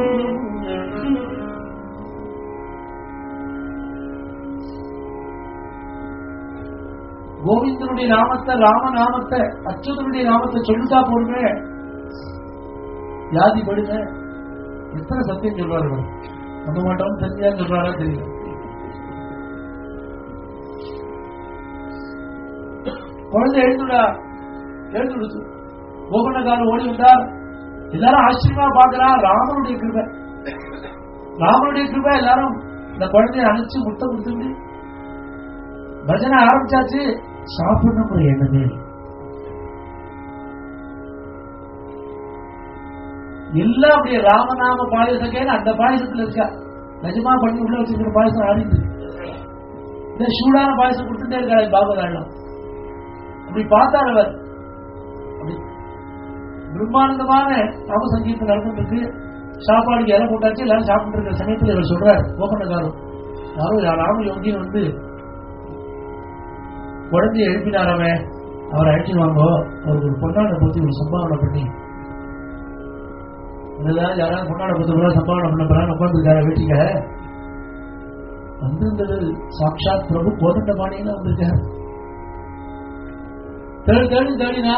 கோவிந்தனுடைய நாமத்தை, ராமநாமத்தை, அச்சுதனுடைய நாமத்தை சொல்லிட்டா போடுங்க, வியாதி படுங்க. எத்தனை சத்தியம் சொல்றாரு நம்ப மாட்டோம், தெரிஞ்சா சொல்றாரா தெரியல. குழந்தை எழுந்துடா, எழுந்துடுச்சு. கோபண்ணக்காரன் ஓடி வந்தார். எல்லாரும் ஆச்சரியமா பாக்குறா. ராமனுடைய கிருபை, ராமனுடைய கிருபை. எல்லாரும் இந்த குழந்தைய அணைச்சு முத்தம் கொடுத்துட்டு பஜனை ஆரம்பிச்சாச்சு. சாப்பிடணும் என்னது எல்லாம் அப்படியே ராமநாம பாயசம் கேட்க அந்த பாயசத்துல இருக்கா. நிஜமா பண்ணி உள்ள வச்சிருக்கிற பாயசம் ஆடிட்டு இந்த சூடான பாயசம் கொடுத்துட்டே இருக்காரு பாபதாளம். அப்படி பார்த்தார் அவர். அப்படி பிரம்மானந்தமான ராம சங்கீதம் நடந்துருக்கு. சாப்பாடுக்கு இலை போட்டாச்சு. எல்லாரும் சாப்பிட்டு இருக்கிற சமயத்தில் இவர் சொல்றார், கோபண்ணக்காரன் யாரோ ராம யோகின்னு வந்து குழந்தைய எழுப்பினாரவே, அவரை அழைச்சிடுவாங்கோ, அவருக்கு ஒரு பொன்னாடை பத்தி ஒரு சம்பாவனை பண்ணி யாராவது பொன்னாடை பத்தி சம்பாவனை பண்ண போறான்னு உட்காந்துருக்காரு வீட்டுக்க. வந்திருந்தது சாட்சாத் பிரபு கோதண்டபாணின்னு வந்திருக்காரு. தேடி தேடி தேடினா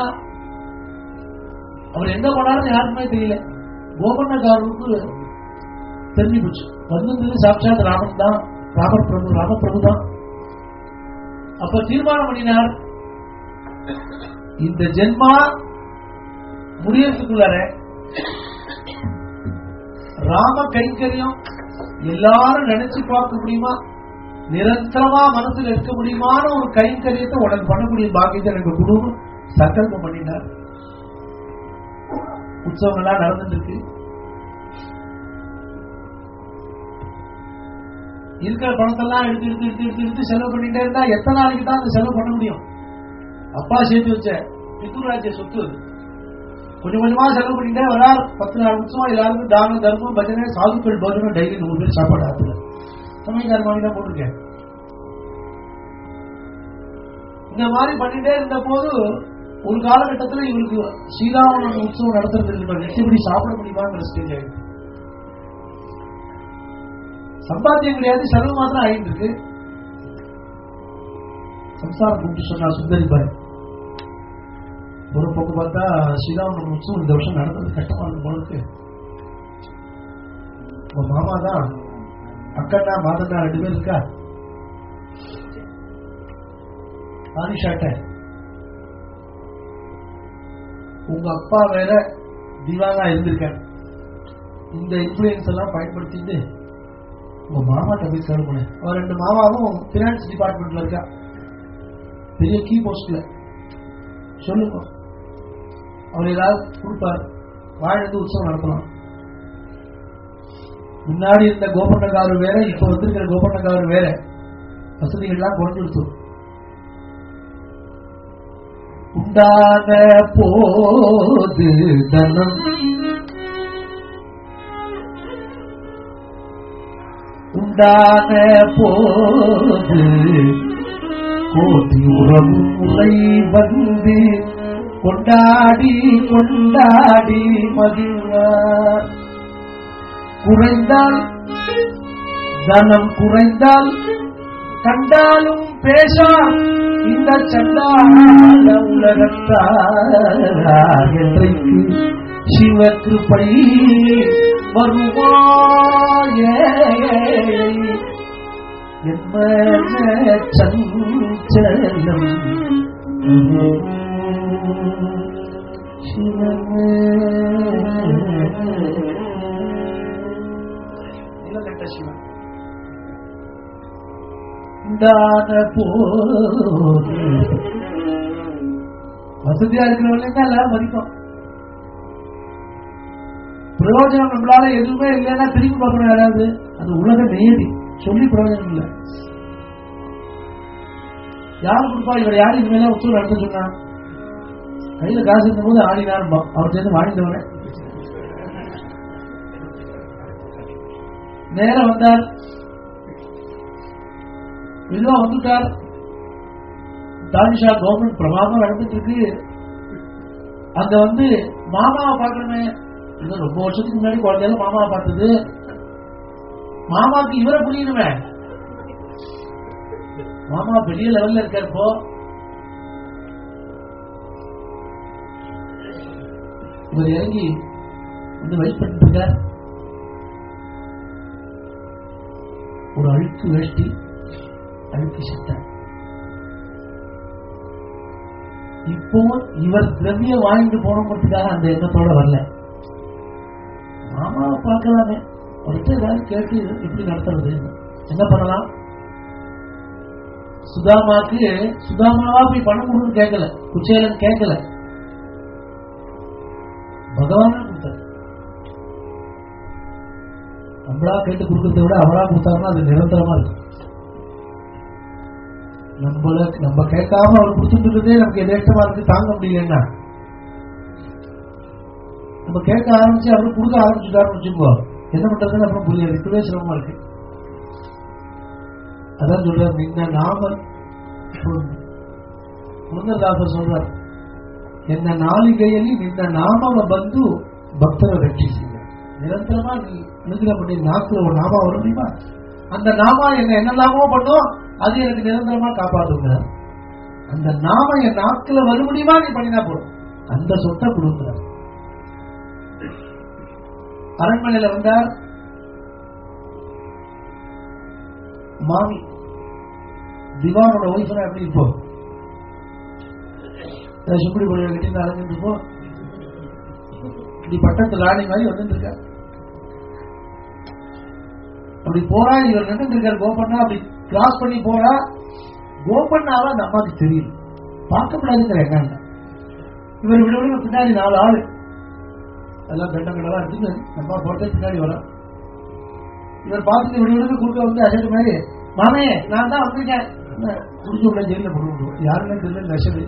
அவர் எங்க போனாருன்னு யாருக்குமே தெரியல. கோபண்ணக்காரருக்கு தெரிஞ்சு போச்சு வந்திருந்தது சாட்சாத் ராமன் தான், ராமர் பிரபு, ராமபிரபு தான். அப்ப தீர்மானம் பண்ணினார், இந்த ஜென்மா முடியறதுக்குள்ளார ராம கைங்கரியம் எல்லாரும் நினைச்சு பார்க்க முடியுமா, நிரந்தரமா மனசுல இருக்க முடியுமான ஒரு கைங்கரியத்தை உடனே பண்ணக்கூடிய பாக்கியத்தை எனக்கு குடும்பம் சங்கல்பம் பண்ணினார். உற்சவங்கள்லாம் நடந்துட்டு இருக்கு. இருக்கிற பணத்தெல்லாம் எடுத்து எடுத்து எடுத்து எடுத்து எடுத்து செலவு பண்ணிட்டே இருந்தா எத்தனை நாளைக்கு தான் அந்த செலவு பண்ண முடியும்? அப்பா சேர்த்து வச்ச பித்துராஜ்ய சொத்து கொஞ்சம் கொஞ்சமா செலவு பண்ணிட்டே வரார். பத்து நாள் நிமிஷமா எல்லாருக்கும் தான தர்மம் பஜனை சாதுக்கள் போஜனம் டெய்லி நூறு பேர் சாப்பாடு ஆத்துல சமயக்கார மாதிரி தான் போட்டிருக்கேன். இந்த மாதிரி பண்ணிட்டே இருந்த போது ஒரு காலகட்டத்தில் இவருக்கு ஸ்ரீராமன் உற்சவம் நடத்துறதுக்கு எப்படி சாப்பிட முடியுமாங்கிற ஸ்டேஜ் ஆயிடுச்சு. சம்பாத்தியம் கிடையாது, செலவு மாத்திரம் ஆகிட்டு இருக்கு. சம்சாரம் கூப்பிட்டு சொன்னா சுந்தரிபாய், ஒரு பக்கம் பார்த்தா ஸ்ரீராமன் உற்சவம் இந்த வருஷம் நடந்தது கஷ்டமா இருக்கு போல இருக்கு. உங்க மாமா தான் அக்கண்ணா மாதண்ணா ரெண்டு பேர் இருக்கா, ஆனிஷாட்ட உங்க அப்பா வேற திவானா இருந்திருக்க. இந்த இன்ஃபுளுன்ஸ் எல்லாம் பயன்படுத்திட்டு உங்க மாமாட்ட போய் சேவ் பண்ண. அவர் ரெண்டு மாமாவும் பினான்ஸ் டிபார்ட்மெண்ட்ல இருக்கா, பெரிய கீ போஸ்ட்ல. சொல்லுங்க, அவர் ஏதாவது கொடுப்பார், வாழ்ந்து உற்சவம் நடத்தலாம். முன்னாடி இருந்த கோபண்ணக்காரு வேற, இப்ப வந்திருக்கிற கோபண்ணக்காரு வேற, வசதிகள்லாம் குறைஞ்சிருச்சு. உண்டான போது தனம் உண்டான போது கோடி உறவு முறை வந்து கொண்டாடி கொண்டாடி மகிழ்வார். குறைந்தால் தனம் குறைந்தால் கண்டாலும் பேசா இந்த சண்டால உலகத்தார் என்றைக்கு சிவகிருபை வருவாயே என்ன சஞ்சலம் சிவமே நிலகட்ட சிவன் போது வசதியா இருக்கிறவங்க எல்லாரும் மதிப்போம். பிரயோஜனம் நம்மளால எதுவுமே இல்லைன்னா திரும்பி பார்க்கணும் யாராவது. அது உலக நேதி, சொல்லி பிரயோஜனம் இல்லை. யாரு கொடுப்பா, இவர் யாரு இனிமேல உத்தரவு நடத்த சொன்னா? கையில காசு இருந்த போது ஆடினார், அவர் சேர்ந்து வாங்கிட்டவனே. நேரம் வந்தார், மெதுவா வந்துட்டார். தானிஷா கவர்மெண்ட் பிரமாதம் நடந்துட்டு இருக்கு. அங்க வந்து மாமாவை பார்க்கணுமே, ரொம்ப வருஷத்துக்கு முன்னாடி குழந்தையில மாமாவை பார்த்தது. மாமாவுக்கு இவரை புரியணுமே, மாமா பெரிய லெவல்ல இருக்கார். இப்போ இவர் இறங்கி வந்து வெயிட் பண்ணிட்டு இருக்கார். ஒரு அழுக்கு வேஷ்டி, அழுக்கு சட்டை. இப்போ இவர் திரவிய வாங்கிட்டு போனோம்ன்றதுக்காக அந்த எண்ணத்தோட வரல. மாமாவை பார்க்கலாமே, அவர்கிட்ட ஏதாவது கேட்டு எப்படி நடத்துறது, என்ன பண்ணலாம்? சுதாமாக்கு சுதாமாவா போய் பணம் கொடுன்னு கேட்கல, குச்சேலன் கேட்கல, பகவானா கொடுத்தார். நம்மளா கேட்டு கொடுக்கறத விட அவரா கொடுத்தாருன்னா அது நிரந்தரமா இருக்கு. நம்மள நம்ம கேட்காம அவர் கொடுத்துட்டு நமக்கு எதேஷ்டமா இருக்கு, தாங்க முடியலன்னா நம்ம கேட்க ஆரம்பிச்சு அவரு கொடுக்க ஆரம்பிச்சுட்டாருன்னு வச்சுக்கோ, என்ன பண்றதுன்னு அப்புறம் புரியாது, இப்பவே சிரமமா இருக்கு. அதான் சொல்றாரு, நின்ன நாம முருகதாசர் சொல்றார், என்ன நாளிகைಯಲ್ಲಿ ನಿನ್ನ ನಾಮವ ಬಂದು ಭಕ್ತರ ರಕ್ಷಿಸಿ. நிரந்தரமா நீ நிறுத்தின பண்ணி நாக்குல ஒரு நாமா வரும் முடியுமா? அந்த நாமா என்ன என்னெல்லாமோ பண்ணும், அது எனக்கு நிரந்தரமா காப்பாத்துங்க. அந்த நாம என் நாக்குல வரும் முடியுமா, நீ பண்ணினா போடும், அந்த சொத்தை கொடுக்கிறார். அரண்மனையில வந்தார். மாமி திவானோட ஒய்ஃபா எப்படி இருப்போம், சுப்படி பொருளை கட்டி அலைஞ்சிட்டு இருப்போம். இப்படி பட்டத்து ராணி மாதிரி வந்துட்டு இருக்க. அப்படி போறா, இவர் நின்று இருக்காரு கோபண்ணா, அப்படி கிராஸ் பண்ணி போறா. கோபண்ணாவா அந்த அம்மாவுக்கு தெரியல, பார்க்கப்படாதுங்கிற எங்க. இவர் விட விட பின்னாடி நாலு ஆளு எல்லாம் கண்டம் கடலாம் எடுத்து நம்ம போட்டு பின்னாடி வர. இவர் பார்த்துட்டு விட விட குறுக்க வந்து அசட்டு மாதிரி, மாமே நான் தான் வந்திருக்கேன், குடிச்சு விட ஜெயில போட்டு யாருமே தெரியல. அசடு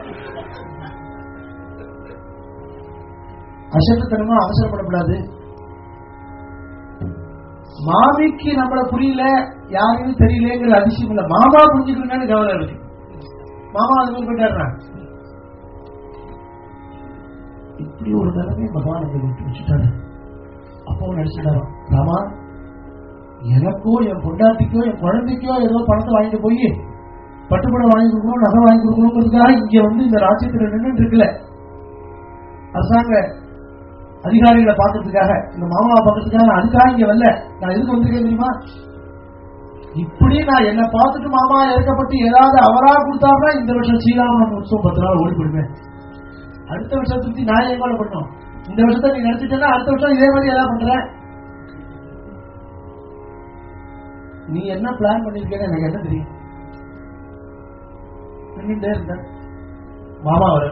அசட்டுத்தனமா அவசரப்படக்கூடாது. மாமிக்கு நம்மள புரியல, யாருமே தெரியலங்கிற அதிசயம் இல்ல, மாமா புரிஞ்சுக்கணும்னு கவலை இருக்கு. மாமா அது மாதிரி போயிட்டாரு. இப்படி ஒரு நிலைமை பகவான் எங்க விட்டு வச்சுட்டாரு. அப்போ நினைச்சுட்டாரோ, ராமா எனக்கோ என் பொண்டாட்டிக்கோ என் குழந்தைக்கோ ஏதோ பணத்தை வாங்கிட்டு போய் பட்டுப்படம் வாங்கி கொடுக்கணும், நகை வாங்கி கொடுக்கணுங்கிறதுக்காக இங்க வந்து இந்த ராஜ்யத்துல நின்று இருக்குல்ல, அரசாங்க அதிகாரிகளை பார்க்கறதுக்காக, இந்த மாமாவை பார்க்கறதுக்காக, அதுக்காக இங்க வரல. நான் எதுக்கு வந்திருக்கேன் தெரியுமா? இப்படி நான் என்ன பார்த்துட்டு மாமா இறக்கப்பட்டு ஏதாவது அவரா கொடுத்தாருன்னா இந்த வருஷம் ஸ்ரீராமன் உற்சவம் பத்து நாள் ஓடி போடுவேன். அடுத்த வருஷத்துக்கு நான் எங்க பண்ணணும், இந்த வருஷத்தை நீ நினைச்சிட்டேன்னா அடுத்த வருஷம் இதே மாதிரி ஏதாவது பண்ற. நீ என்ன பிளான் பண்ணிருக்கேன்னு எனக்கு என்ன தெரியும். நின்றுட்டே இருந்த மாமா வர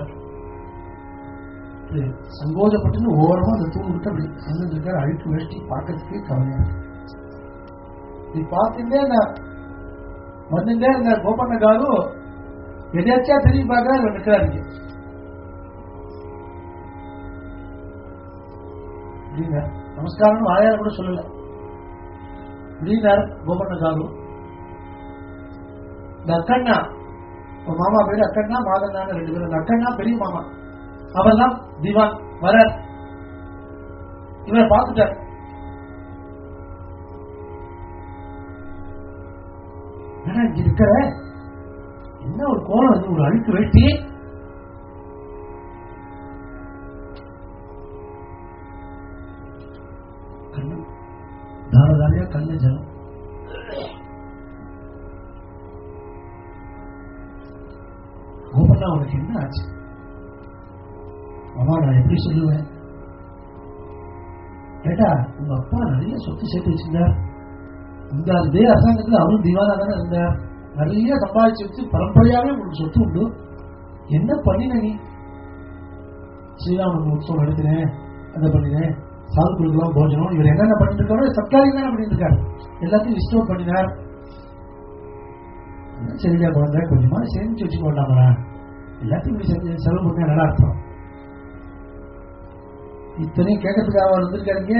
சங்கோஜப்பட்டு ஓரமா அந்த தூண் விட்டு அப்படி வந்துருக்காரு. அழுக்கு வேஷ்டி பார்க்கறதுக்கே கவலையா இருக்கு. நீ பார்த்துட்டே இந்த வந்துட்டே இருந்த கோபண்ண காரு எதாச்சியா திரும்பி பார்க்கறாரு, நிற்கிறாரு. நமஸ்காரம் வாயால கூட சொல்லல. அப்படின்னார் கோபண்ண காரு. இந்த அக்கண்ணா மாமா பேரு அக்கண்ணா, மாதண்ணான்னு ரெண்டு பேரும். அக்கண்ணா பெரிய மாமா, அவர்தான் திவான் வர. இவரை பார்த்துட்டார். இங்க இருக்கிற என்ன ஒரு கோலம், அது ஒரு அழுக்கு வெட்டி. கண்ணு தாரதாரியா கண்ணு ஜலம். கோபண்ணா உனக்கு என்ன ஆச்சு? அம்மா நான் எப்படி சொல்லுவேன் கேட்டா, உங்க அப்பா நிறைய சொத்து சேர்த்து வச்சிருந்தார். இந்த அதே அரசாங்கத்தில் அவரும் திவானா தானே இருந்தார். நிறைய சம்பாதிச்சு வச்சு பரம்பரையாவே உங்களுக்கு சொத்து உண்டு. என்ன பண்ணின நீ? ஸ்ரீராமன் உற்சவம் நடத்தினேன், அதை பண்ணினேன், சாதுக்களுக்கெல்லாம் போஜனம். இவர் என்னென்ன பண்ணிட்டு இருக்காரோ சர்க்காரி தானே பண்ணிட்டு இருக்காரு. எல்லாத்தையும் ரிஸ்டோர் பண்ணினார். சரிடா குழந்தை, கொஞ்சமா சேமிச்சு வச்சுக்க வேண்டாமடா, எல்லாத்தையும் இப்படி செஞ்சு செலவு பண்ண நல்லா அர்த்தம். இத்தனையும் கேட்கறதுக்காக வந்துருக்காருங்க.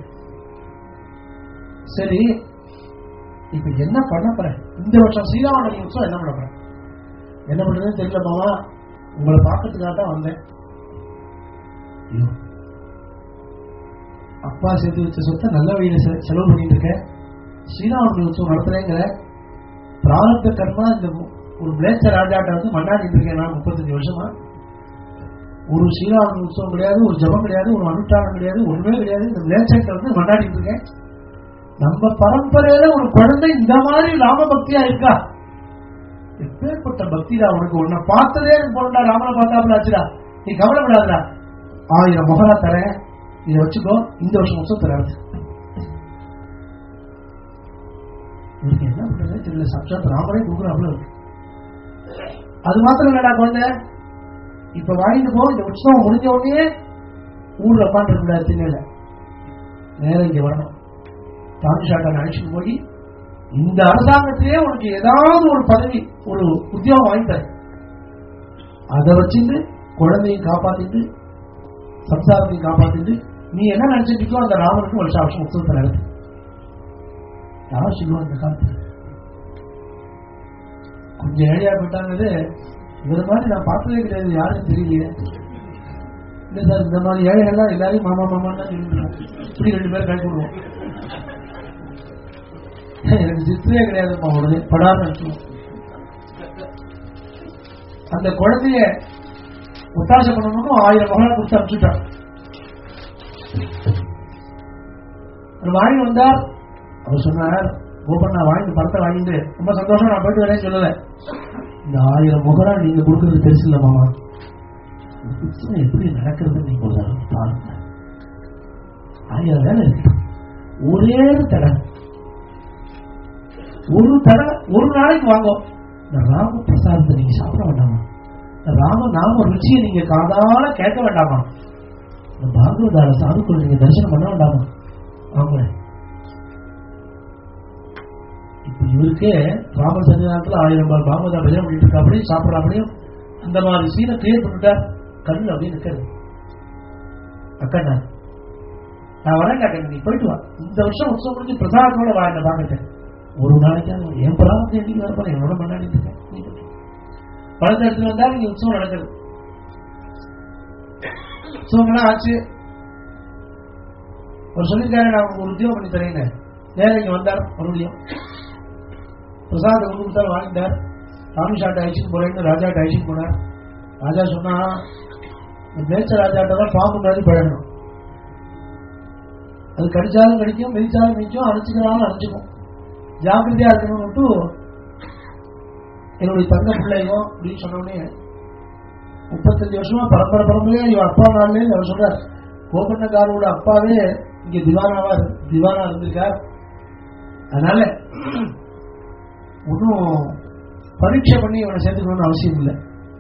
சரி, இப்ப என்ன பண்ண போறேன்? இந்த வருஷம் ஸ்ரீராமநவமி உற்சவம் என்ன பண்ண போறேன்? என்ன பண்றதுன்னு தெரியல மாமா, உங்களை பார்க்கறதுக்காக தான் வந்தேன். ஐயோ, அப்பா சேர்த்து வச்ச சொத்தை நல்ல வழியில செலவு பண்ணிட்டு இருக்கேன். ஸ்ரீராமநவமி உற்சவம் நடத்துறேங்கிற பிராரப்த கர்மா இந்த ஒரு மிளேச்ச ராஜாட்ட வந்து மண்ணாடிட்டு இருக்கேன் நான் முப்பத்தஞ்சு வருஷமா. ஒரு ஸ்ரீராமநவமி உற்சவம் கிடையாது, ஒரு ஜபம் கிடையாது, ஒரு அனுஷ்டானம் கிடையாது, ஒண்ணுமே கிடையாது. இந்த மிளேச்சத்தை வந்து மண்ணாடிட்டு இருக்கேன். நம்ம பரம்பரையில ஒரு குழந்தை இந்த மாதிரி ராம பக்தியா இருக்கா? எப்பேற்பட்ட பக்திடா உனக்கு! உன்னை பார்த்ததே எனக்கு போறா, ராமனை பார்த்தாப்புல ஆச்சுடா. நீ கவலைப்படாதா, ஆயிரம் முகரா தரேன், இதை வச்சுக்கோ, இந்த வருஷம் வருஷம் தராது. இவருக்கு என்ன பண்றது தெரியல. சாட்சாத் ராமனே கொடுக்குறாப்புல இருக்கு. அது மாத்திரம் இல்லடா குழந்தை, இப்ப வாங்கிட்டு போ, இந்த உற்சவம் முடிஞ்ச உடனே ஊர்ல உட்காந்து கூடாது, திண்ணையில நேரம் இங்க வரணும். தாமிஷாட்டான அழைச்சிட்டு போய் இந்த அரசாங்கத்திலேயே உனக்கு ஏதாவது ஒரு பதவி, ஒரு உத்தியோகம் வாங்கிட்டாரு. அதை வச்சுட்டு குழந்தையும் காப்பாத்திட்டு சம்சாரத்தையும் காப்பாத்திட்டு நீ என்ன நினைச்சிட்டு அந்த ராமனுக்கு வருஷ வருஷம் உற்சவத்தை நடத்து. யார் சொல்லுவாங்க இந்த காலத்துல? கொஞ்சம் ஏழையா போயிட்டாங்கிறது இவர மாதிரி நான் பார்த்ததே கிடையாது, யாரும் தெரியலையே. இல்ல சார், இந்த மாதிரி ஏழைகள்லாம் எல்லாரையும் மாமா மாமான்னு தான் சொல்லிடுவோம். இப்படி ரெண்டு பேரும் கை கொடுவோம். எனக்கு சித்திரே கிடையாதுமா, உடனே படாம நினைச்சுவோம். அந்த குழந்தைய ஒத்தாசை பண்ணணும் ஆயிரம் மகளை கொடுத்து அனுப்பிச்சுட்டான். வாங்கி வந்தார். அவர் சொன்னார், கோபண்ணா வாங்கி படத்தை வாங்கிட்டு ரொம்ப சந்தோஷம், நான் போயிட்டு வரேன்னு சொல்லல. இந்த ஆயிரம் முகரா நீங்க கொடுக்கறது பெருசு இல்ல மாமா, எப்படி நடக்கிறது நீங்க ஒரு பாருங்க. ஆயிரம் வேலை இருக்கு, ஒரே தடவை ஒரு தடவை ஒரு நாளைக்கு வாங்கும். இந்த ராம பிரசாதத்தை நீங்க சாப்பிட வேண்டாமா? இந்த ராம நாம ருச்சியை நீங்க காதால கேட்க வேண்டாமா? இந்த பாகவதார சாதுக்குள்ள நீங்க தரிசனம் பண்ண வேண்டாமா? வாங்க. இப்ப இவருக்கே ராம சன்னிதானத்துல ஆயிரம் ரூபாய் பாகவதா பஜனை பண்ணிட்டு இருக்கா, அப்படியே சாப்பிடற அப்படியும் அந்த மாதிரி சீனை கிளியர் பண்ணிட்டார். கல் அப்படின்னு இருக்காரு. அக்கண்ணா நான் வரேன் காக்க, நீ போயிட்டு வா, இந்த வருஷம் உற்சவம் முடிஞ்சு பிரசாதத்தோட வா என்ன பாக்கிட்டேன். ஒரு நாளைக்கு என் பிராமத்தை எப்படி வரப்போற, என்னோட மண்ணாடிட்டு இருக்கேன். பழத்தை எடுத்துட்டு வந்தா நீங்க உற்சவம் நடக்குது. உற்சவங்கள்லாம் ஆச்சு. ஒரு சொல்லிருக்காரு, நான் உங்களுக்கு ஒரு உத்தியோகம் பண்ணி தரேங்க. நேரம் இங்க வந்தார், மறுபடியும் பிரசாதத்தை கொண்டு கொடுத்தாரு, வாங்கிட்டார். ராமிஷாட்டை அழிச்சுட்டு போறேன்னு ராஜாட்ட அழிச்சுட்டு போனார். ராஜா சொன்னா, மேச்ச ராஜாட்ட தான் பாம்பு மாதிரி பழகணும். அது கடிச்சாலும் கடிக்கும், மிதிச்சாலும் மிதிக்கும், அணைச்சிக்கிறாலும் அணைச்சிக்கும். ஜாக்கிரதையா இருக்கணும்னு என்னுடைய தங்க பிள்ளையும் அப்படின்னு சொன்னோடனே முப்பத்தஞ்சு வருஷமா பரம்பரை பரம்பரையா இவன் அப்பா நாள்ல அவர் சொல்றார், கோபண்ணக்காரோட அப்பாவே இங்க திவானாவா திவானா இருந்திருக்கார். அதனால ஒன்னும் பரீட்சை பண்ணி இவனை சேர்த்துக்கணும்னு அவசியம் இல்லை.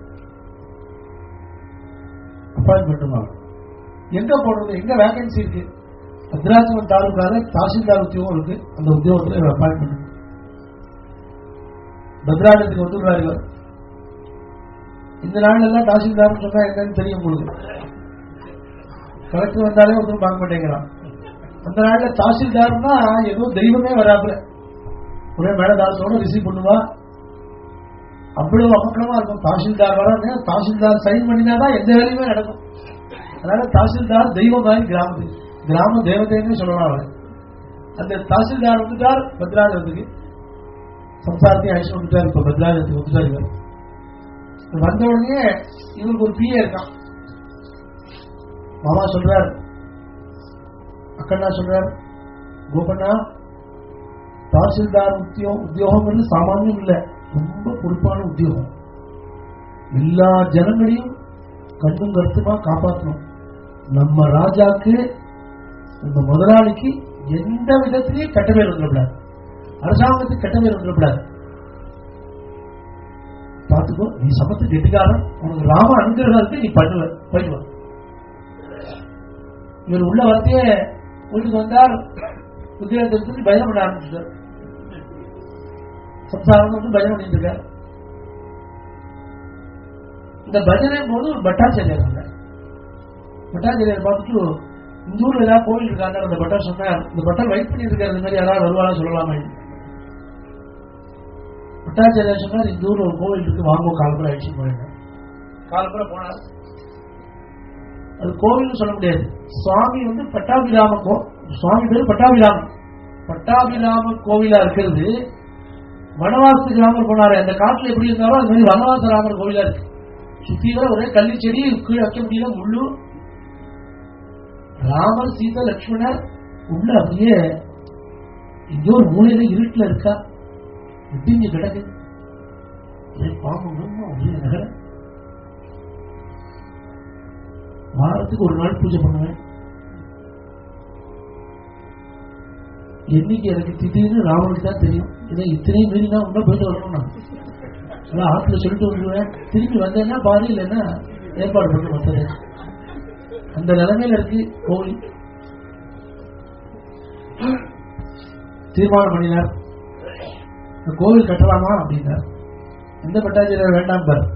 அப்பாயின்மெண்ட் எங்க போடுறது, எங்க வேகன்சி இருக்கு? பத்ராச்சலம் தாலுக்கால தாசில்தார் உத்தியோகம் இருக்கு, அந்த உத்தியோகத்துல அப்பாயின்மெண்ட். பத்ராஜத்துக்கு வந்துடுறாரு இவர். இந்த நாள் எல்லாம் தாசில்தார் சொன்னா என்னன்னு தெரியும் உங்களுக்கு. கலெக்டர் வந்தாலே ஒன்றும் பார்க்க மாட்டேங்கிறான். அந்த நாள்ல தாசில்தார்னா ஏதோ தெய்வமே வராப்புல, ஒரே மேலதாசோட ரிசீவ் பண்ணுவா. அவ்வளவு அமக்கலமா இருக்கும். தாசில்தார் வராங்க, தாசில்தார் சைன் பண்ணினாதான் எந்த வேலையுமே நடக்கும். அதனால தாசில்தார் தெய்வம் மாதிரி கிராமத்துக்கு, கிராம தேவதைன்னு சொல்லலாம் அவரை. அந்த தாசில்தார் வந்துட்டார் பத்ராஜத்துக்கு, சம்சாரத்தையும் அழிச்சு வந்துட்டார். இப்ப பத்ராஜத்துக்கு வந்துட்டார் இவர். வந்த உடனே இவருக்கு ஒரு பிஏ இருக்கான். மாமா சொல்றார், அக்கண்ணா சொல்றார், கோபண்ணா தாசில்தார் உத்தியோகம் உத்தியோகம் சாமானியம் இல்லை, ரொம்ப பொறுப்பான உத்தியோகம். எல்லா ஜனங்களையும் கண்ணும் கருத்துமா காப்பாற்றணும். நம்ம ராஜாக்கு, நம்ம முதலாளிக்கு எந்த விதத்திலையும் கெட்ட பேர் வந்துடக்கூடாது, அரசாங்கத்துக்கு கெட்ட பேர் வந்துடக்கூடாது. பார்த்துக்கோ, நீ சமத்து கெட்டிக்காரன், உனக்கு ராம அனுகிரகத்துக்கு நீ பண்ணுவ, போயிடுவ. இவர் உள்ள வரத்தையே வீட்டுக்கு வந்தார். உத்தியோகத்தை பயணம் பண்ண ஆரம்பிச்சார். சம்சாரம் வந்து பஜனை பண்ணிட்டு இருக்காரு. இந்த பஜனை போது ஒரு பட்டாச்சாரியார் வந்தார். பட்டாச்சாரியார் பார்த்துட்டு இந்த ஊர்ல ஏதாவது கோவில் இருக்காங்க. அந்த பட்டர் சொன்னார், இந்த பட்டர் வெயிட் பண்ணிட்டு இருக்காரு, இந்த மாதிரி யாராவது வருவாரா சொல்லலாமா. பட்டாச்சாரியார் சொன்னார், இந்த ஊர்ல ஒரு கோவில் இருக்கு, வாங்க காலப்புற ஆயிடுச்சு போயிருங்க. காலப்புற போனார். அது கோவில் சொல்ல முடியாது. சுவாமி வந்து பட்டாபிராம கோ சுவாமி பேரு பட்டாபிராமன். பட்டாபிராம கோவிலா இருக்கிறது. வனவாசத்துக்கு ராமர் போனாரு. அந்த காட்டுல எப்படி இருந்தாலும் அது மாதிரி வனவாச ராமர் கோவிலா இருக்கு. சுத்தி வர ஒரே கள்ளி செடி, கீழே வைக்க முடியல முள்ளு. ராமர் சீதா லட்சுமணர் உள்ள அப்படியே இங்க ஒரு மூலையில இருட்டுல இருக்கா, இடிஞ்சு கிடக்கு. பாம்பு நகர வாரத்துக்கு ஒரு நாள் பூஜை பண்ணுவேன். என்னைக்கு எனக்கு திடீர்னு ராமனுக்கு தான் தெரியும். இதை இத்தனையும் மீறி தான் உள்ள போயிட்டு வரணும். நான் அதான் ஆத்துல சொல்லிட்டு வந்துடுவேன். திரும்பி வந்தேன்னா பாதி இல்லைன்னா ஏற்பாடு பண்ண மற்றது. அந்த நிலைமையில இருக்கு கோவில். தீர்மானம் பண்ணினார், கோவில் கட்டலாமா அப்படின்னார். எந்த பட்டாச்சாரியர் வேண்டாம் பார்.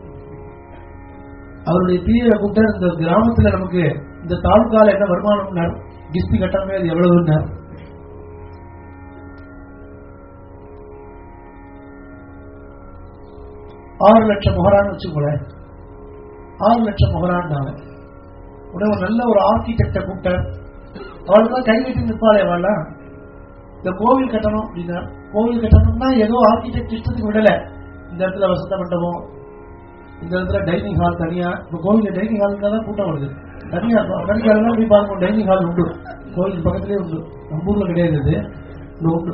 அவருடைய பிரிவை கூப்பிட்டார். இந்த கிராமத்துல நமக்கு இந்த தாலுக்கால என்ன வருமானம், கிஸ்தி கட்டணமே அது எவ்வளவுன்னார். ஆறு லட்சம் முகரான்னு வச்சுக்கோல. ஆறு லட்சம் முகரான் உடனே ஒரு நல்ல ஒரு ஆர்கிடெக்ட கூப்பிட்டார். அவளுக்கு கை வெட்டி நிற்பாளே அவளா, இந்த கோவில் கட்டணும் அப்படின்னா. கோவில் கட்டணும்னா ஏதோ ஆர்கிடெக்ட் இஷ்டத்துக்கு விடல. இந்த இடத்துல வசந்த மண்டபம், இந்த இடத்துல டைனிங் ஹால் தனியா. இப்ப கோவில் டைனிங் ஹாலுக்கு தான் கூட்டம் வருது. தனியா அமெரிக்காலாம் போய் பார்க்கணும், டைனிங் ஹால் உண்டு, கோவில் பக்கத்திலே உண்டு. நம்ம ஊர்ல கிடையாது, இது உண்டு.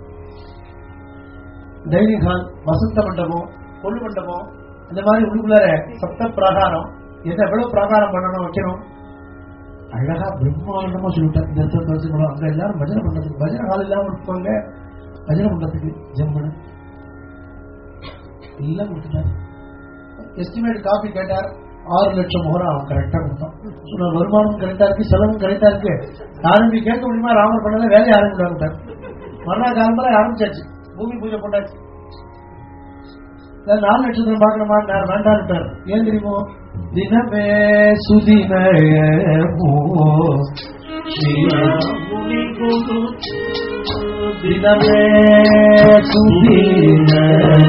டைனிங் ஹால், வசந்த மண்டபம், கொள்ளு மண்டபம், இந்த மாதிரி உள்ளுக்குள்ளார சப்த பிராகாரம். என்ன எவ்வளவு பிராகாரம் பண்ணணும் வைக்கணும். அழகா பிரம்மாண்டமா சொல்லிட்டாங்க. இந்த இடத்துல பேசுகிறோம், அங்க எல்லாரும் பஜனை பண்றதுக்கு பஜனை ஹால் இல்லாம இருப்பாங்க. பஜனை பண்றதுக்கு ஜம்மனு எல்லாம் கொடுத்துட்டாரு. எஸ்டிமேட் காப்பி கேட்டார். ஆறு லட்சம் முகரம் அவன் கரெக்டா கொடுத்தான். வருமானம் கரெக்டா இருக்கு, செலவும் கரெக்டா இருக்கு. யாரும் கேட்க முடியுமா? ராமர் பண்ணல, வேலையை ஆரம்பிட்டார். மறுநாள் காலம்பரை ஆரம்பிச்சாச்சு, பூமி பூஜை போட்டாச்சு. நாலு நட்சத்திரம் பார்க்கணுமா? வேண்டாம். ஏன் தெரியுமோ? தினமே சுதினமோ தினமே சுதினமோ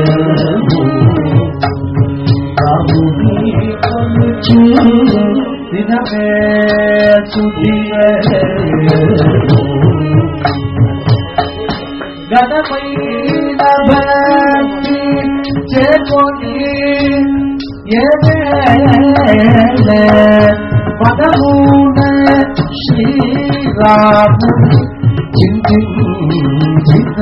தினமே சுதினமோ கணமையின பக்தி சேகோனி ஏவேள பதமூன ஸ்ரீராமு சிந்திந்த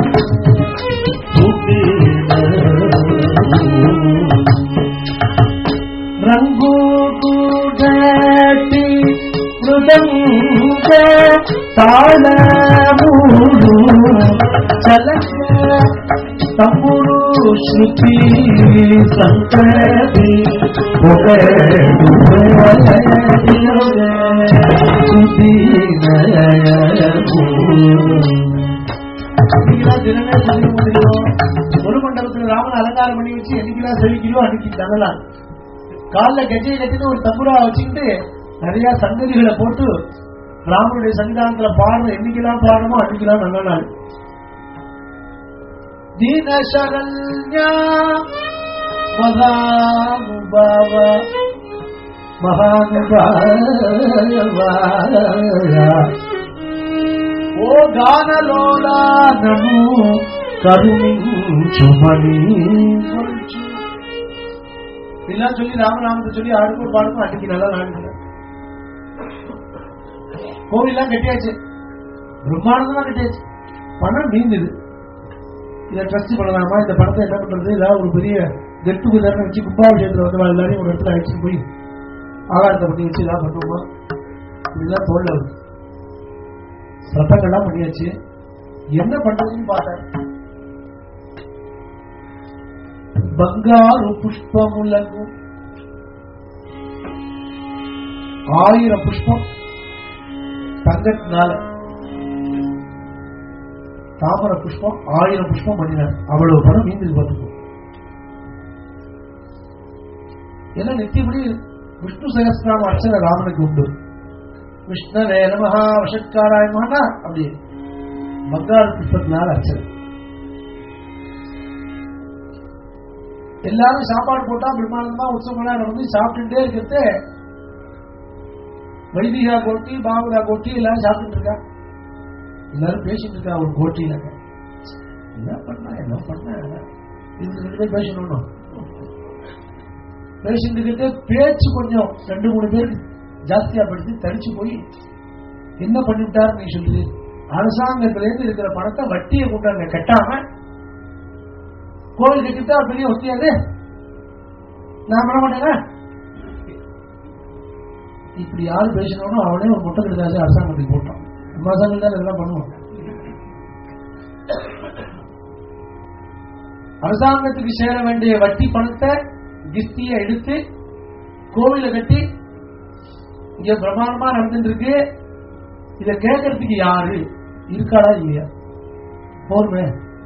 ರಂಗು ಕೂಡಟಿ ಮೃದಂಗ ತಾಳಮೂರು ಚಲಕ ತಮ್ಮುರು ಶ್ರುತಿ ಸಂಕಟಿ ஒரு மண்டபத்தில் ராமன் அலங்காரம் பண்ணி வச்சு என்னைக்குலாம் செவிக்கிறோ அன்னைக்கு தங்கலாம். காலில் கெஜையை கட்டின்னு ஒரு தம்புரா வச்சுக்கிட்டு நிறைய சங்கதிகளை போட்டு ராமனுடைய சன்னிதானத்துல பாடணும். என்னைக்கெல்லாம் பாடணுமோ அன்னைக்கெல்லாம் நல்ல நாள். தீனசரண்யா மகானுபாவ மகானுபாவ ஓ கானலோலா நமு கருமிச்சுமணி எல்லாம் சொல்லி ராமநாமத்தை சொல்லி ஆடுக்கும் பாடுக்கும் அன்னைக்கு நல்லா நாடு. கோவில்லாம் கட்டியாச்சு, பிரம்மாண்டமா கட்டியாச்சு. பணம் நீந்தது. இதை ட்ரஸ்ட் பண்ணலாமா? இந்த பணத்தை என்ன பண்றது? ஏதாவது ஒரு பெரிய கெட்டு குதிரை வச்சு கும்பாபிஷேகத்துல வந்து எல்லாரையும் ஒரு இடத்துல அழைச்சிட்டு போய் ஆகாரத்தை பண்ணி வச்சு ஏதாவது பண்ணுவோமா? இதெல்லாம் தோல்ல வருது. சத்தங்கள்லாம் பண்ணியாச்சு. என்ன பண்றதுன்னு பார்த்தேன். பங்காரு புஷ்பமுலகு ஆயிரம் புஷ்பம் தங்கத்தினால தாமரை புஷ்பம் ஆயிரம் புஷ்பம் பண்ணினார். அவ்வளவு பணம் மீந்து பார்த்துக்கும். ஏன்னா நித்தியப்படி விஷ்ணு சகஸ்திராம அர்ச்சனை ராமனுக்கு உண்டு. விஷ்ணவே நமஹா வஷட்காராய மகனா அப்படி பங்காரு புஷ்பத்தினால அர்ச்சனை. எல்லாரும் சாப்பாடு போட்டா பிரம்மாண்டமா உற்சவங்களா நடந்து சாப்பிட்டுட்டே இருக்கிறது. வைதிகா கோட்டி பாபுரா கோட்டி எல்லாரும் சாப்பிட்டு இருக்கா. எல்லாரும் பேசிட்டு இருக்கா ஒரு கோட்டியில. என்ன பண்ண என்ன பண்ண இது பேசணும். பேசிட்டு பேச்சு கொஞ்சம் ரெண்டு மூணு பேருக்கு ஜாஸ்தியா படுத்தி தடிச்சு போய் என்ன பண்ணிவிட்டாரு நீ சொல்லுது. அரசாங்கத்தில இருந்து இருக்கிற பணத்தை வட்டியை கொண்டாங்க கட்டாம கோவில் கட்டிட்டா பெரிய ஒத்தியாது. நான் பண்ண மாட்டேங்க. இப்படி யாரு பேசணும் அவனே ஒரு முட்டை கெடுத்தாச்சு அரசாங்கத்துக்கு போட்டான். நம்ம அரசாங்கம் தான் இதெல்லாம் பண்ணுவோம். அரசாங்கத்துக்கு சேர வேண்டிய வட்டி பணத்தை கிஸ்திய எடுத்து கோவில கட்டி இங்க பிரமாணமா நடந்துட்டு இருக்கு. இத கேட்கறதுக்கு யாரு இருக்காடா இல்லையா? போர்மே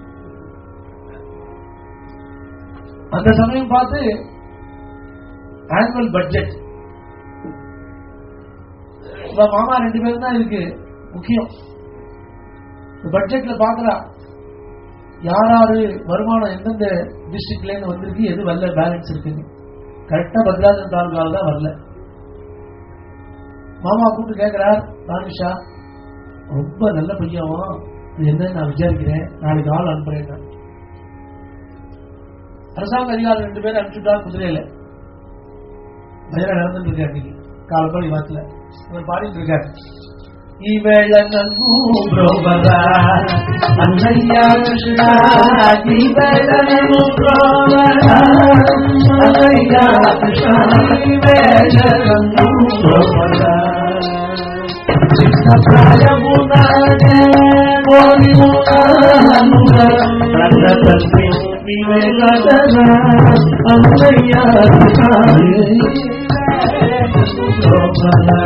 அந்த சமயம் பார்த்து ஆனுவல் பட்ஜெட் மாமா ரெண்டு பேரும் தான் இதுக்கு முக்கியம். பட்ஜெட்ல பாக்குறா யாராரு வருமானம் எந்தெந்த டிஸ்ட்ரிக்ட்ல இருந்து வந்திருக்கு, எது வரல பேலன்ஸ் இருக்குன்னு. கரெக்டா பத்ராஜன் தாலுகால தான் வரல. மாமா கூப்பிட்டு கேட்கிறார், ராணிஷா ரொம்ப நல்ல பையன், என்ன நான் விசாரிக்கிறேன், நாளைக்கு ஆள் அனுப்புறேன். அரசாங்க அதிகாரி ரெண்டு பேரும் அனுப்பிச்சுட்டா குதிரையில பஜனை நடந்துட்டு இருக்காரு. இன்னைக்கு காலப்படி வாத்துல இவர் பாடிட்டு இருக்காரு. இவள நங்கூப்ரோபரா அன்னையா கிருஷ்ணா இவள நங்கூப்ரோபரா அன்னையா கிருஷ்ணா இவள நங்கூப்ரோபரா சித்தப்ராயமுனானே கோரிமுனானுர ரங்கதல்பி விவேகதரா அன்னையா கிருஷ்ணா நங்கூப்ரோபரா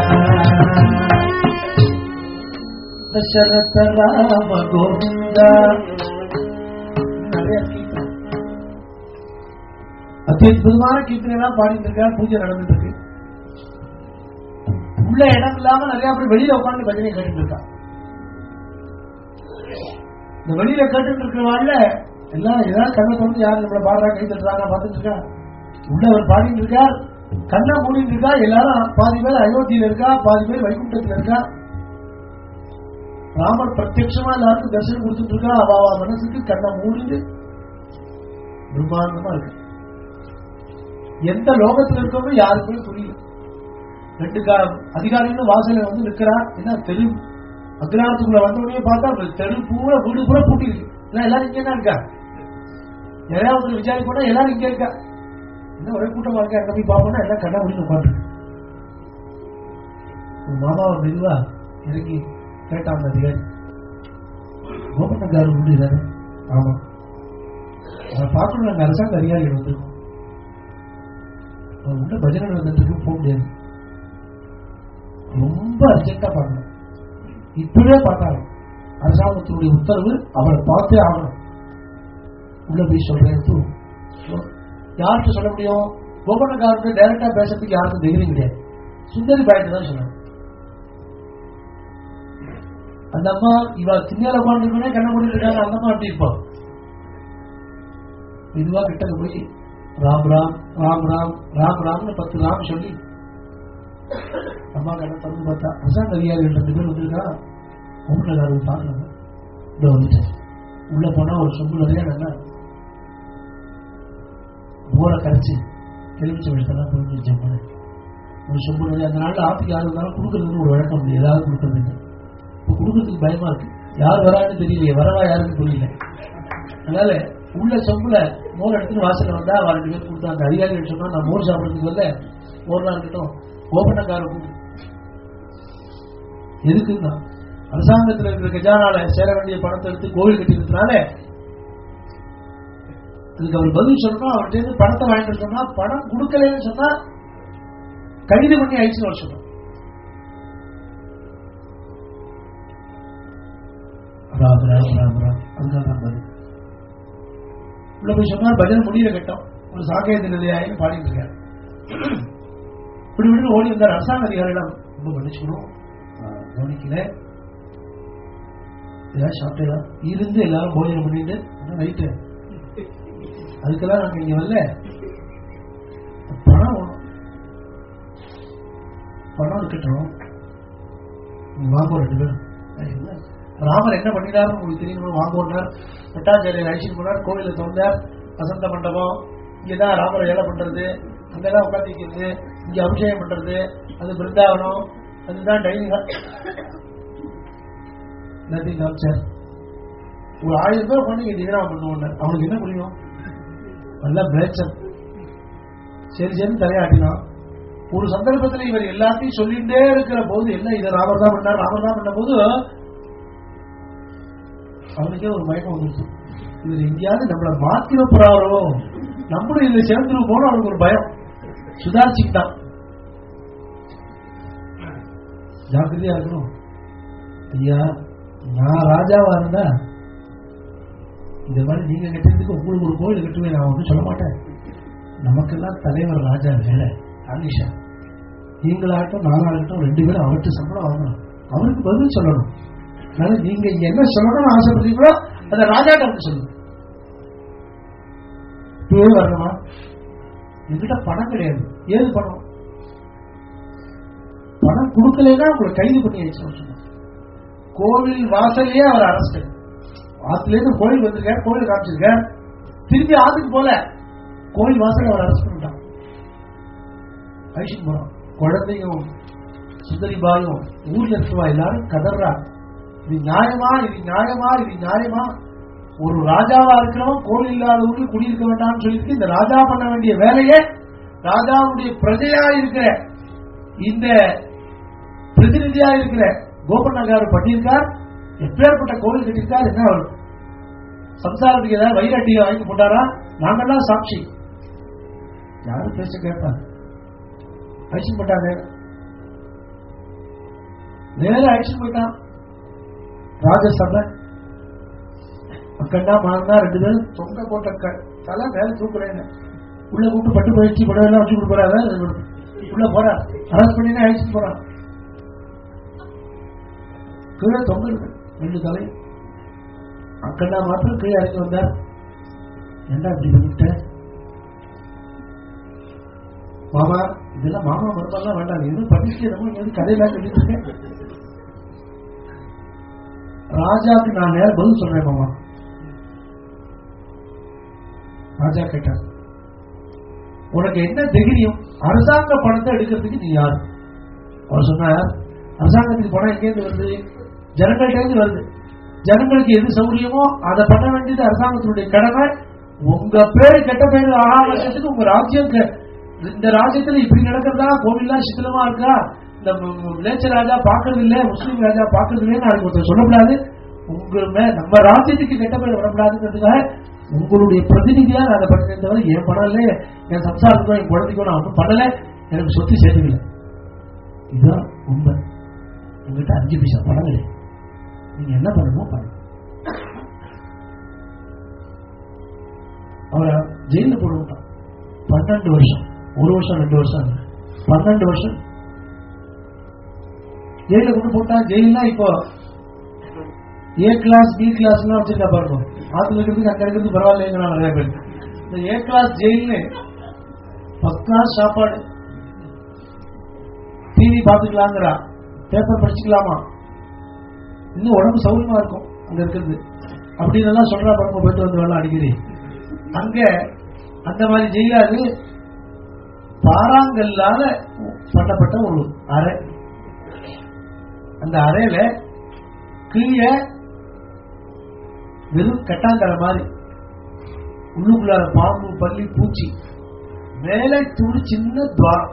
தசரத ராம கோவிந்தா. நிறைய கீர்த்தனை, அத்புதமான கீர்த்தனை எல்லாம் பாடிட்டு இருக்கா. பூஜை நடந்துட்டு இருக்கு. உள்ள இடம் இல்லாம நிறைய பேர் வெளியில உட்காந்து பஜனை கேட்டு இருக்கா. இந்த வெளியில கேட்டு இருக்கிறவாள்ல எல்லாம் ஏதாவது கண்ணை தொடர்ந்து யாரு நம்மள பாடுறா கை தட்டுறாங்க பார்த்துட்டு இருக்கா. உள்ள அவர் பாடிட்டு இருக்கா, கண்ணை மூடிட்டு இருக்கா. எல்லாரும் பாதி பேர் அயோத்தியில இருக்கா, பாதி பேர் வைகுண்டத்துல இருக்கா. ராமர் பிரத்யட்சமா எல்லாருக்கும் தரிசனம் கொடுத்துட்டு இருக்கா. அவாவா மனசுக்கு கண்ணை மூடிட்டு பிரம்மாண்டமா இருக்கு. எந்த லோகத்தில் இருக்கணும் யாருக்குமே புரியல. ரெண்டு அதிகாரிகளும் வாசல வந்து நிக்கிறா. என்ன தெரு அக்ராமத்துக்குள்ள வந்த உடனே பார்த்தா தெரு பூரா வீடு பூரா பூட்டி இருக்கு. எல்லாரும் இங்கே தான் இருக்கா. யாராவது விசாரி போனா எல்லாரும் இங்கே இருக்கா. என்ன ஒரே கூட்டமா இருக்கா. என்ன போய் பார்ப்போம்னா எல்லாம் கண்ணா முடிஞ்சு உட்காந்து மாமாவை மெதுவா இறங்கி கேட்டாங்க அதிகாரி. கோபண்ணக்காரர் உண்டு தானே? ஆமா, அதை பார்க்கணும். நாங்க அரசாங்க அதிகாரிகள் வந்துருக்கோம். அவர் உள்ள பஜனை வந்துட்டு போக முடியாது. ரொம்ப அர்ஜென்டா பார்க்கணும். இப்பவே பார்த்தாங்க. அரசாங்கத்தினுடைய உத்தரவு, அவரை பார்த்தே ஆகணும். உள்ள போய் சொல்றேன். யார்கிட்ட சொல்ல முடியும்? கோபண்ணக்காரருக்கு டைரக்டா பேசுறதுக்கு யாருக்கும் தைரியம் கிடையாது. சுந்தரி பாயிட்டு தான் சொன்னாங்க. அந்த அம்மா இவ திண்ணையில உட்காந்துருக்கே கண்ண மூடிட்டு இருக்காங்க. அந்த அம்மா அப்படி இருப்பா. இதுவா கிட்ட போய் ராம் ராம் ராம் ராம் ராம் ராம்னு பத்து ராம் சொல்லி அம்மா கண்ண திறந்து பார்த்தா அரசாங்க அதிகாரிகள் ரெண்டு பேர் வந்துருக்கா. ஒவ்வொரு பாக்கணும். இதை வந்துட்டேன். உள்ள போனா ஒரு சொம்பு நிறைய நல்லா போரை கரைச்சி எலுமிச்சை விழுத்தெல்லாம் புரிஞ்சு வச்சேன். ஒரு சொம்பு நிறைய அந்த நாளில் ஆத்துக்கு யாரு இருந்தாலும் கொடுக்கறதுன்னு ஒரு வழக்கம் இல்லை. ஏதாவது கொடுக்கறது இப்ப கொடுக்கறதுக்கு பயமா இருக்கு. யார் வரான்னு தெரியலையே, வரவா யாருன்னு தெரியல. அதனால உள்ள சொம்புல மோர் எடுத்துட்டு வாசல வந்தா அவ ரெண்டு பேர் கொடுத்தா. அந்த அதிகாரிகள் சொன்னா நான் மோர் சாப்பிடறதுக்கு வரல, மோர்லாம் இருக்கட்டும் கோபண்ணக்கார கூப்பிட்டு எதுக்குன்னா அரசாங்கத்தில் இருக்கிற கஜானால சேர வேண்டிய பணத்தை எடுத்து கோவில் கட்டிக்கிறதுனால இதுக்கு அவர் பதில் சொல்லணும். அவர்கிட்ட இருந்து பணத்தை வாங்கிட்டு சொன்னா பணம் கொடுக்கலன்னு சொன்னா கைது பண்ணி ஆயிடுச்சுன்னு அவர் சொன்னோம். ராம் ராம் ராம் ராம் அதுதான் தான் பதில். உள்ள போய் சொன்னார் பஜனை முடியல கட்டம் ஒரு சாக்கேத நிலையாயின்னு பாடிட்டு இருக்காரு. இப்படி விட்டு ஓடி வந்தார். அரசாங்க அதிகாரிடம் ரொம்ப மன்னிச்சுக்கணும் கவனிக்கல, ஏதாவது சாப்பிட்டா இருந்து எல்லாரும் போஜனம் பண்ணிட்டு நைட்டு அதுக்கெல்லாம் நாங்க இங்க வரல, பணம் பணம் இருக்கட்டும் வாங்க ரெண்டு பேரும். ராமர் என்ன பண்ணினார் உங்களுக்கு தெரியும், வாங்கோன்னார். பட்டாச்சாரியர் அழிச்சிட்டு போனார், கோவில திறந்தார், வசந்த மண்டபம், இங்கதான் ராமரை வேலை பண்றது, அங்கதான் உட்காந்துக்கிறது, இங்க அபிஷேகம் பண்றது, அது பிருந்தாவனம், அதுதான் டைனிங் ஹால். எல்லாத்தையும் காமிச்சார். ஒரு ஆயிரம் பேர் பண்ணி திகராம பண்ணுவோம். அவனுக்கு என்ன புரியும், நல்லா பிரேச்சர் சரி சரி தலையாட்டினான். ஒரு சந்தர்ப்பத்தில் இவர் எல்லாத்தையும் சொல்லிட்டே இருக்கிற போது என்ன இதை ராமர் தான் பண்ணார் ராமர் தான் பண்ண போது அவனுக்கே ஒரு மயக்கம் வந்துருச்சு. இவர் எங்கேயாவது நம்மளை மாத்திர போறாரோ, நம்மளும் இதை சேர்ந்துரு போனோம். அவனுக்கு ஒரு பயம். சுதாரிச்சுக்கிட்டான். ஜாக்கிரதையா இருக்கணும். ஐயா நான் ராஜாவா இருந்தா இந்த மாதிரி நீங்க கட்டுறதுக்கு உங்களுக்கு ஒரு கோயில் கட்டுவேன், நான் ஒன்றும் சொல்ல மாட்டேன். நமக்கெல்லாம் தலைவர் ராஜா வேலை ஆனிஷா, நீங்களாகட்டும் நானாகட்டும் ரெண்டு பேரும் அவர்கிட்ட சம்பளம் வாங்கணும், அவருக்கு பதில் சொல்லணும். அதனால நீங்க இங்க என்ன சொல்லணும்னு ஆசைப்படுறீங்களோ அதை ராஜா கிட்ட சொல்லுங்க. இப்பவே வரணுமா, என்கிட்ட பணம் கிடையாது. ஏது பணம், பணம் கொடுக்கலன்னா உங்களை கைது பண்ணி வச்சு. கோவில் வாசலையே அவர் அரஸ்ட். ஆத்துல இருந்து கோயில் வந்திருக்கார், கோயில் காமிச்சிருக்கார், திருப்பி ஆத்துக்கு போல கோயில் வாசல் அவர் அரஸ்ட் பண்ணிட்டான். ஐஷன் போறோம், குழந்தையும் சுந்தரி பாயும் ஊர்ல இருக்குவா எல்லாரும் கதர்றா. இது நியாயமா, இது நியாயமா, இது நியாயமா? ஒரு ராஜாவா இருக்கிறவன் கோவில் இல்லாத ஊருக்கு குடியிருக்க வேண்டாம்னு சொல்லிட்டு இந்த ராஜா பண்ண வேண்டிய வேலையை ராஜாவுடைய பிரஜையா இருக்கிற இந்த பிரதிநிதியா இருக்கிற கோபண்ணகார் பண்ணியிருக்கார். எப்பேற்பட்ட கோவில் கட்டியிருக்கார். என்ன அவர் சம்சாரத்துக்கு ஏதாவது வைராட்டியை வாங்கி போட்டாரா? நாங்கெல்லாம் சாட்சி. யாரும் பேச கேட்பாங்க. ஆக்ஷன் போட்டாங்க, நேர ஆக்ஷன் போயிட்டான். ராஜசபை மக்கண்டா மாறினா ரெண்டு பேரும் தொங்க போட்ட தலை மேல தூக்குறேன்னு உள்ள கூட்டு பட்டு பயிற்சி படம் வச்சு கொடுக்குறாரு. உள்ள போறார், அரசு பண்ணினா ஆக்ஷன் போறான். கீழே தொங்க ரெண்டு தலை. அக்கண்டா மாத்திரம் கீழே இறங்கி வந்தார். என்ன இப்படி பண்ணிட்ட மாமா? இதெல்லாம் மாமா மருமகெல்லாம் வேண்டாம், எதுவும் பண்ணிட்டு கதையெல்லாம் சொல்லிட்டு இருக்கேன். ராஜாக்கு நான் நேரம் பதில் சொல்றேன் மாமா. ராஜா கேட்டார், உனக்கு என்ன தைரியம் அரசாங்க பணத்தை எடுக்கிறதுக்கு நீ யார்? அவர் சொன்னார், அரசாங்கத்துக்கு பணம் எங்கேருந்து வருது? ஜனங்கள்கிட்ட வருது. ஜனங்களுக்கு எது சௌகரியமோ அதை பண்ண வேண்டியது அரசாங்கத்தினுடைய கடமை. உங்க பேரு கெட்ட பேரு ஆகாமத்துக்கு உங்க ராஜ்யம், இந்த ராஜ்யத்துல இப்படி நடக்கிறதா, கோவில்லாம் சித்திரமா இருக்கா, இந்த லேச்ச ராஜா பாக்குறது இல்ல, முஸ்லீம் ராஜா பாக்குறது இல்லைன்னு அதுக்கு ஒருத்தர் சொல்லக்கூடாது. உங்க நம்ம ராஜ்யத்துக்கு கெட்ட பேர் வரக்கூடாதுங்கிறதுக்காக உங்களுடைய பிரதிநிதியா நான் அதை பண்ண தவிர என் பணம் இல்லை, என் சம்சாரத்துக்கும் என் குழந்தைக்கும் நான் ஒன்றும் பண்ணல, எனக்கு சொத்து சேர்த்துக்கல. இதுதான் உண்மை. உங்ககிட்ட அஞ்சு பைசா பணம் இல்லை, நீங்க என்ன பண்ணணுமோ பண்ணணும். அவரை ஜெயில போட விட்டான். பன்னெண்டு வருஷம், ஒரு வருஷம் ரெண்டு வருஷம் பன்னெண்டு வருஷம் ஜெயில கொண்டு போட்டா. ஜெயிலாம் இப்போ ஏ கிளாஸ் பி கிளாஸ் எல்லாம் வச்சிருக்கா பாருங்க. ஆத்துல இருக்கிறதுக்கு அங்க இருக்கிறது பரவாயில்லைங்க நிறைய பேர். இந்த ஏ கிளாஸ் ஜெயில்னு ஃபர்ஸ்ட் கிளாஸ் சாப்பாடு, டிவி பாத்துக்கலாங்கிறா, பேப்பர் படிச்சுக்கலாமா, இன்னும் உடம்பு சௌரியமா இருக்கும் அங்க இருக்கிறது அப்படின்னு எல்லாம் சொல்றா பாருங்க. போயிட்டு வந்து வரலாம் அடிக்கடி. அங்க அந்த மாதிரி ஜெயிலாது பாறாங்கல்லால பண்ணப்பட்ட ஒரு அறை. அந்த அறையில கீழே வெறும் கட்டாந்தர மாதிரி, உள்ளுக்குள்ள பாம்பு பள்ளி பூச்சி, மேலே துணி சின்ன துவாரம்,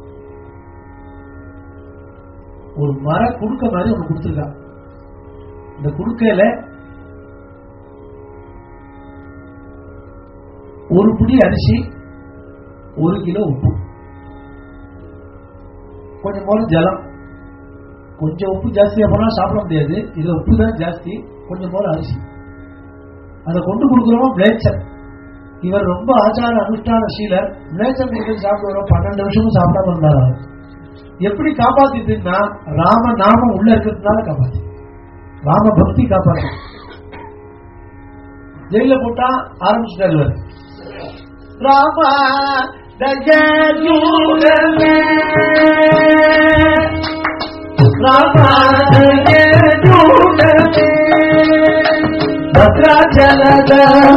ஒரு மர குடுக்க மாதிரி ஒண்ணு கொடுத்துருக்கா. இந்த குடுக்கையில ஒரு புடி அரிசி, ஒரு கிலோ உப்பு, கொஞ்சம் போல ஜலம். கொஞ்சம் உப்பு ஜாஸ்தியா போனா சாப்பிட முடியாது, இதுல உப்பு தான் ஜாஸ்தி. கொஞ்சம் போல அரிசி அதை கொண்டு கொடுக்குறோம். பிளேச்சர் இவர் ரொம்ப ஆச்சார அனுஷ்டான சீலர். பிளேச்சர் கொடுத்து சாப்பிடுவோம். பன்னெண்டு வருஷமும் சாப்பிடாம இருந்தார். அவர் எப்படி காப்பாத்திட்டுன்னா ராம நாமம் உள்ள இருக்கிறதுனால காப்பாத்தி, ராம பக்தி காப்பாத்து. ஜெயில போட்டா ஆரம்பிச்சுட்டாரு ராமா ಭದ್ರಾಚಲದ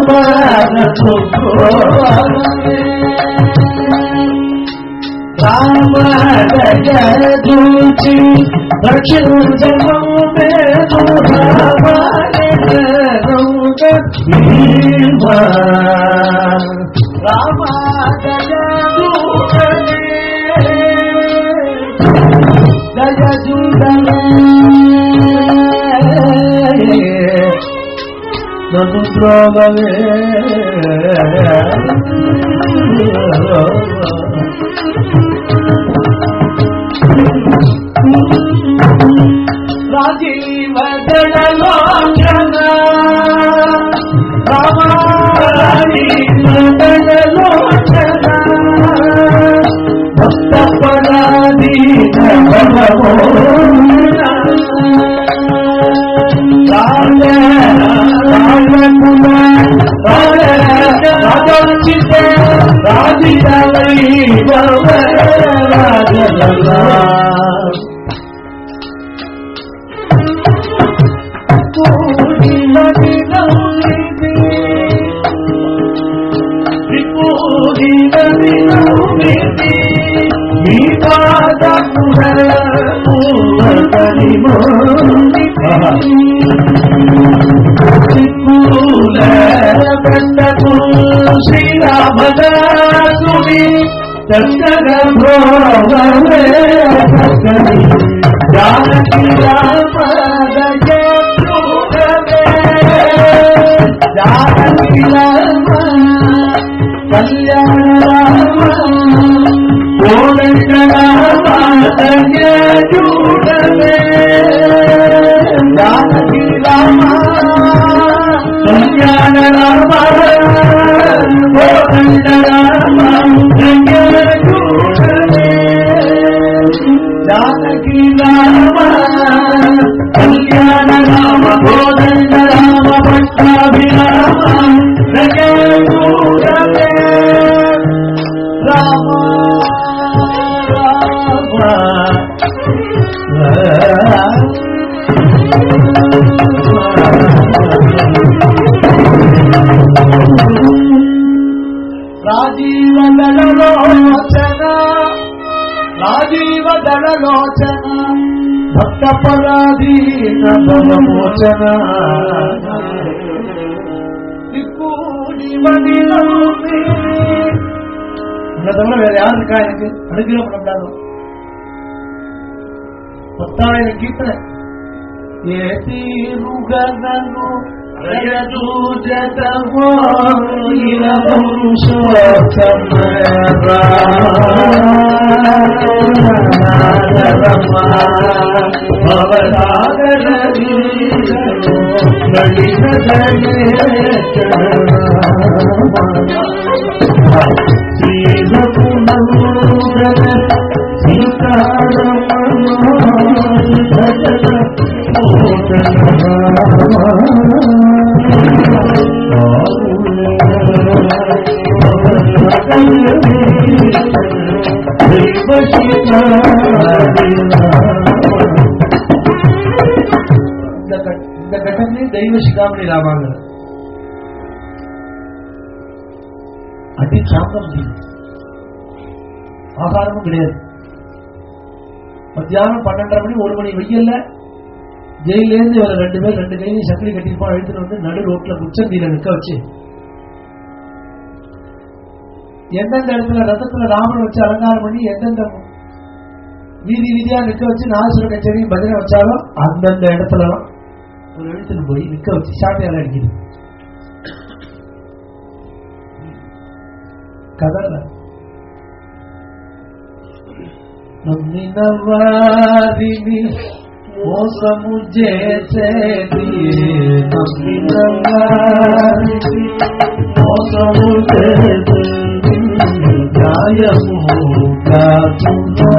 ರಾಮ ದೂಚಿ ದಕ್ಷಿಣ ರಾಮ ಜಯ ಜೂಡನೆ ನದು ದ್ರೋಗವೇ ರಾಜೀವ ದಳಲೋಚನ ರಾಮ ರಾಜೀವ ದಳಲೋಚನ ಭಕ್ತ ಪರಾಧೀನ ಶ್ರೀರಾಮದಾಸುಡಿ ತಕ್ಕಗ ಭೋಗವೇ ಜಾನಕಿ ರಾಮದ ಜಾನಕಿ ರಾಮ ಕಲ್ಯಾಣ ರಾಮ ಕೋದಂಡ ರಾಮ ಜೂಡವೇ ಜಾನಕಿ ರಾಮ ಕಲ್ಯಾಣ ರಾಮ ಕೋದಂಡ ರಾಮ ಜಾನಕಿ ರಾಮ ಕಲ್ಯಾಣ ರಾಮ ಕೋದಂಡ ರಾಮ ಪಟ್ಟಾಭಿರಾಮ ಜಗೂಡವೇ ರಾಮ ರಾಜೀವ ದಳಲೋಚನ ರಾಜೀವ ದಳಲೋಚನ ಭಕ್ತ ಪರಾಧೀನ ಭವಮೋಚನ திக்கூடி மதிலோமே. உன்னை தவிர வேற யாரு இருக்கா எனக்கு? அனுகிரகம் பண்ணக்கூடாது. பத்தாயிரம் கீர்த்தனை ஏதீருகனு ரயதூஜதமோ இலவம்சோத்தம ராம பவதாகரீ இந்த கட்டத்திலே தெய்வ சிகாமணி ராமாங்க அடி சாப்பிட முடியும். ஆகாரமும் கிடையாது. மத்தியானம் பன்னெண்டரை மணி ஒரு மணி வெயில்ல ஜெயில இருந்து இவரை ரெண்டு பேர் ரெண்டு கையிலையும் சக்கரை கட்டிருப்பா எடுத்துட்டு வந்து நடு ரோட்ல முச்சந்தியில நிற்க வச்சு எந்தெந்த இடத்துல ரத்தத்துல ராமன் வச்சு அலங்காரம் பண்ணி எந்தெந்த வீதி வீதியா நிற்க வச்சு நாசுர கச்சேரியும் பஜனை வச்சாலும் அந்தந்த இடத்துல ஒரு எழுத்துல போய் நிற்க வச்சு சாட்டையால அடிக்குது. கதல்ல நம்பினவாரினி మోసము చేసేది మోసము చేసేది న్యాయము కాకుండా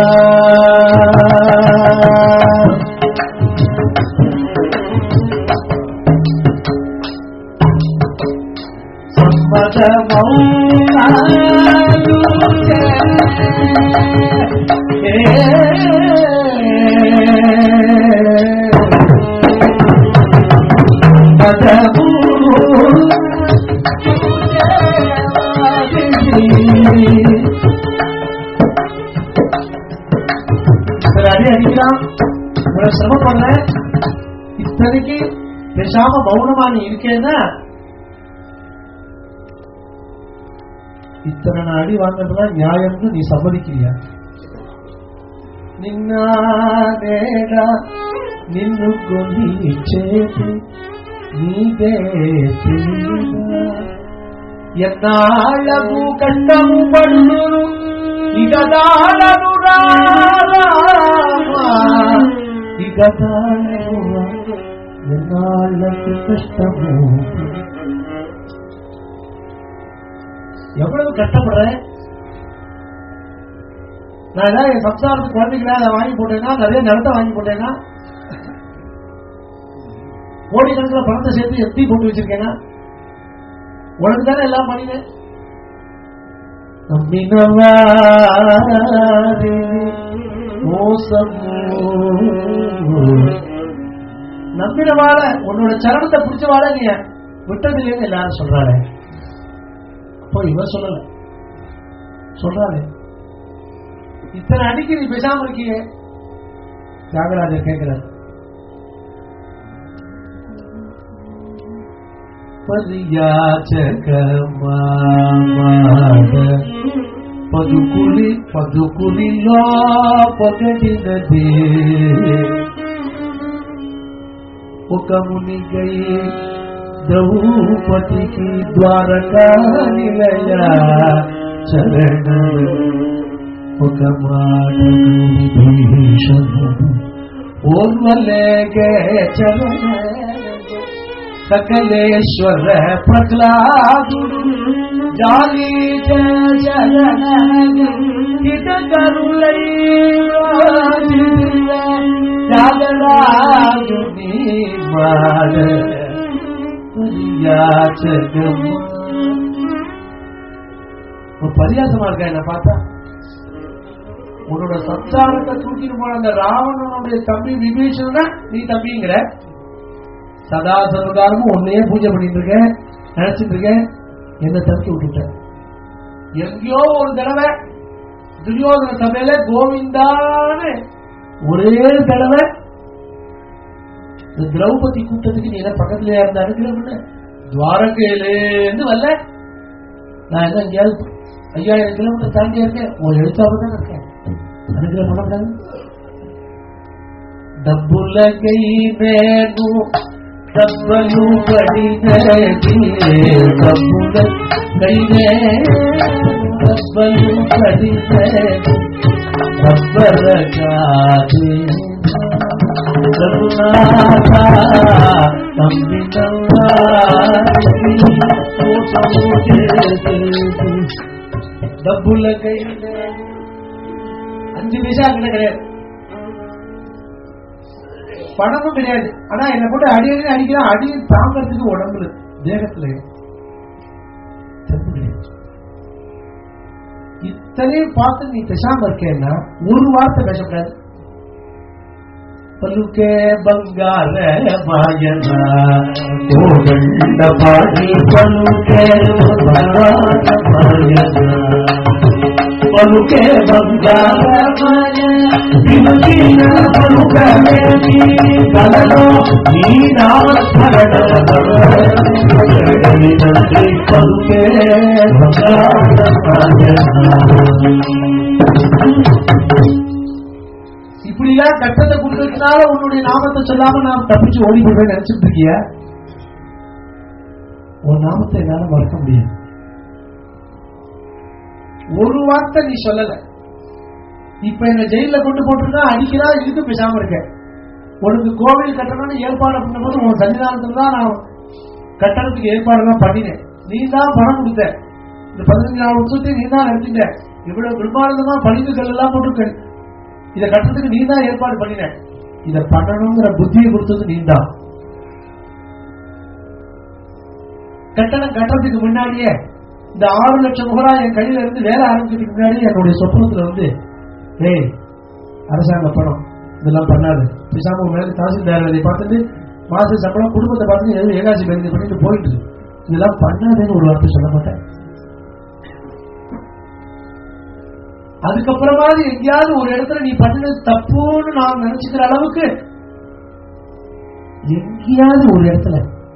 சிரமப்படல இத்தனைக்கு பேசாம மௌனமா நீ இருக்கேன்னா இத்தனை நான் அடி வாங்கறதுலாம் நியாயம்னு நீ சம்மதிக்கிறியா? நின்னாடா நின்னு கொண்டிச்சேது நீதே ఎన్నాళ్ళకు కష్టము పడును ఇగదాళను ఇగదాళను ఎన్నాళ్ళకు కష్టము எவ்வளவு கஷ்டப்படுறேன் நான் ஏதாவது என் சம்சாரத்துக்கு குழந்தைங்களா அதை வாங்கி போட்டேன்னா நிறைய நிலத்தை வாங்கி போட்டேன்னா கோடிக்கணக்கில் பணத்தை சேர்த்து எத்தி போட்டு வச்சிருக்கேன்னா உனக்கு தானே எல்லாம் பண்ணினேன். மோசம் நம்பின வாழ உன்னோட சரணத்தை பிடிச்ச வாழ நீ விட்டது இல்லைன்னு எல்லாரும் சொல்றாரு. அப்போ இவர் சொல்லல சொல்றாரு இத்தனை அடிக்கு நீ பேசாம இருக்கிய. தியாகராஜர் கேட்கிறார் పదుకులి పదుకులిలో పొగడినదే ఒక మునిగై ద్రౌపదికి ద్వారకా నిలయ చరణ ఒక మాట ఓర్వలేగే చరణ सकलेश्वर प्रह्लादुడు जाली जगरुलई जागराजुनी माड பரியாசமா இருக்கா என்ன பார்த்தா? உன்னோட சம்சாரத்தை தூக்கிட்டு போன அந்த ராவணனுடைய தம்பி விபீஷணன் நீ தம்பிங்கிற சதா சர்வகாலமும் உன்னையே பூஜை பண்ணிட்டு இருக்கேன் நினைச்சிட்டு இருக்கேன். என்ன தடுத்து விட்டுட்ட. எங்கேயோ ஒரு தடவை துரியோதன சபையில கோவிந்தான்னு ஒரே தடவை திரௌபதி கூட்டத்துக்கு நீ என்ன பக்கத்துல இருந்த அனுப்பிட துவாரகையிலேருந்து வரல. நான் என்ன எங்கேயாவது ஐயாயிரம் கிலோமீட்டர் தாண்டி இருக்கேன். ஒரு எழுத்தாவது தான் இருக்கேன். அனுகிற பண்ணக்கூடாது. டப்புலகை வேணு డబ్బలు పడినది డబ్బుల కైనే డబ్బలు పడినది డబ్బల కాదే రఘునాథ నంబినవా డబ్బుల కైనే அஞ்சு பைசா கிட்ட கிடையாது, பணமும் கிடையாது. ஆனா என்ன போட்டு அடி அடி அடிக்கிறான். அடி தாங்கிறதுக்கு உடம்புல தேகத்துல இத்தனையும் பார்த்து நீ பேசாம இருக்கேன்னா ஒரு வார்த்தை பேசக்கூடாது. பலுக்கே பங்கார மாயனா கோகண்ட பாடி பலுக்கே பங்கார மாயனா பலுக்கே பங்கார மாயனா பிலுக்கின பலுக்கமே கலனோ நீனால ஸ்மரண நன்றி பலுக்கே பங்கார மாயனா. இப்படிலாம் கட்டத்தை கொடுத்ததுனால உன்னுடைய நாமத்தை சொல்லாம நான் தப்பிச்சு ஓடி போய் நினைச்சிட்டு இருக்கிய. உன் நாமத்தை என்னால மறக்க முடியாது. ஒரு வார்த்தை நீ சொல்லல. இப்ப என்ன ஜெயில கொண்டு போட்டுருந்தா அடிக்கிறா, இதுக்கு பேசாம இருக்க. உனக்கு கோவில் கட்டணும்னு ஏற்பாடு பண்ணும்போது உன் சன்னிதானத்துல தான் நான் கட்டணத்துக்கு ஏற்பாடுலாம் பண்ணினேன். நீ தான் பணம் கொடுத்த. இந்த பதினஞ்சு நாள் உற்சவத்தை நீ தான் நடத்திட்ட. இவ்வளவு பிரம்மாண்டமா பளிங்கு கல் எல்லாம் போட்டு இதை கட்டத்துக்கு நீ தான் ஏற்பாடு பண்ணின. இதை பண்ணணுங்கிற புத்தியை கொடுத்தது நீ தான். கட்டணம் கட்டுறதுக்கு முன்னாடியே இந்த ஆறு லட்சம் முகரா என் கையில இருந்து வேலை ஆரம்பிக்கிறதுக்கு முன்னாடி என்னுடைய சொப்பனத்துல வந்து, ஏய் அரசாங்க பணம் இதெல்லாம் பண்ணாது, பேசாம மேல தாசில்தார் அதை பார்த்துட்டு மாச சம்பளம் குடும்பத்தை பார்த்துட்டு எதுவும் ஏகாசி பேருந்து பண்ணிட்டு போயிட்டு இதெல்லாம் பண்ணாதுன்னு ஒரு வார்த்தை சொல்ல மாட்டேன். அதுக்கப்புறமா எங்கேயாவது ஒரு இடத்துல நீ பண்ணினது தப்புன்னு நான் நினைச்சுக்கிற அளவுக்கு எங்கேயாவது ஒரு இடத்துல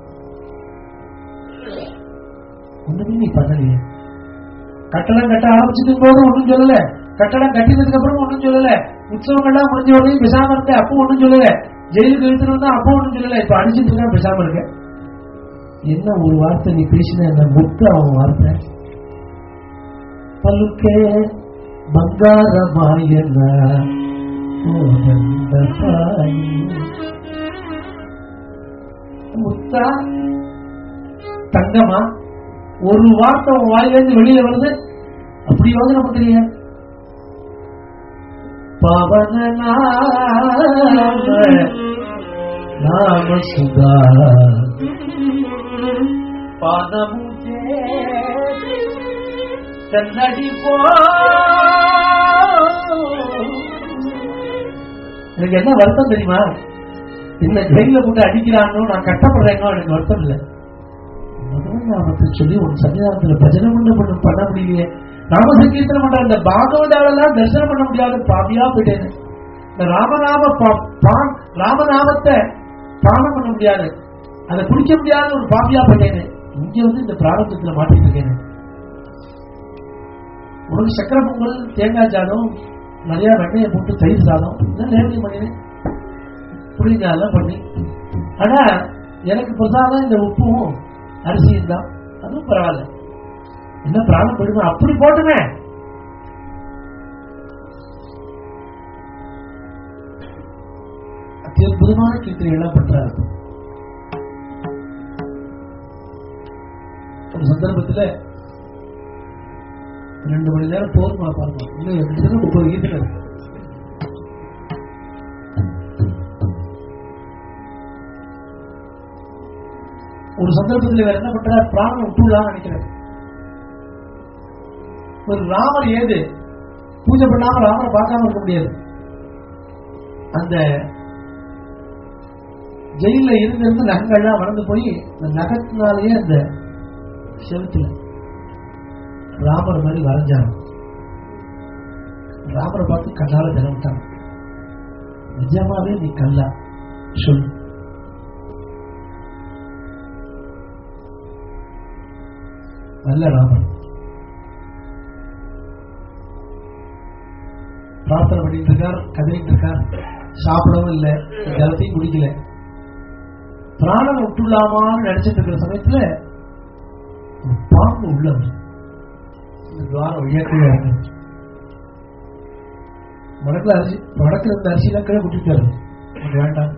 ஒண்ணுமே நீ பண்ணலையே. கட்டடம் கட்ட ஆரம்பிச்சதுக்கு போது ஒன்னும் சொல்லல, கட்டடம் கட்டினதுக்கு அப்புறம் ஒன்னும் சொல்லல, உற்சவங்கள்லாம் முடிஞ்ச உடனே பேசாம இருக்க அப்போ ஒன்னும் சொல்லல, ஜெயிலுக்கு இழுத்துட்டு வந்தா அப்போ ஒன்னும் சொல்லல, இப்ப அடிச்சுட்டு இருக்கா பேசாம இருக்க. என்ன ஒரு வார்த்தை நீ பேசின என்ன முத்து அவன் வார்த்தை பல்லுக்கே பங்காரமாயன முத்தா தங்கமா ஒரு வார்த்தை உன் வாயிலிருந்து வெளியில வருது, அப்படி யோசனை பண்றீங்க. பவன நாம சுதா பாதமுஜே கண்ணடி போ. எனக்கு என்ன வருத்தம் தெரியுமா? என்ன ஜெயில போட்டு அடிக்கிறானோ நான் கட்டப்படுறேனோ எனக்கு வருத்தம் இல்லை. நாமத்தை சொல்லி உன் சன்னிதானத்துல பஜனை பண்ண பண்ண முடியலையே, நாம சங்கீர்த்தனம் பண்ற இந்த பாகவதாலெல்லாம் தரிசனம் பண்ண முடியாத பாவியா போயிட்டேன். இந்த ராமநாம ராமநாமத்தை பானம் பண்ண முடியாது, அதை குடிக்க முடியாத ஒரு பாவியா போயிட்டேன். இங்க வந்து இந்த பிராரம்பத்துல மாட்டிட்டு இருக்கேன். உனக்கு சக்கரை பொங்கல் தேங்காய் சாதம் நிறைய வெண்ணையை போட்டு தயிர் சாதம் இதெல்லாம் நேரடி பண்ணினேன், புளிஞ்சாலாம் பண்ணி. ஆனா எனக்கு பிரசாதம் இந்த உப்பும் அரிசியும் தான், அதுவும் பரவாயில்ல. என்ன பிராணம் போயிடுமே அப்படி போட்டுமே. அத்தியுதமான கீர்த்தனை எல்லாம் பண்றாரு. ஒரு சந்தர்ப்பத்தில் ரெண்டு மணி நேரம் போதுமா பாருங்க, இன்னும் கிட்டத்தட்ட முப்பது கீர்த்தனை இருக்கு. ஒரு சந்தர்ப்பத்தில் வேற என்ன பண்றாரு, பிராணம் விட்டுலாம் நினைக்கிறேன். ஒரு ராமர் ஏது பூஜை பண்ணாம ராமரை பார்க்காம இருக்க முடியாது. அந்த ஜெயில இருந்து இருந்து நகங்கள்லாம் வளர்ந்து போய் அந்த நகத்தினாலேயே அந்த செவத்துல ராமர் மாதிரி வரைஞ்சாங்க. ராமரை பார்த்து கல்லால தினவிட்டாங்க. நிஜமாவே நீ கல்லா சொல். நல்ல ராமர் பிரார்த்தனை பண்ணிட்டு இருக்கார், கதறிட்டு இருக்கார், சாப்பிடவும் இல்லை, ஜலத்தையும் குடிக்கல. பிராணனை விட்டுலாமான்னு நினைச்சிட்டு இருக்கிற சமயத்துல பாம்பு உள்ள துவாரம் வழியாக்கவே வடக்குல அரிசி வடக்குல இருந்த அரிசியெல்லாம் கீழே குட்டிட்டாரு. வேண்டாம்,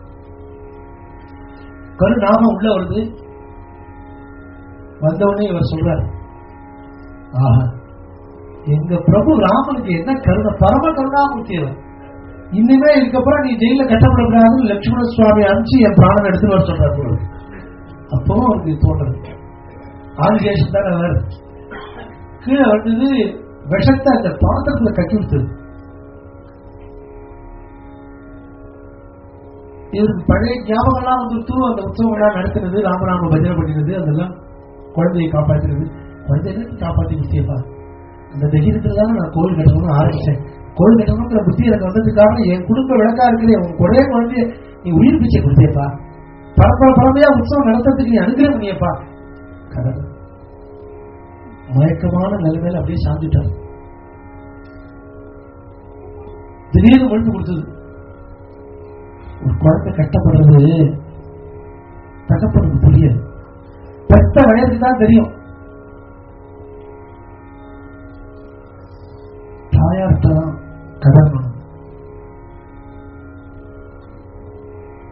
கரு நாமம் உள்ள வருது. வந்தவுடனே இவர் சொல்றார், ஆஹா எங்க பிரபு ராமனுக்கு என்ன கருணை, பரம கருணாமூர்த்தி அவர். இனிமே இதுக்கப்புறம் நீ ஜெயில கட்டப்படக்கூடாதுன்னு லட்சுமண சுவாமி அனுப்பிச்சு என் பிராணம் எடுத்துட்டு வர சொல்றாரு. அப்பவும் அவருக்கு தோன்றது ஆதிசேஷன் தான் அவர் கீழே வந்தது விஷத்தை அந்த பாத்திரத்துல கட்டி விடுத்தது. இவருக்கு பழைய ஞாபகம்லாம் வந்துட்டு அந்த உற்சவங்கள்லாம் நடத்துறது, ராமநாம பஜனை பண்ணினது, அதெல்லாம் குழந்தையை காப்பாற்றுறது. குழந்தைய காப்பாற்றி முக்கியப்பா அந்த தைரியத்துல தானே நான் கோவில் கட்டணும்னு ஆரம்பிச்சேன். கோவில் கட்டணுங்கிற புத்தி எனக்கு வந்ததுக்கு காரணம் என் குடும்ப விளக்கா இருக்கிற உன் ஒரே குழந்தைய நீ உயிர் பிச்சை கொடுத்தியப்பா, பரம்பரை பரம்பரையா உற்சவம் நடத்துறதுக்கு நீ அனுகிரகம் பண்ணியப்பா. கடவுள் மயக்கமான நிலைமையில அப்படியே சாந்துட்டார். திடீர்னு ஒழுங்கு கொடுத்தது. ஒரு குழந்தை கட்டப்படுறது தகப்படுறது புரியாது, பெத்த வயதுக்கு தான் தெரியும். தாயார்தான் கடன்.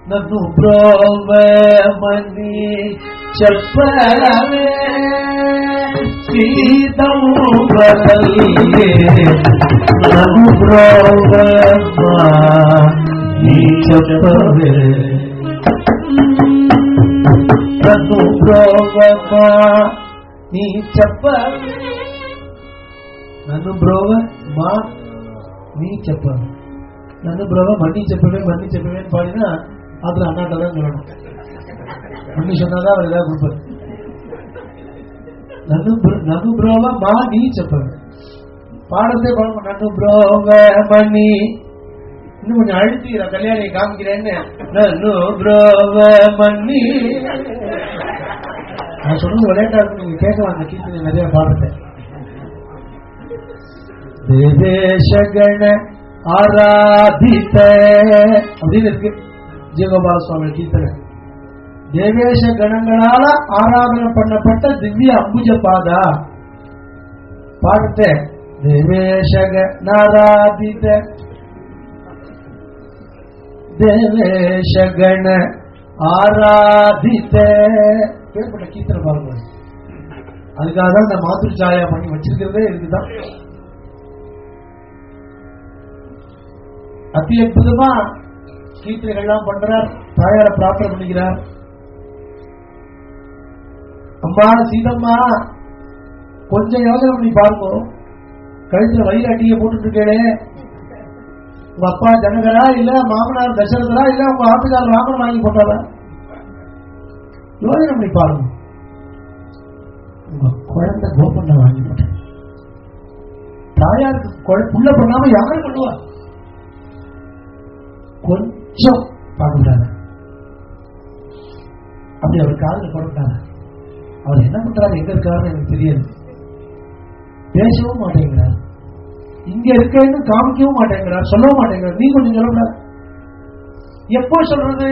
నన్ను బ్రోవమని చెప్పవే సీతము బదలియే నన్ను బ్రోవమని చెప్పవే నన్ను బ్రోవమని చెప్పవే నన్ను బ్రోవ మా నీ చెప్పను నన్ను బ్రోవ మண்ணி చెప్పவே மண்ணி చెప్పவே பாடினா அதுல அண்ணாட்டதான் சொல்லணும். மண்ணி சொன்னாதான் அவர் ஏதாவது கொடுப்பாரு. நன்னு நன்னு புரோவ மா நீ చెప్పను பாடத்தே பாடணும். நன்னு புரோவ மணி இன்னும் கொஞ்சம் அழுத்திக்கிற கல்யாணி காமிக்கிறேன்னு நன்னு புரோவ மணி நான் சொன்னது விளையாட்டா இருக்கு. நீங்க கேட்கலாம் அந்த கீர்த்தனை நிறைய பாடுறேன். தேவேஷகண ஆராதித்த அப்படின்னு இருக்கு ஜெயகோபால சுவாமி கீர்த்தனை. தேவேஷ கணங்களால ஆராதனை பண்ணப்பட்ட திவ்ய அம்புஜ பாதா பாடுத்த தேவேஷக நாராதித்த தேவேஷகண ஆராதித்த பேர்பட்ட கீர்த்தனை பாருங்க. அதுக்காக தான் இந்த மாத்ரு சாயா பண்ணி வச்சிருக்கிறதே இதுதான். அத்தி அற்புதமா கீர்த்தனைகள்லாம் பண்றார். தாயார பிரார்த்தனை பண்ணிக்கிறார். அம்மா சீதம்மா கொஞ்சம் யோசனை பண்ணி பாருங்க. கழுத்துல வயிறு அட்டியை போட்டுட்டு இருக்கே, உங்க அப்பா ஜனகரா இல்ல மாமனார் தசரதரா இல்ல உங்க ஆத்துக்காரர் ராமன் வாங்கி போட்டாரா? யோசனை பண்ணி பாருங்க. உங்க குழந்தை கோபண்ண வாங்கி போட்டேன். தாயாருக்கு புள்ள பண்ணாம யாரு பண்ணுவா? கொஞ்சம் பார்க்கக்கூடாது. அப்படி அவர் காதல போட்டாரு. அவர் என்ன பண்றாரு, எங்க இருக்காருன்னு எனக்கு தெரியாது. பேசவும் மாட்டேங்கிறார். இங்க இருக்கேன்னு காமிக்கவும் மாட்டேங்கிறார், சொல்லவும் மாட்டேங்கிறார். நீ கொஞ்சம் சொல்லக்கூடாது. எப்போ சொல்றது?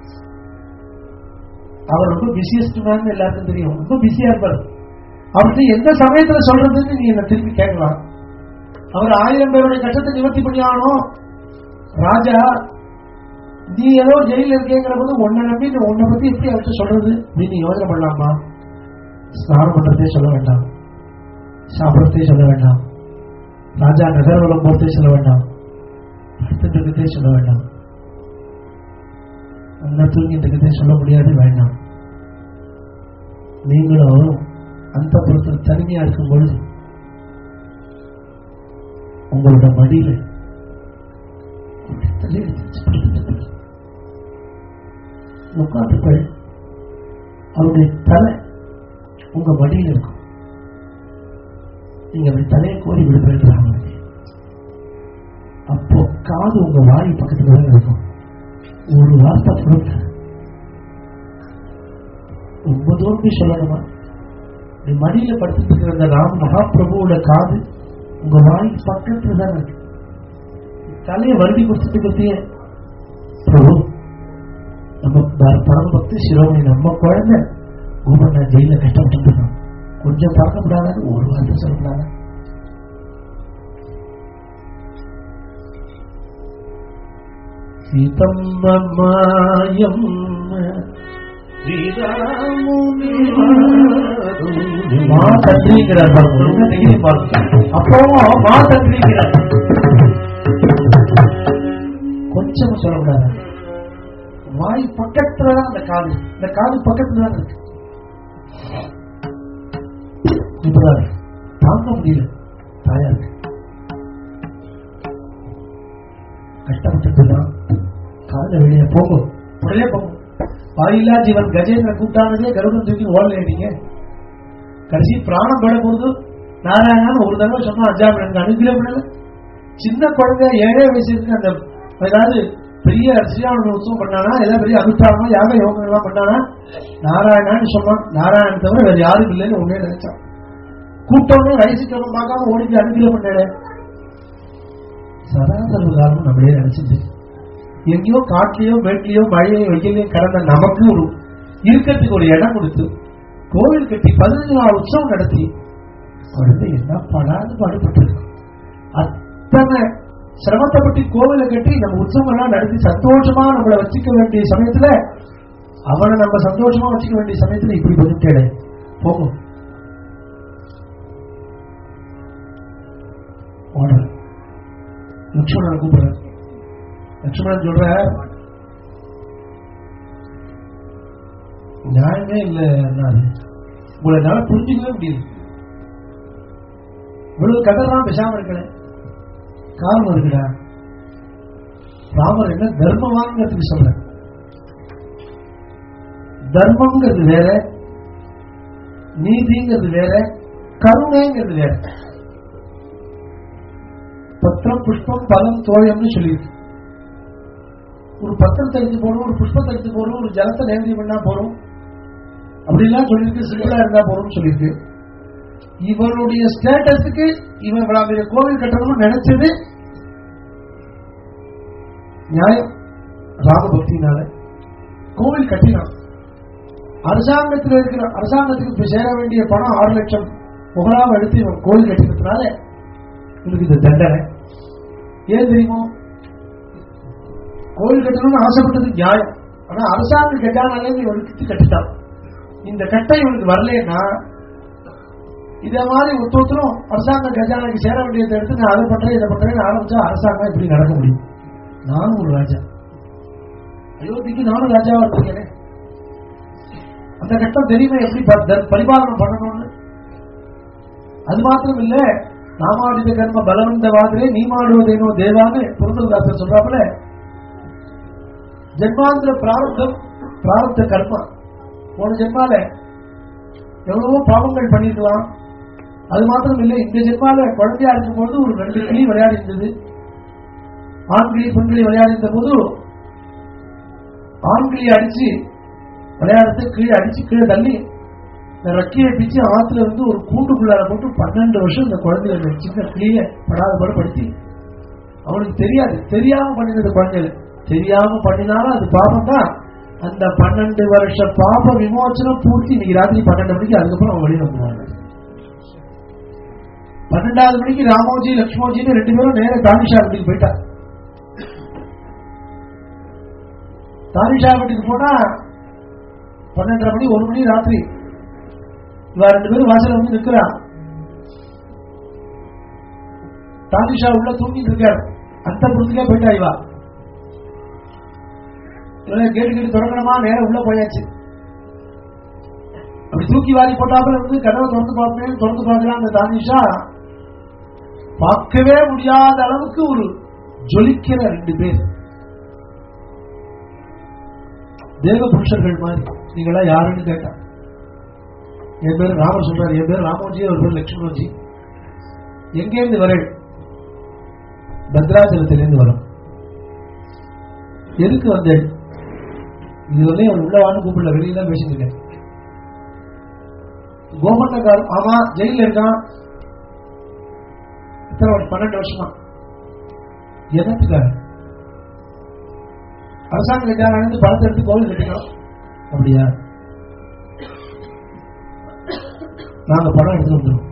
அவர் ரொம்ப பிஸியஸ்ட் மேன் எல்லாருக்கும் தெரியும். ரொம்ப பிஸியா இருப்பார். அவருக்கு எந்த சமயத்துல சொல்றதுன்னு நீ என்ன திருப்பி கேட்கலாம். அவர் ஆயிரம் பேருடைய கஷ்டத்தை நிவர்த்தி பண்ணி ஆகணும். ராஜா நீ ஏதோ ஜெயில இருக்கேங்கிற போது உன்னை நம்பி உன்னை பத்தி எப்படி அவர்கிட்ட சொல்றது? நீ யோசனை பண்ணலாமா? ஸ்நானம் பண்றதே சொல்ல வேண்டாம், சாப்பிடறதே சொல்ல வேண்டாம், ராஜா நகர்வலம் போறதே சொல்ல வேண்டாம், படுத்துட்டே சொல்ல வேண்டாம், அந்த தூங்கிட்டு சொல்ல முடியாது வேண்டாம். நீங்களும் அந்த பொறுத்தல் தனிமையா இருக்கும் பொழுது உங்களோட மடியில உட்காந்துக்கள். அவருடைய தலை உங்க மடியில் இருக்கும். நீங்க அப்படி தலையை கோரி விடுபடுறாங்க. அப்போ காது உங்க வாய் பக்கத்துல தான் இருக்கும். ஒரு வார்த்தை கொடுத்த ரொம்ப தூரம் சொல்லணுமா? நீ மடியில படுத்துட்டு இருக்கிற அந்த ராம் மகாபிரபுவோட காது உங்க வாய் பக்கத்துல தான் இருக்கு. தலையை வருடி கொடுத்துட்டு பத்தியே பிரபு நம்ம பரம பக்தி சிரோமணி நம்ம குழந்தை கோபண்ணா ஜெயில கஷ்டப்பட்டு இருக்கோம், கொஞ்சம் பார்க்கப்படாதான்னு ஒரு வார்த்தை சொல்லப்படாத. சீதம்மயம் மா தந்திரிக்கிறார். அப்பவும் மா தந்திரிக்கிறார். கொஞ்சம் சொல்லக்கூடாது. வாய் பக்கத்துலதான் அந்த காது, இந்த காது பக்கத்துலதான் இருக்கு. இப்பதான் தாங்க முடியல தாயாருக்கு. கஷ்டப்பட்டுதான் காதுல வெளியே போகும், உடனே போகும். வாயில்லா ஜீவன் கஜேந்திர கூட்டானதே கருடன் தூக்கி ஓடலைங்க. கடைசி பிராணம் பட போது நாராயணன் ஒரு தடவை சொன்னா அஞ்சாம் எனக்கு அனுகிரகம் பண்ணல. சின்ன குழந்தை ஏழே வயசு இருக்கு. அந்த ஏதாவது பெரிய ஸ்ரீராம உற்சவம் பண்ணானா, ஏதாவது பெரிய அனுஷ்டானமா யாக யோகம் எல்லாம் பண்ணானா நாராயணான்னு சொன்னான். நாராயணன் தவிர வேற யாரும் இல்லைன்னு உடனே நினைச்சான். கூட்டம்னு வயசுக்கு பார்க்காம ஓடிக்கு அனுகிரகம் பண்ணல. சதா சர்வ காரணம் நம்மளே நினைச்சிட்டு எங்கேயோ காட்டிலையோ மேட்லையோ மழையோ வெயிலையும் கடந்த நமக்கு ஒரு இருக்கிறதுக்கு ஒரு இடம் கொடுத்து கோவில் கட்டி பதினஞ்சு நாள் உற்சவம் நடத்தி குழந்தை என்ன படாது பாடுபட்டு அத்தனை சிரமத்தை பற்றி கோவிலை கட்டி நம்ம உற்சவங்கள்லாம் நடத்தி சந்தோஷமா நம்மளை வச்சுக்க வேண்டிய சமயத்துல அவனை நம்ம சந்தோஷமா வச்சுக்க வேண்டிய சமயத்துல இப்படி பண்ணிட்டே போகும். லட்சுமணன் கூப்பிடுற லட்சுமணன் சொல்ற நியாயமே இல்லை, உங்களை என்னால புரிஞ்சுக்கவே முடியுது. இவ்வளவு கதறான் பேசாம இருக்கல, காரணம் இருக்குடா. ராமர் என்ன தர்மவாங்கிறதுக்கு சொல்ற. தர்மங்கிறது வேற, நீதிங்கிறது வேற, கருணைங்கிறது வேற. பத்திரம் புஷ்பம் பலம் தோயம்னு சொல்லியிருக்கு. ஒரு பத்திரத்தை எடுத்து போறோம், ஒரு புஷ்பத்தை எடுத்து போறோம், ஒரு ஜலத்தை நேர்த்தி பண்ணா போறோம், அப்படிலாம் சொல்லியிருக்கு. சிம்பிளா இருந்தா போறோம்னு சொல்லியிருக்கு. இவனுடைய ஸ்டேட்டஸுக்கு இவன் கோவில் கட்டணும்னு நினைச்சது நியாயம். ராமபக்தினால கோவில் கட்டினான். அரசாங்கத்தில் இருக்கிற அரசாங்கத்துக்கு சேர வேண்டிய பணம் ஆறு லட்சம் முகலாம எடுத்து இவன் கோவில் கட்டினதுனால இவனுக்கு இந்த தண்டனை. ஏன் தெரியுமோ? கோவில் கட்டணும்னு ஆசைப்பட்டது நியாயம். ஆனா அரசாங்கம் கட்டானாலே இவனுக்கு கட்டிட்டான். இந்த கட்டை இவனுக்கு வரலன்னா இதே மாதிரி ஒருத்தரும் அரசாங்க கஜானாக்கு சேர வேண்டியதை எடுத்து நான் அதை பண்றேன் இதை பண்றேன்னு ஆரம்பிச்சா அரசாங்கம் இப்படி நடக்க முடியும்? நானும் ஒரு ராஜா, அயோத்திக்கு நானும் ராஜாவா இருக்கேன். அந்த கட்டம் தெரியுமே எப்படி பரிபாலனம் பண்ணணும்னு. அது மாத்திரம் இல்ல, நாமாடித கர்ம பலவந்தவாதிலே நீ மாடுவதேனோ தேவான்னு புரந்தரதாசர் சொல்றாப்புல, ஜென்மாந்திர பிராரப்தம் பிராரப்த கர்மா. போன ஜென்மால எவ்வளவோ பாவங்கள் பண்ணிருக்கலாம். அது மாத்திரம் இல்லை, இந்த ஜென்மால குழந்தையா இருக்கும் போது ஒரு ரெண்டு கிளி விளையாடி இருந்தது. ஆண்கிளி பெண்கிளி விளையாடி இருந்த போது ஆண்கிளி அடிச்சு விளையாடுறது கீழே அடிச்சு கீழே தள்ளி ரக்கியை பிச்சு ஆத்துல வந்து ஒரு கூண்டுக்குள்ளார போட்டு பன்னெண்டு வருஷம் இந்த குழந்தைகள் சின்ன கிளிய படாத படப்படுத்தி, அவனுக்கு தெரியாது, தெரியாம பண்ணினது குழந்தைகள். தெரியாம பண்ணினாலும் அது பாபம் தான். அந்த பன்னெண்டு வருஷ பாப விமோச்சனம் பூர்த்தி இன்னைக்கு ராத்திரி பன்னெண்டு மணிக்கு. அதுக்கப்புறம் அவன் வெளியே வந்துடுவாங்க. பன்னெண்டாவது மணிக்கு ராமோஜி லட்சுமோஜின்னு ரெண்டு பேரும் நேர தானிஷா வீட்டுக்கு போயிட்டா. தானிஷா வீட்டுக்கு போனா பன்னெண்டரை மணி ஒரு மணி ராத்திரி. இவ ரெண்டு பேரும் வாசல வந்து நிற்கிறான். தானிஷா உள்ள தூங்கிட்டு இருக்காரு. அந்த புறத்துக்கே போயிட்டா. இவா கேட்டு கேட்டு தொடங்கணுமா, நேரம் உள்ள போயாச்சு. அப்படி தூக்கி வாரி போட்டாப்புல இருந்து கதவை திறந்து பார்ப்பேன் திறந்து பார்க்கலாம். அந்த தானிஷா பார்க்கவே முடியாத அளவுக்கு ஒரு ஜொலிக்கிற ரெண்டு பேர் தேவ புருஷர்கள் மாதிரி. நீங்களா யாருன்னு கேட்டா என் பேரு ராமர் சொல்றாரு, என் பேர் ராமோஜி, அவர் பேர் லட்சுமணோஜி. எங்கேருந்து வரேன்? பத்ராச்சலத்திலிருந்து வரும். எதுக்கு வந்தேன்? இது வந்து அவன் உள்ள வான்னு கூப்பிடல, வெளியே தான் பேசிட்டு இருக்கேன். கோபண்ணக்கார் ஆமா ஜெயில இருக்கான். பன்னெண்டு வருஷமா. எதற்காக? அரசாங்க கட்சியாளர் பணத்தை எடுத்து கோவில் கட்டிக்கணும். அப்படியா? நாங்க பணம் எடுத்து வந்துருவோம்.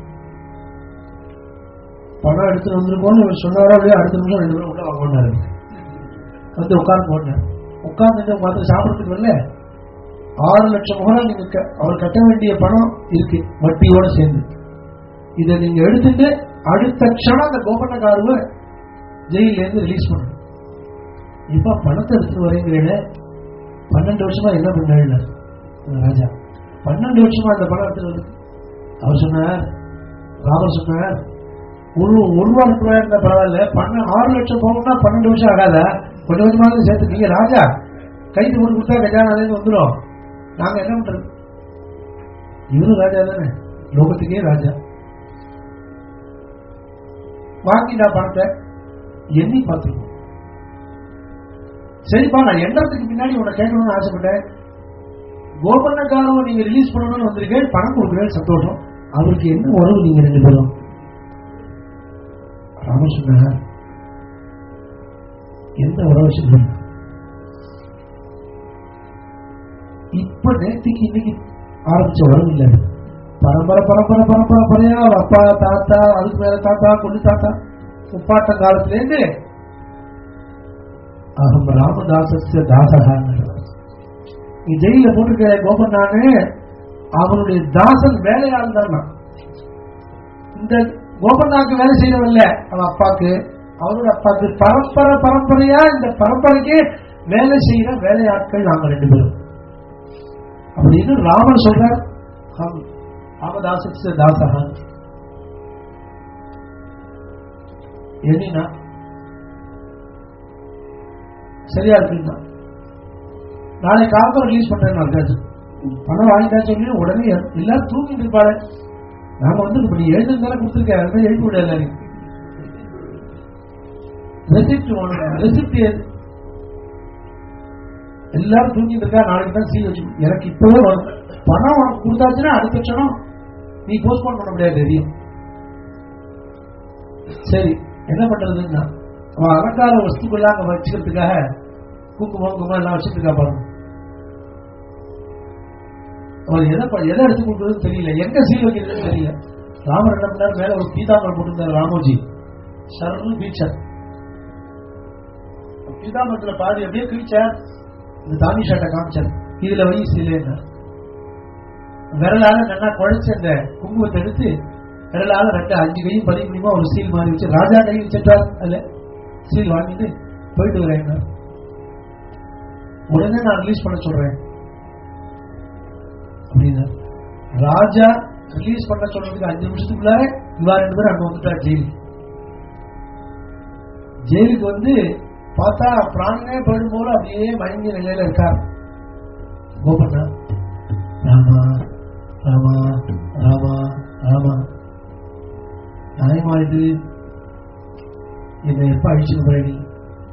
பணம் எடுத்துட்டு வந்துருக்கோம் சொன்னாரோ இல்லையா? அடுத்த நிமிஷம் ரெண்டு பேரும் உள்ள வாங்கினாரு. வந்து உட்கார்ந்து போட்டேன். உட்கார்ந்து மாத்திரம் சாப்பிடறதுக்கு வரல. ஆறு லட்சம் முகலாம் நீங்க அவர் கட்ட வேண்டிய பணம் இருக்கு வட்டியோட சேர்ந்து. இதை நீங்க எடுத்துட்டு அடுத்த க்ஷணம் அந்த கோபண்ணக்காரவை ஜெயில இருந்து ரிலீஸ் பண்ணணும். இப்ப பணத்தை எடுத்துட்டு வரீங்களே, பன்னெண்டு வருஷமா என்ன பண்ண ராஜா? பன்னெண்டு வருஷமா அந்த பணம் எடுத்துட்டு வந்து அவர் சொன்னார், ராமர் சொன்னார், ஒரு ஒரு ரூபா ரெண்டு ரூபாய் இருந்தா பரவாயில்ல, பன்ன ஆறு லட்சம் போகணும்னா பன்னெண்டு வருஷம் ஆகாதா? கொஞ்சம் கொஞ்சமாக சேர்த்துக்கீங்க ராஜா. கைது கொண்டு கொடுத்தா கஜானாலேருந்து வந்துடும். நாங்க என்ன பண்றது? இவரும் ராஜா தானே, லோகத்துக்கே ராஜா. வாங்கிட்டா பணத்தை எண்ணி பார்த்துருக்கோம். சரிப்பா, நான் எண்ணத்துக்கு பின்னாடி உன்னை கேட்கணும்னு ஆசைப்பட்டேன். கோபண்ணக்காரவை நீங்க ரிலீஸ் பண்ணணும்னு வந்திருக்கேன், பணம் கொடுக்குறேன், சந்தோஷம். அவருக்கு என்ன உறவு நீங்க ரெண்டு பேரும்? ராமர் சொன்னார், எந்த உறவு சொல்லுங்க? இப்ப நேற்றுக்கு இன்னைக்கு ஆரம்பிச்ச உறவு இல்லை. பரம்பரை பரம்பரை பரம்பரை பரையா அப்பா தாத்தா அதுக்கு மேல தாத்தா கொண்டு தாத்தா முப்பாட்ட காலத்துல இருந்து அகம் ராமதாசஸ்ய தாசகான்னு. நீ ஜெயில போட்டிருக்க கோபண்ணான்னு அவனுடைய தாசன் வேலையாள் தான். இந்த கோபண்ணாக்கு வேலை செய்யறவல்ல, அவன் அப்பாக்கு அவனோட அப்பாக்கு பரம்பரை பரம்பரையா இந்த பரம்பரைக்கு வேலை செய்யற வேலையாட்கள் நாங்க ரெண்டு பேரும் அப்படின்னு ராமன் சொல்றார். ராமதாசஸ்ய தாசகான். என்னன்னா சரியா இருக்குன்னா நாளை காலத்தில் ரிலீஸ் பண்றேன்னு பணம் வாங்கிட்டா சொல்லி உடனே எல்லாரும் தூங்கிட்டு இருப்பாரு. நாம வந்து இப்படி எழுதுனால கொடுத்துருக்கேன், அதை எழுதி விட எல்லாரும் ரெசிப்ட் ரெசிப்ட் எல்லாரும் தூங்கிட்டு இருக்கா. நாளைக்கு தான் சீல் வச்சு எனக்கு இப்பவே வரும். பணம் உனக்கு கொடுத்தாச்சுன்னா அடுத்த க்ஷணம் நீ போஸ்ட்போன் பண்ண முடியாது தெரியும். சரி என்ன பண்றதுன்னா அவன் அலங்கார வஸ்துக்கெல்லாம் அங்க வச்சுக்கிறதுக்காக குங்குமம் குங்குமம் எல்லாம் வச்சுட்டு இருக்கா பாருங்க. அவர் எதை எதை எடுத்து கொடுக்குறதுன்னு தெரியல, எங்க சீல் வைக்கிறதுன்னு தெரியல. ராமர் என்ன பண்ணார், மேல ஒரு பீதாம்பரம் போட்டிருந்தார் ராமோஜி சர்னு பீச்சர். பீதாம்பரத்துல பாதி அப்படியே கிழிச்சார், இந்த தாமி ஷாட்டை காமிச்சார், இதுல வை சீலேன்னு. விரலால நல்லா குழைச்ச அந்த குங்குமத்தை எடுத்து விரலால ரெண்டு அஞ்சு கையும் பதிவு முடியுமா ஒரு சீல் மாதிரி வச்சு ராஜா கை வச்சுட்டார். அதுல சீல் வாங்கிட்டு போயிட்டு வரேன். உடனே நான் ரிலீஸ் பண்ண சொல்றேன் அப்படின்னா ராஜா ரிலீஸ் பண்ண சொல்றதுக்கு அஞ்சு நிமிஷத்துக்குள்ளார இவா ரெண்டு பேரும் அங்க வந்துட்டார் ஜெயிலுக்கு. ஜெயிலுக்கு வந்து பார்த்தா பிராணனே போயிடும் போல அப்படியே மயங்கிய நிலையில இருக்கார் கோபண்ணா. ராமா ராமா ராமா ராமா நியாயமா இது, என்னை எப்ப அழிச்சுன்னு போய் நீ?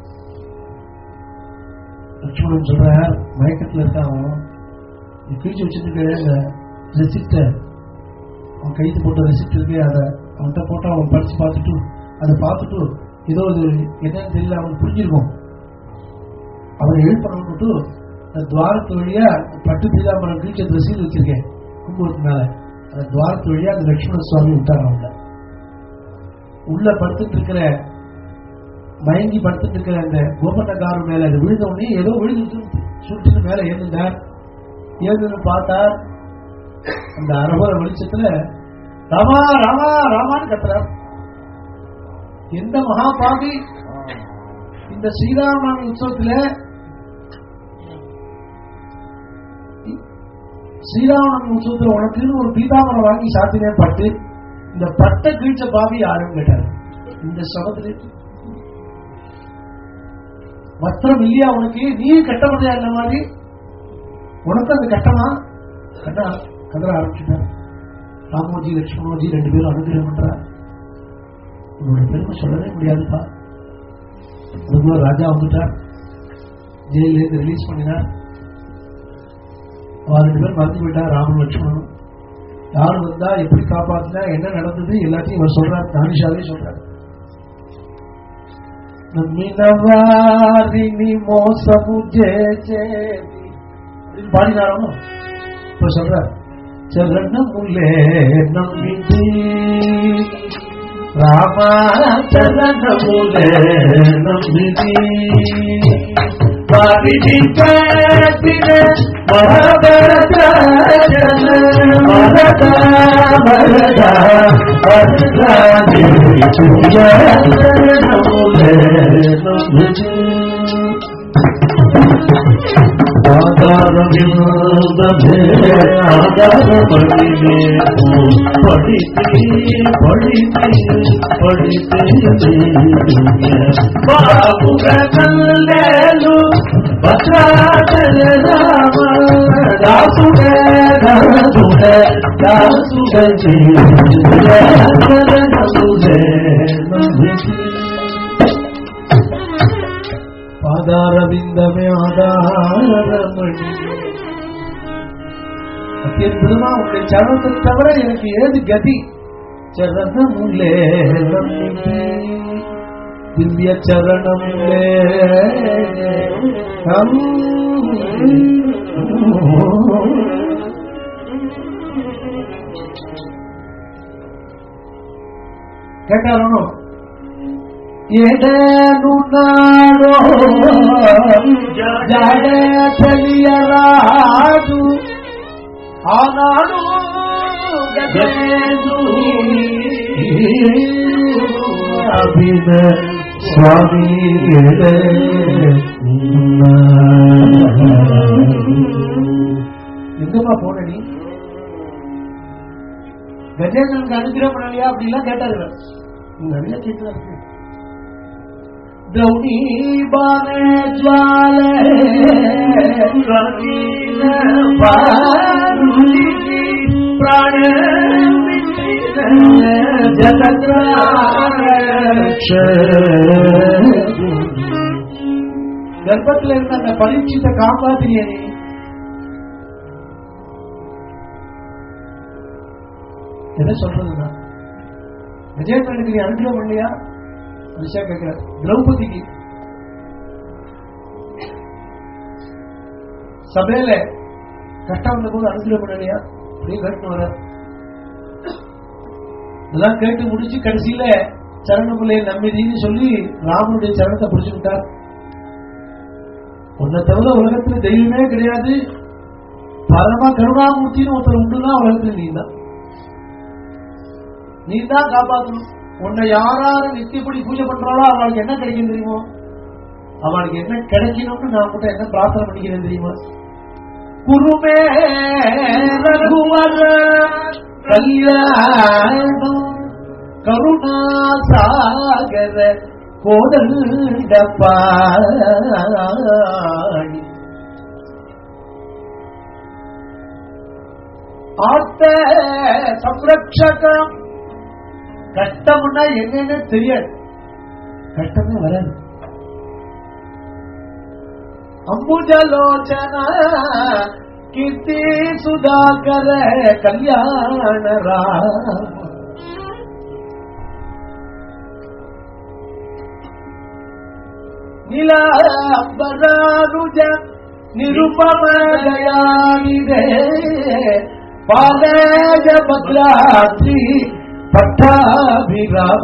லட்சுமணன் சொல்ற மயக்கத்துல இருக்கான், நீ கிழிச்சு வச்சுட்டு ரெசிப்ட அவன் கைது போட்ட ரெசிப்ட் இருக்கு, அதை அவன்கிட்ட போட்டா அவன் படிச்சு பார்த்துட்டு அதை பார்த்துட்டு ஏதோ இது என்னன்னு தெரியல அவனுக்கு புரிஞ்சிருக்கும். அவனை எழுப்பணும்னுட்டு அந்த துவாரத்து வழியா பட்டு பீதாம்பரம் கிழிச்ச ரெசீல் வச்சிருக்கேன் குங்குமத்தினால, அந்த துவாரத்து வழியா அந்த லட்சுமண சுவாமி விட்டாங்க. அவங்க உள்ள படுத்துட்டு இருக்கிற மயங்கி படுத்துட்டு இருக்கிற அந்த கோபண்ணக்காரன் மேல அது விழுந்த உடனே ஏதோ விழுந்து சுட்டு மேல ஏழுந்தார். ஏழுன்னு பார்த்தார், அந்த அரபர வெளிச்சத்துல ராமா ராமா ராமான்னு கத்துறார். எந்த மகாபாவி இந்த ஸ்ரீராமநவமி உற்சவத்துல ஸ்ரீராமநவமி உற்சவத்துல உனக்குன்னு ஒரு பீதாமரம் வாங்கி சாத்தினே பட்டு இந்த பட்ட கீழ்ச்ச பாவி யாருன்னு கேட்டாரு. இந்த சபத்துல வஸ்திரம் இல்லையா உனக்கு, நீ கட்டப்படையா இந்த மாதிரி உனக்கு அந்த கட்டமா கட்ட கதற ஆரம்பிச்சுட்டார். ராமோஜி லட்சுமணோஜி ரெண்டு பேரும் அனுகிரகம் பண்றார். உன்னோட பெருமை சொல்லவே முடியாதுப்பா. அதுக்குள்ள ராஜா வந்துட்டார், ஜெயில இருந்து ரிலீஸ் பண்ணினார். அவர் ரெண்டு பேரும் மறந்து போயிட்டார் ராமன் லட்சுமணனும். யாரு வந்தா எப்படி காப்பாத்தினா என்ன நடந்தது எல்லாத்தையும் இவர் சொல்றார், தானிஷாவே சொல்றார். நம்பினவாரினி மோசமு ஜேஜேதி அப்படின்னு பாடினாரோ இப்ப சொல்றார். சரணமுலே நம்பிதி ராமா சரணமுலே நம்பிதி பாரிதி பேசின மகாபாரத மரதா மரதா மரதா சரணமுலே நம்பிதி ஆதாரமே ஆதார படிமே படித்தே படித்தே படித்தே பாபுகல்லேலு பத்ராஜல ராம தாசுக தாசுக தாசுக ஆதாரவிந்தமே ஆதாரமணி அத்தியற்புதமா உங்களுடைய சரணத்தை தவிர எனக்கு ஏது கதி. சரணமுலே திவ்ய சரணமுலே கேட்டாரோ ಎಡನು ನಾಡೋ ಜಡ ತಲಿಯರಾದು ಆನಾಡು ಗಜೇಂದು ಅಭಿನ ಸ್ವಾಮಿ எங்கப்பா போன நீ கஜேந்திரனுக்கு அனுகிரகம் பண்ணலையா அப்படிலாம் கேட்டாரு. நிறைய கேட்கிறாரு. द्रौणी बाण ज्वाल प्राण கர்ப்பத்தில் இருந்த அந்த பரீட்சித்தை காப்பாத்திரியே நீ. என்ன சொல்றதுன்னா விஜயேந்திரனுக்கு நீ அனுகிரகம் இல்லையா விஷயம் கேட்கிற. திரௌபதிக்கு சபையில கஷ்டம் வந்த போது அனுகிரகம் பண்ணலையா அப்படியே கேட்டு வர. இதெல்லாம் கேட்டு முடிச்சு கடைசியில சரண பிள்ளையை நம்பிதின்னு சொல்லி ராமனுடைய சரணத்தை பிடிச்சுக்கிட்டார். உன்னை தவிர உலகத்துல தெய்வமே கிடையாது, பரம கருணாமூர்த்தின்னு ஒருத்தர் உண்டுன்னா உலகத்துல நீ தான் நீ தான் காப்பாற்றணும். உன்னை யாராரு நித்தியப்படி பூஜை பண்றாளோ அவளுக்கு என்ன கிடைக்கும் தெரியுமோ, அவளுக்கு என்ன கிடைக்கணும்னு நான் கூட என்ன பிரார்த்தனை பண்ணிக்கிறேன் தெரியுமா. குருமே ரகுவர கல்யாணம் கருணாசாகர கோதண்டபாணி ஆத்த சம்ரக்ஷகம். கஷ்டம்னா என்னன்னு தெரியாது, கஷ்டமே வராது. அம்புஜலோச்சன கீர்த்தி சுதாகர கல்யாண ராம நிலாம்பரானுஜ நிருபம தயாநிதே பாலஜ பத்ராத்ரி பட்டாபிராம.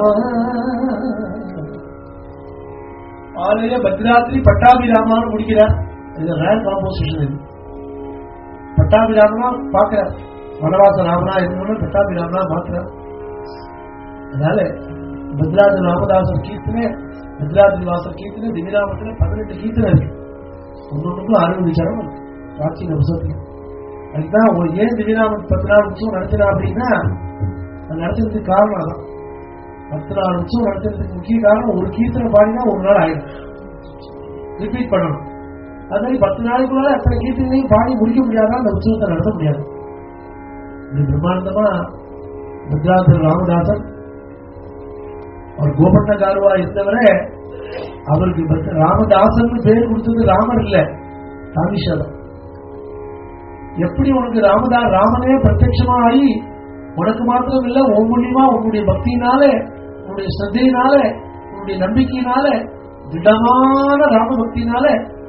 ஆலய பத்ராத்ரி பட்டாபிராமான்னு முடிக்கிறார். இது ரேர் காம்போசிஷன். இது பட்டாபிராமனா பாக்குறார், வனவாச ராமனா இருக்கணும்னு பட்டாபிராமனா பாக்குறார். அதனால பத்ராஜ ராமதாசர் கீர்த்தனை, பத்ராஜி வாசர் கீர்த்தனை, திவிராமத்துல பதினெட்டு கீர்த்தனை இருக்கு. ஒன்னொன்னுக்கும் அறுபது சரணம் பிராச்சீன புத்தகத்துல. அதுதான் ஏன் திவிராம பத்து நாள் உற்சவம் நடத்தினா அப்படின்னா நடத்துறதுக்கு காரணம் தான். பத்து நாள் உற்சவம் நடத்துறதுக்கு முக்கிய காரணம் ஒரு கீர்த்தனை பாடினா ஒரு நாள் ஆயிடும், ரிப்பீட் பண்ணணும். அது மாதிரி பத்து நாளைக்குள்ள அத்தனை கீர்த்தனையும் பாடி முடிக்க முடியாதான் அந்த உற்சவத்தை நடத்த முடியாது. இது பிரம்மாண்டமா பத்ராஜர் ராமதாசன் அவர் கோபண்ண காருவா இருந்தவரை அவருக்கு ராமதாசன் பேர் கொடுத்தது ராமர் இல்ல, ராமேஸ்வரம். எப்படி உனக்கு ராமதா ராமனே பிரத்யட்சமா ஆகி உனக்கு மாத்திரம் இல்ல, உன் மூலியமா உன்னுடைய பக்தியினால, உன்னுடைய ஸ்ரத்தையினால, உன்னுடைய நம்பிக்கையினால, திடமான ராம பக்தியினால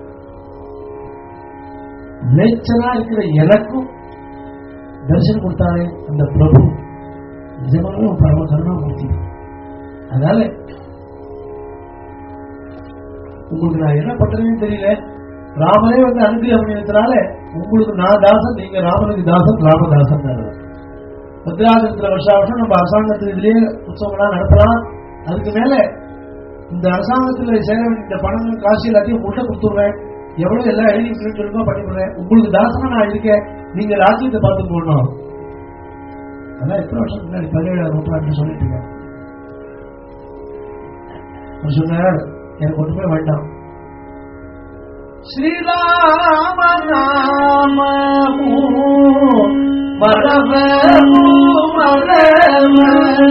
நேச்சரா இருக்கிற எனக்கும் தரிசனம் கொடுத்தாரு அந்த பிரபு. நிஜமாவே பரம கருணாமூர்த்தி. அதனால உங்களுக்கு நான் என்ன பண்றேன்னு தெரியல, ராமனே வந்து அனுகிரகம் பண்ணினால உங்களுக்கு நான் தாசன், நீங்க ராமனுக்கு தாசன், ராமதாசன். பத்ராஜத்துல வருஷா வருஷம் நம்ம அரசாங்கத்துல இதுலயே உற்சவங்களா நடத்தலாம். அதுக்கு மேல இந்த அரசாங்கத்துல சேர வேண்டிய இந்த பணங்கள் காசு எல்லாத்தையும் முட்டை கொடுத்துடுறேன், எவ்வளவு எல்லாம் எழுதி சொல்லுமா பண்ணிவிடுறேன். உங்களுக்கு தாசனா நான் இருக்கேன், நீங்க ராஜ்யத்தை பார்த்து போடணும். அதான் எத்தனை வருஷம் முன்னாடி பதினேழாம் நூற்றாண்டு சொல்லிட்டு இருக்கேன். சொன்னார் எனக்கு ஒன்றுமே வேண்டாம், ஸ்ரீராம நாமமு மரபமு மரபமு.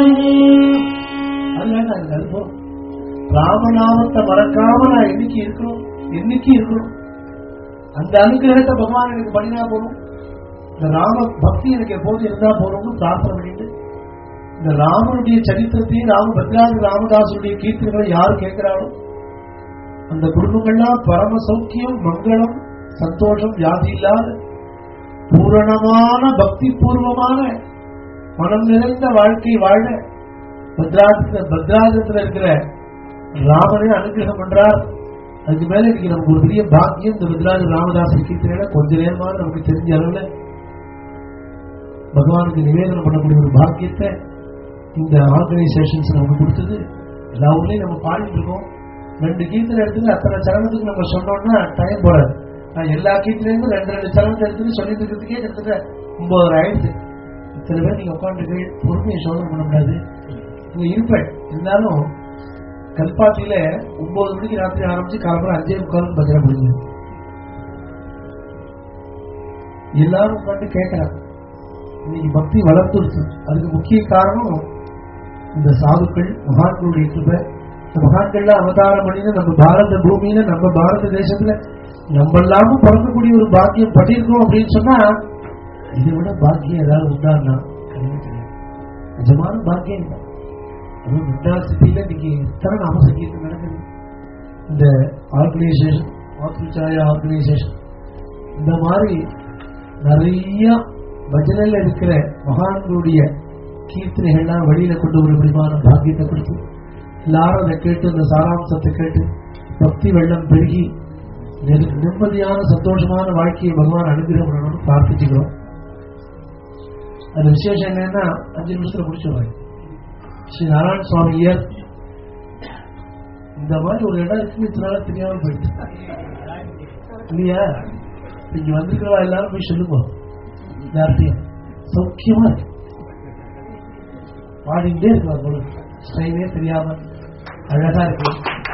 அது போதும். ராமநாமத்தை மறக்காம நான் என்னைக்கு இருக்கணும், என்னைக்கு இருக்கணும். அந்த அனுகிரகத்தை பகவான் எனக்கு பண்ணினா போதும். இந்த ராம பக்தி எனக்கு எப்போது இருந்தா போறோம்னு பிரார்த்தனை பண்ணிட்டு இந்த ராமனுடைய சரித்திரத்தையும் ராம பத்ராஜ ராமதாசுடைய கீர்த்தனைகளை யார் கேட்கிறாரோ அந்த குடும்பங்கள்லாம் பரம சௌக்கியம், மங்களம், சந்தோஷம், வியாதி இல்லாத பூரணமான பக்தி பூர்வமான மனம் நிறைந்த வாழ்க்கை வாழ பத்ராஜ பத்ராஜத்துல இருக்கிற ராமனே அனுகிரகம் பண்றார். அதுக்கு மேல இன்னைக்கு நமக்கு ஒரு பெரிய பாக்கியம். இந்த வித்ராஜ ராமதாசர் கீர்த்தனையில கொஞ்ச நேரமாக நமக்கு தெரிஞ்ச அளவுல பகவானுக்கு நிவேதனம் பண்ணக்கூடிய ஒரு பாக்கியத்தை இந்த ஆர்கனைசேஷன்ஸ் நமக்கு கொடுத்தது. எல்லா ஊர்லயும் நம்ம பாடிட்டு இருக்கோம். ரெண்டு கீர்த்தனை எடுத்துட்டு அத்தனை சரணத்துக்கு நம்ம சொன்னோம்னா டைம் போறாது. நான் எல்லா கீர்த்தனையும் ரெண்டு ரெண்டு சரணத்தை எடுத்துட்டு சொல்லிட்டு இருக்கிறதுக்கே கிட்டத்தட்ட ஒன்பது ஆயிடுச்சு. இத்தனை பேர் நீங்க உட்காந்துட்டு பொறுமையை சோதனை பண்ண முடியாது. நீங்க இருப்பேன் இருந்தாலும் கல்பாட்டியில ஒன்பது மணிக்கு ராத்திரி ஆரம்பிச்சு காலம்பரம் அஞ்சே முக்காலுக்கு பஜனை முடிஞ்சு எல்லாரும் உட்காந்து கேட்கறாங்க. இன்னைக்கு பக்தி வளர்த்துருச்சு. அதுக்கு முக்கிய காரணம் இந்த சாதுக்கள் மகான்களுடைய கிருபை. இந்த மகான்கள்ல அவதாரம் பண்ணி நம்ம பாரத பூமியில நம்ம பாரத தேசத்துல நம்ம எல்லாமும் பிறக்கக்கூடிய ஒரு பாக்கியம் பண்ணிருக்கோம் அப்படின்னு சொன்னா இதை விட பாக்கியம் ஏதாவது உண்டாருன்னா கிடையவே கிடையாது. நிஜமான பாக்கியம் தான். அதுவும் மெட்ராஸ் சிட்டியில இன்னைக்கு எத்தனை நாம சங்கீதம் நடக்குது. இந்த ஆர்கனைசேஷன் மாத்ருச்சாயா ஆர்கனைசேஷன் இந்த மாதிரி நிறைய பஜனையில் இருக்கிற மகான்களுடைய கீர்த்தனைகள்லாம் வெளியில கொண்டு ஒரு விரிவான பாக்கியத்தை கொடுத்து எல்லாரும் அதை கேட்டு அந்த சாராம்சத்தை கேட்டு பக்தி வெள்ளம் பெருகி நிம்மதியான சந்தோஷமான வாழ்க்கையை பகவான் அனுகிரகம் பண்ணணும்னு பிரார்த்திச்சுக்கிறோம். அது விசேஷம் என்னன்னா அஞ்சு நிமிஷத்துல முடிச்சுடுவாங்க. ஸ்ரீ நாராயண சுவாமி ஐயர் இந்த மாதிரி ஒரு இடம் இருக்கு இதனால தெரியாம போயிட்டு இல்லையா? இங்க வந்திருக்கிறவா எல்லாரும் போய் சொல்லுங்க. யார்கிட்டையும் சௌக்கியமா இருக்கு பாடிட்டே இருக்கலாம் போல ஸ்டைலே தெரியாம அழகா இருக்கு.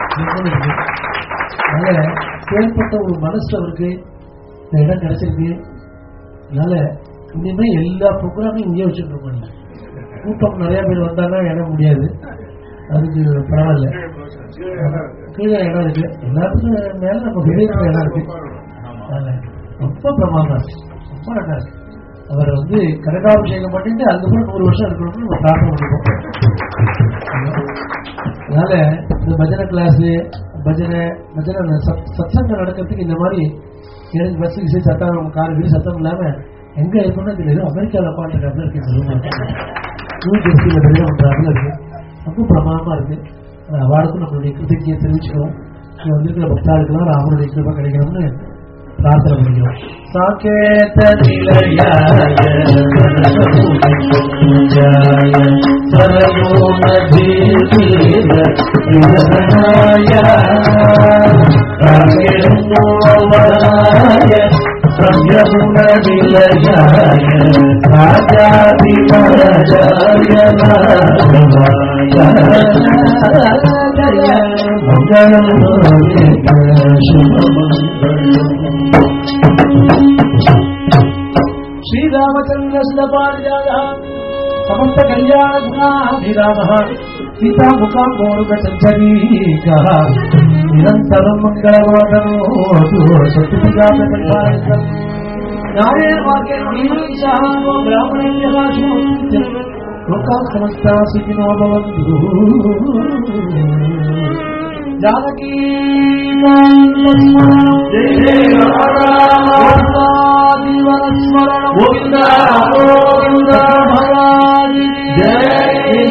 அதனால ஏற்பட்ட ஒரு மனசு அவருக்கு இந்த இடம் கிடைச்சிருக்கு. அதனால இனிமே எல்லா ப்ரோக்ராமையும் இங்கே வச்சுட்டு இருக்கோம். கூட்டம் நிறைய பேர் வந்தாங்கன்னா இட முடியாது. அதுக்கு பரவாயில்ல, கீழே இடம் இருக்கு. எல்லாத்துக்கும் மேல நம்ம வெளியே இடம் இருக்கு. ரொம்ப பிரமாதம் இருக்கு, ரொம்ப நல்லா இருக்கு. அவரை வந்து கனகாபிஷேகம் பண்ணிட்டு அதுக்கப்புறம் நூறு வருஷம் இருக்கணும்னு நம்ம பிரார்த்தனை பண்ணிப்போம். அதனால இந்த பஜனை கிளாஸ் பஜனை பஜனை சத்சங்கம் நடக்கிறதுக்கு இந்த மாதிரி எனக்கு பஸ் விசை சட்டம் கார் வீடு சத்தம் இல்லாம எங்க இருக்குன்னு தெரியாது. அமெரிக்காவில் உட்காந்துருக்காப்புல இருக்கு, நியூ ஜெர்சியில வெளியே பண்றாப்புல இருக்கு. ரொம்ப பிரமாதமா இருக்கு. அவார்டுக்கும் நம்மளுடைய கிருத்தியை தெரிவிச்சுக்கிறோம். இங்க வந்திருக்கிற பக்தாளுக்கெல்லாம் ராமனுடைய கிருபை கிடைக்கணும்னு பிரார்த்தனை பண்ணிக்கிறோம். சாக்கேத श्रीरामचंद्र सुलभारिजातः समस्त कल्याण गुणाभिरामः सीता मुखां गोरुक संचरीकः निरन्तरं मंगलमातनोतु सत्युगामे परिपालयन् नारायण वाक्येन नीतिशाः ब्राह्मणेभ्यः शुभं लोकाः समस्ताः सुखिनो भवन्तु। जानकी जय जय राम जीवन गोविंद गोविंद महाराज जय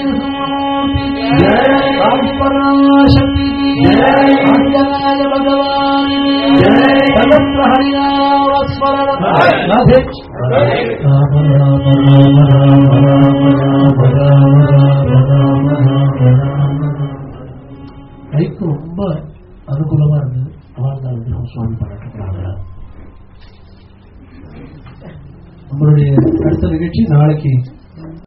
जय पराशक्ति जय अंजनाय भगवान जय सर्वत्र हरिनाम स्मरण राधे राम राम राम राम राम राम राम राम கைக்கு ரொம்ப அனுகூலமா இருந்தது. அவர்தான் வந்து சுவாமி பாராட்டுறாங்க. நம்மளுடைய அடுத்த நிகழ்ச்சி நாளைக்கு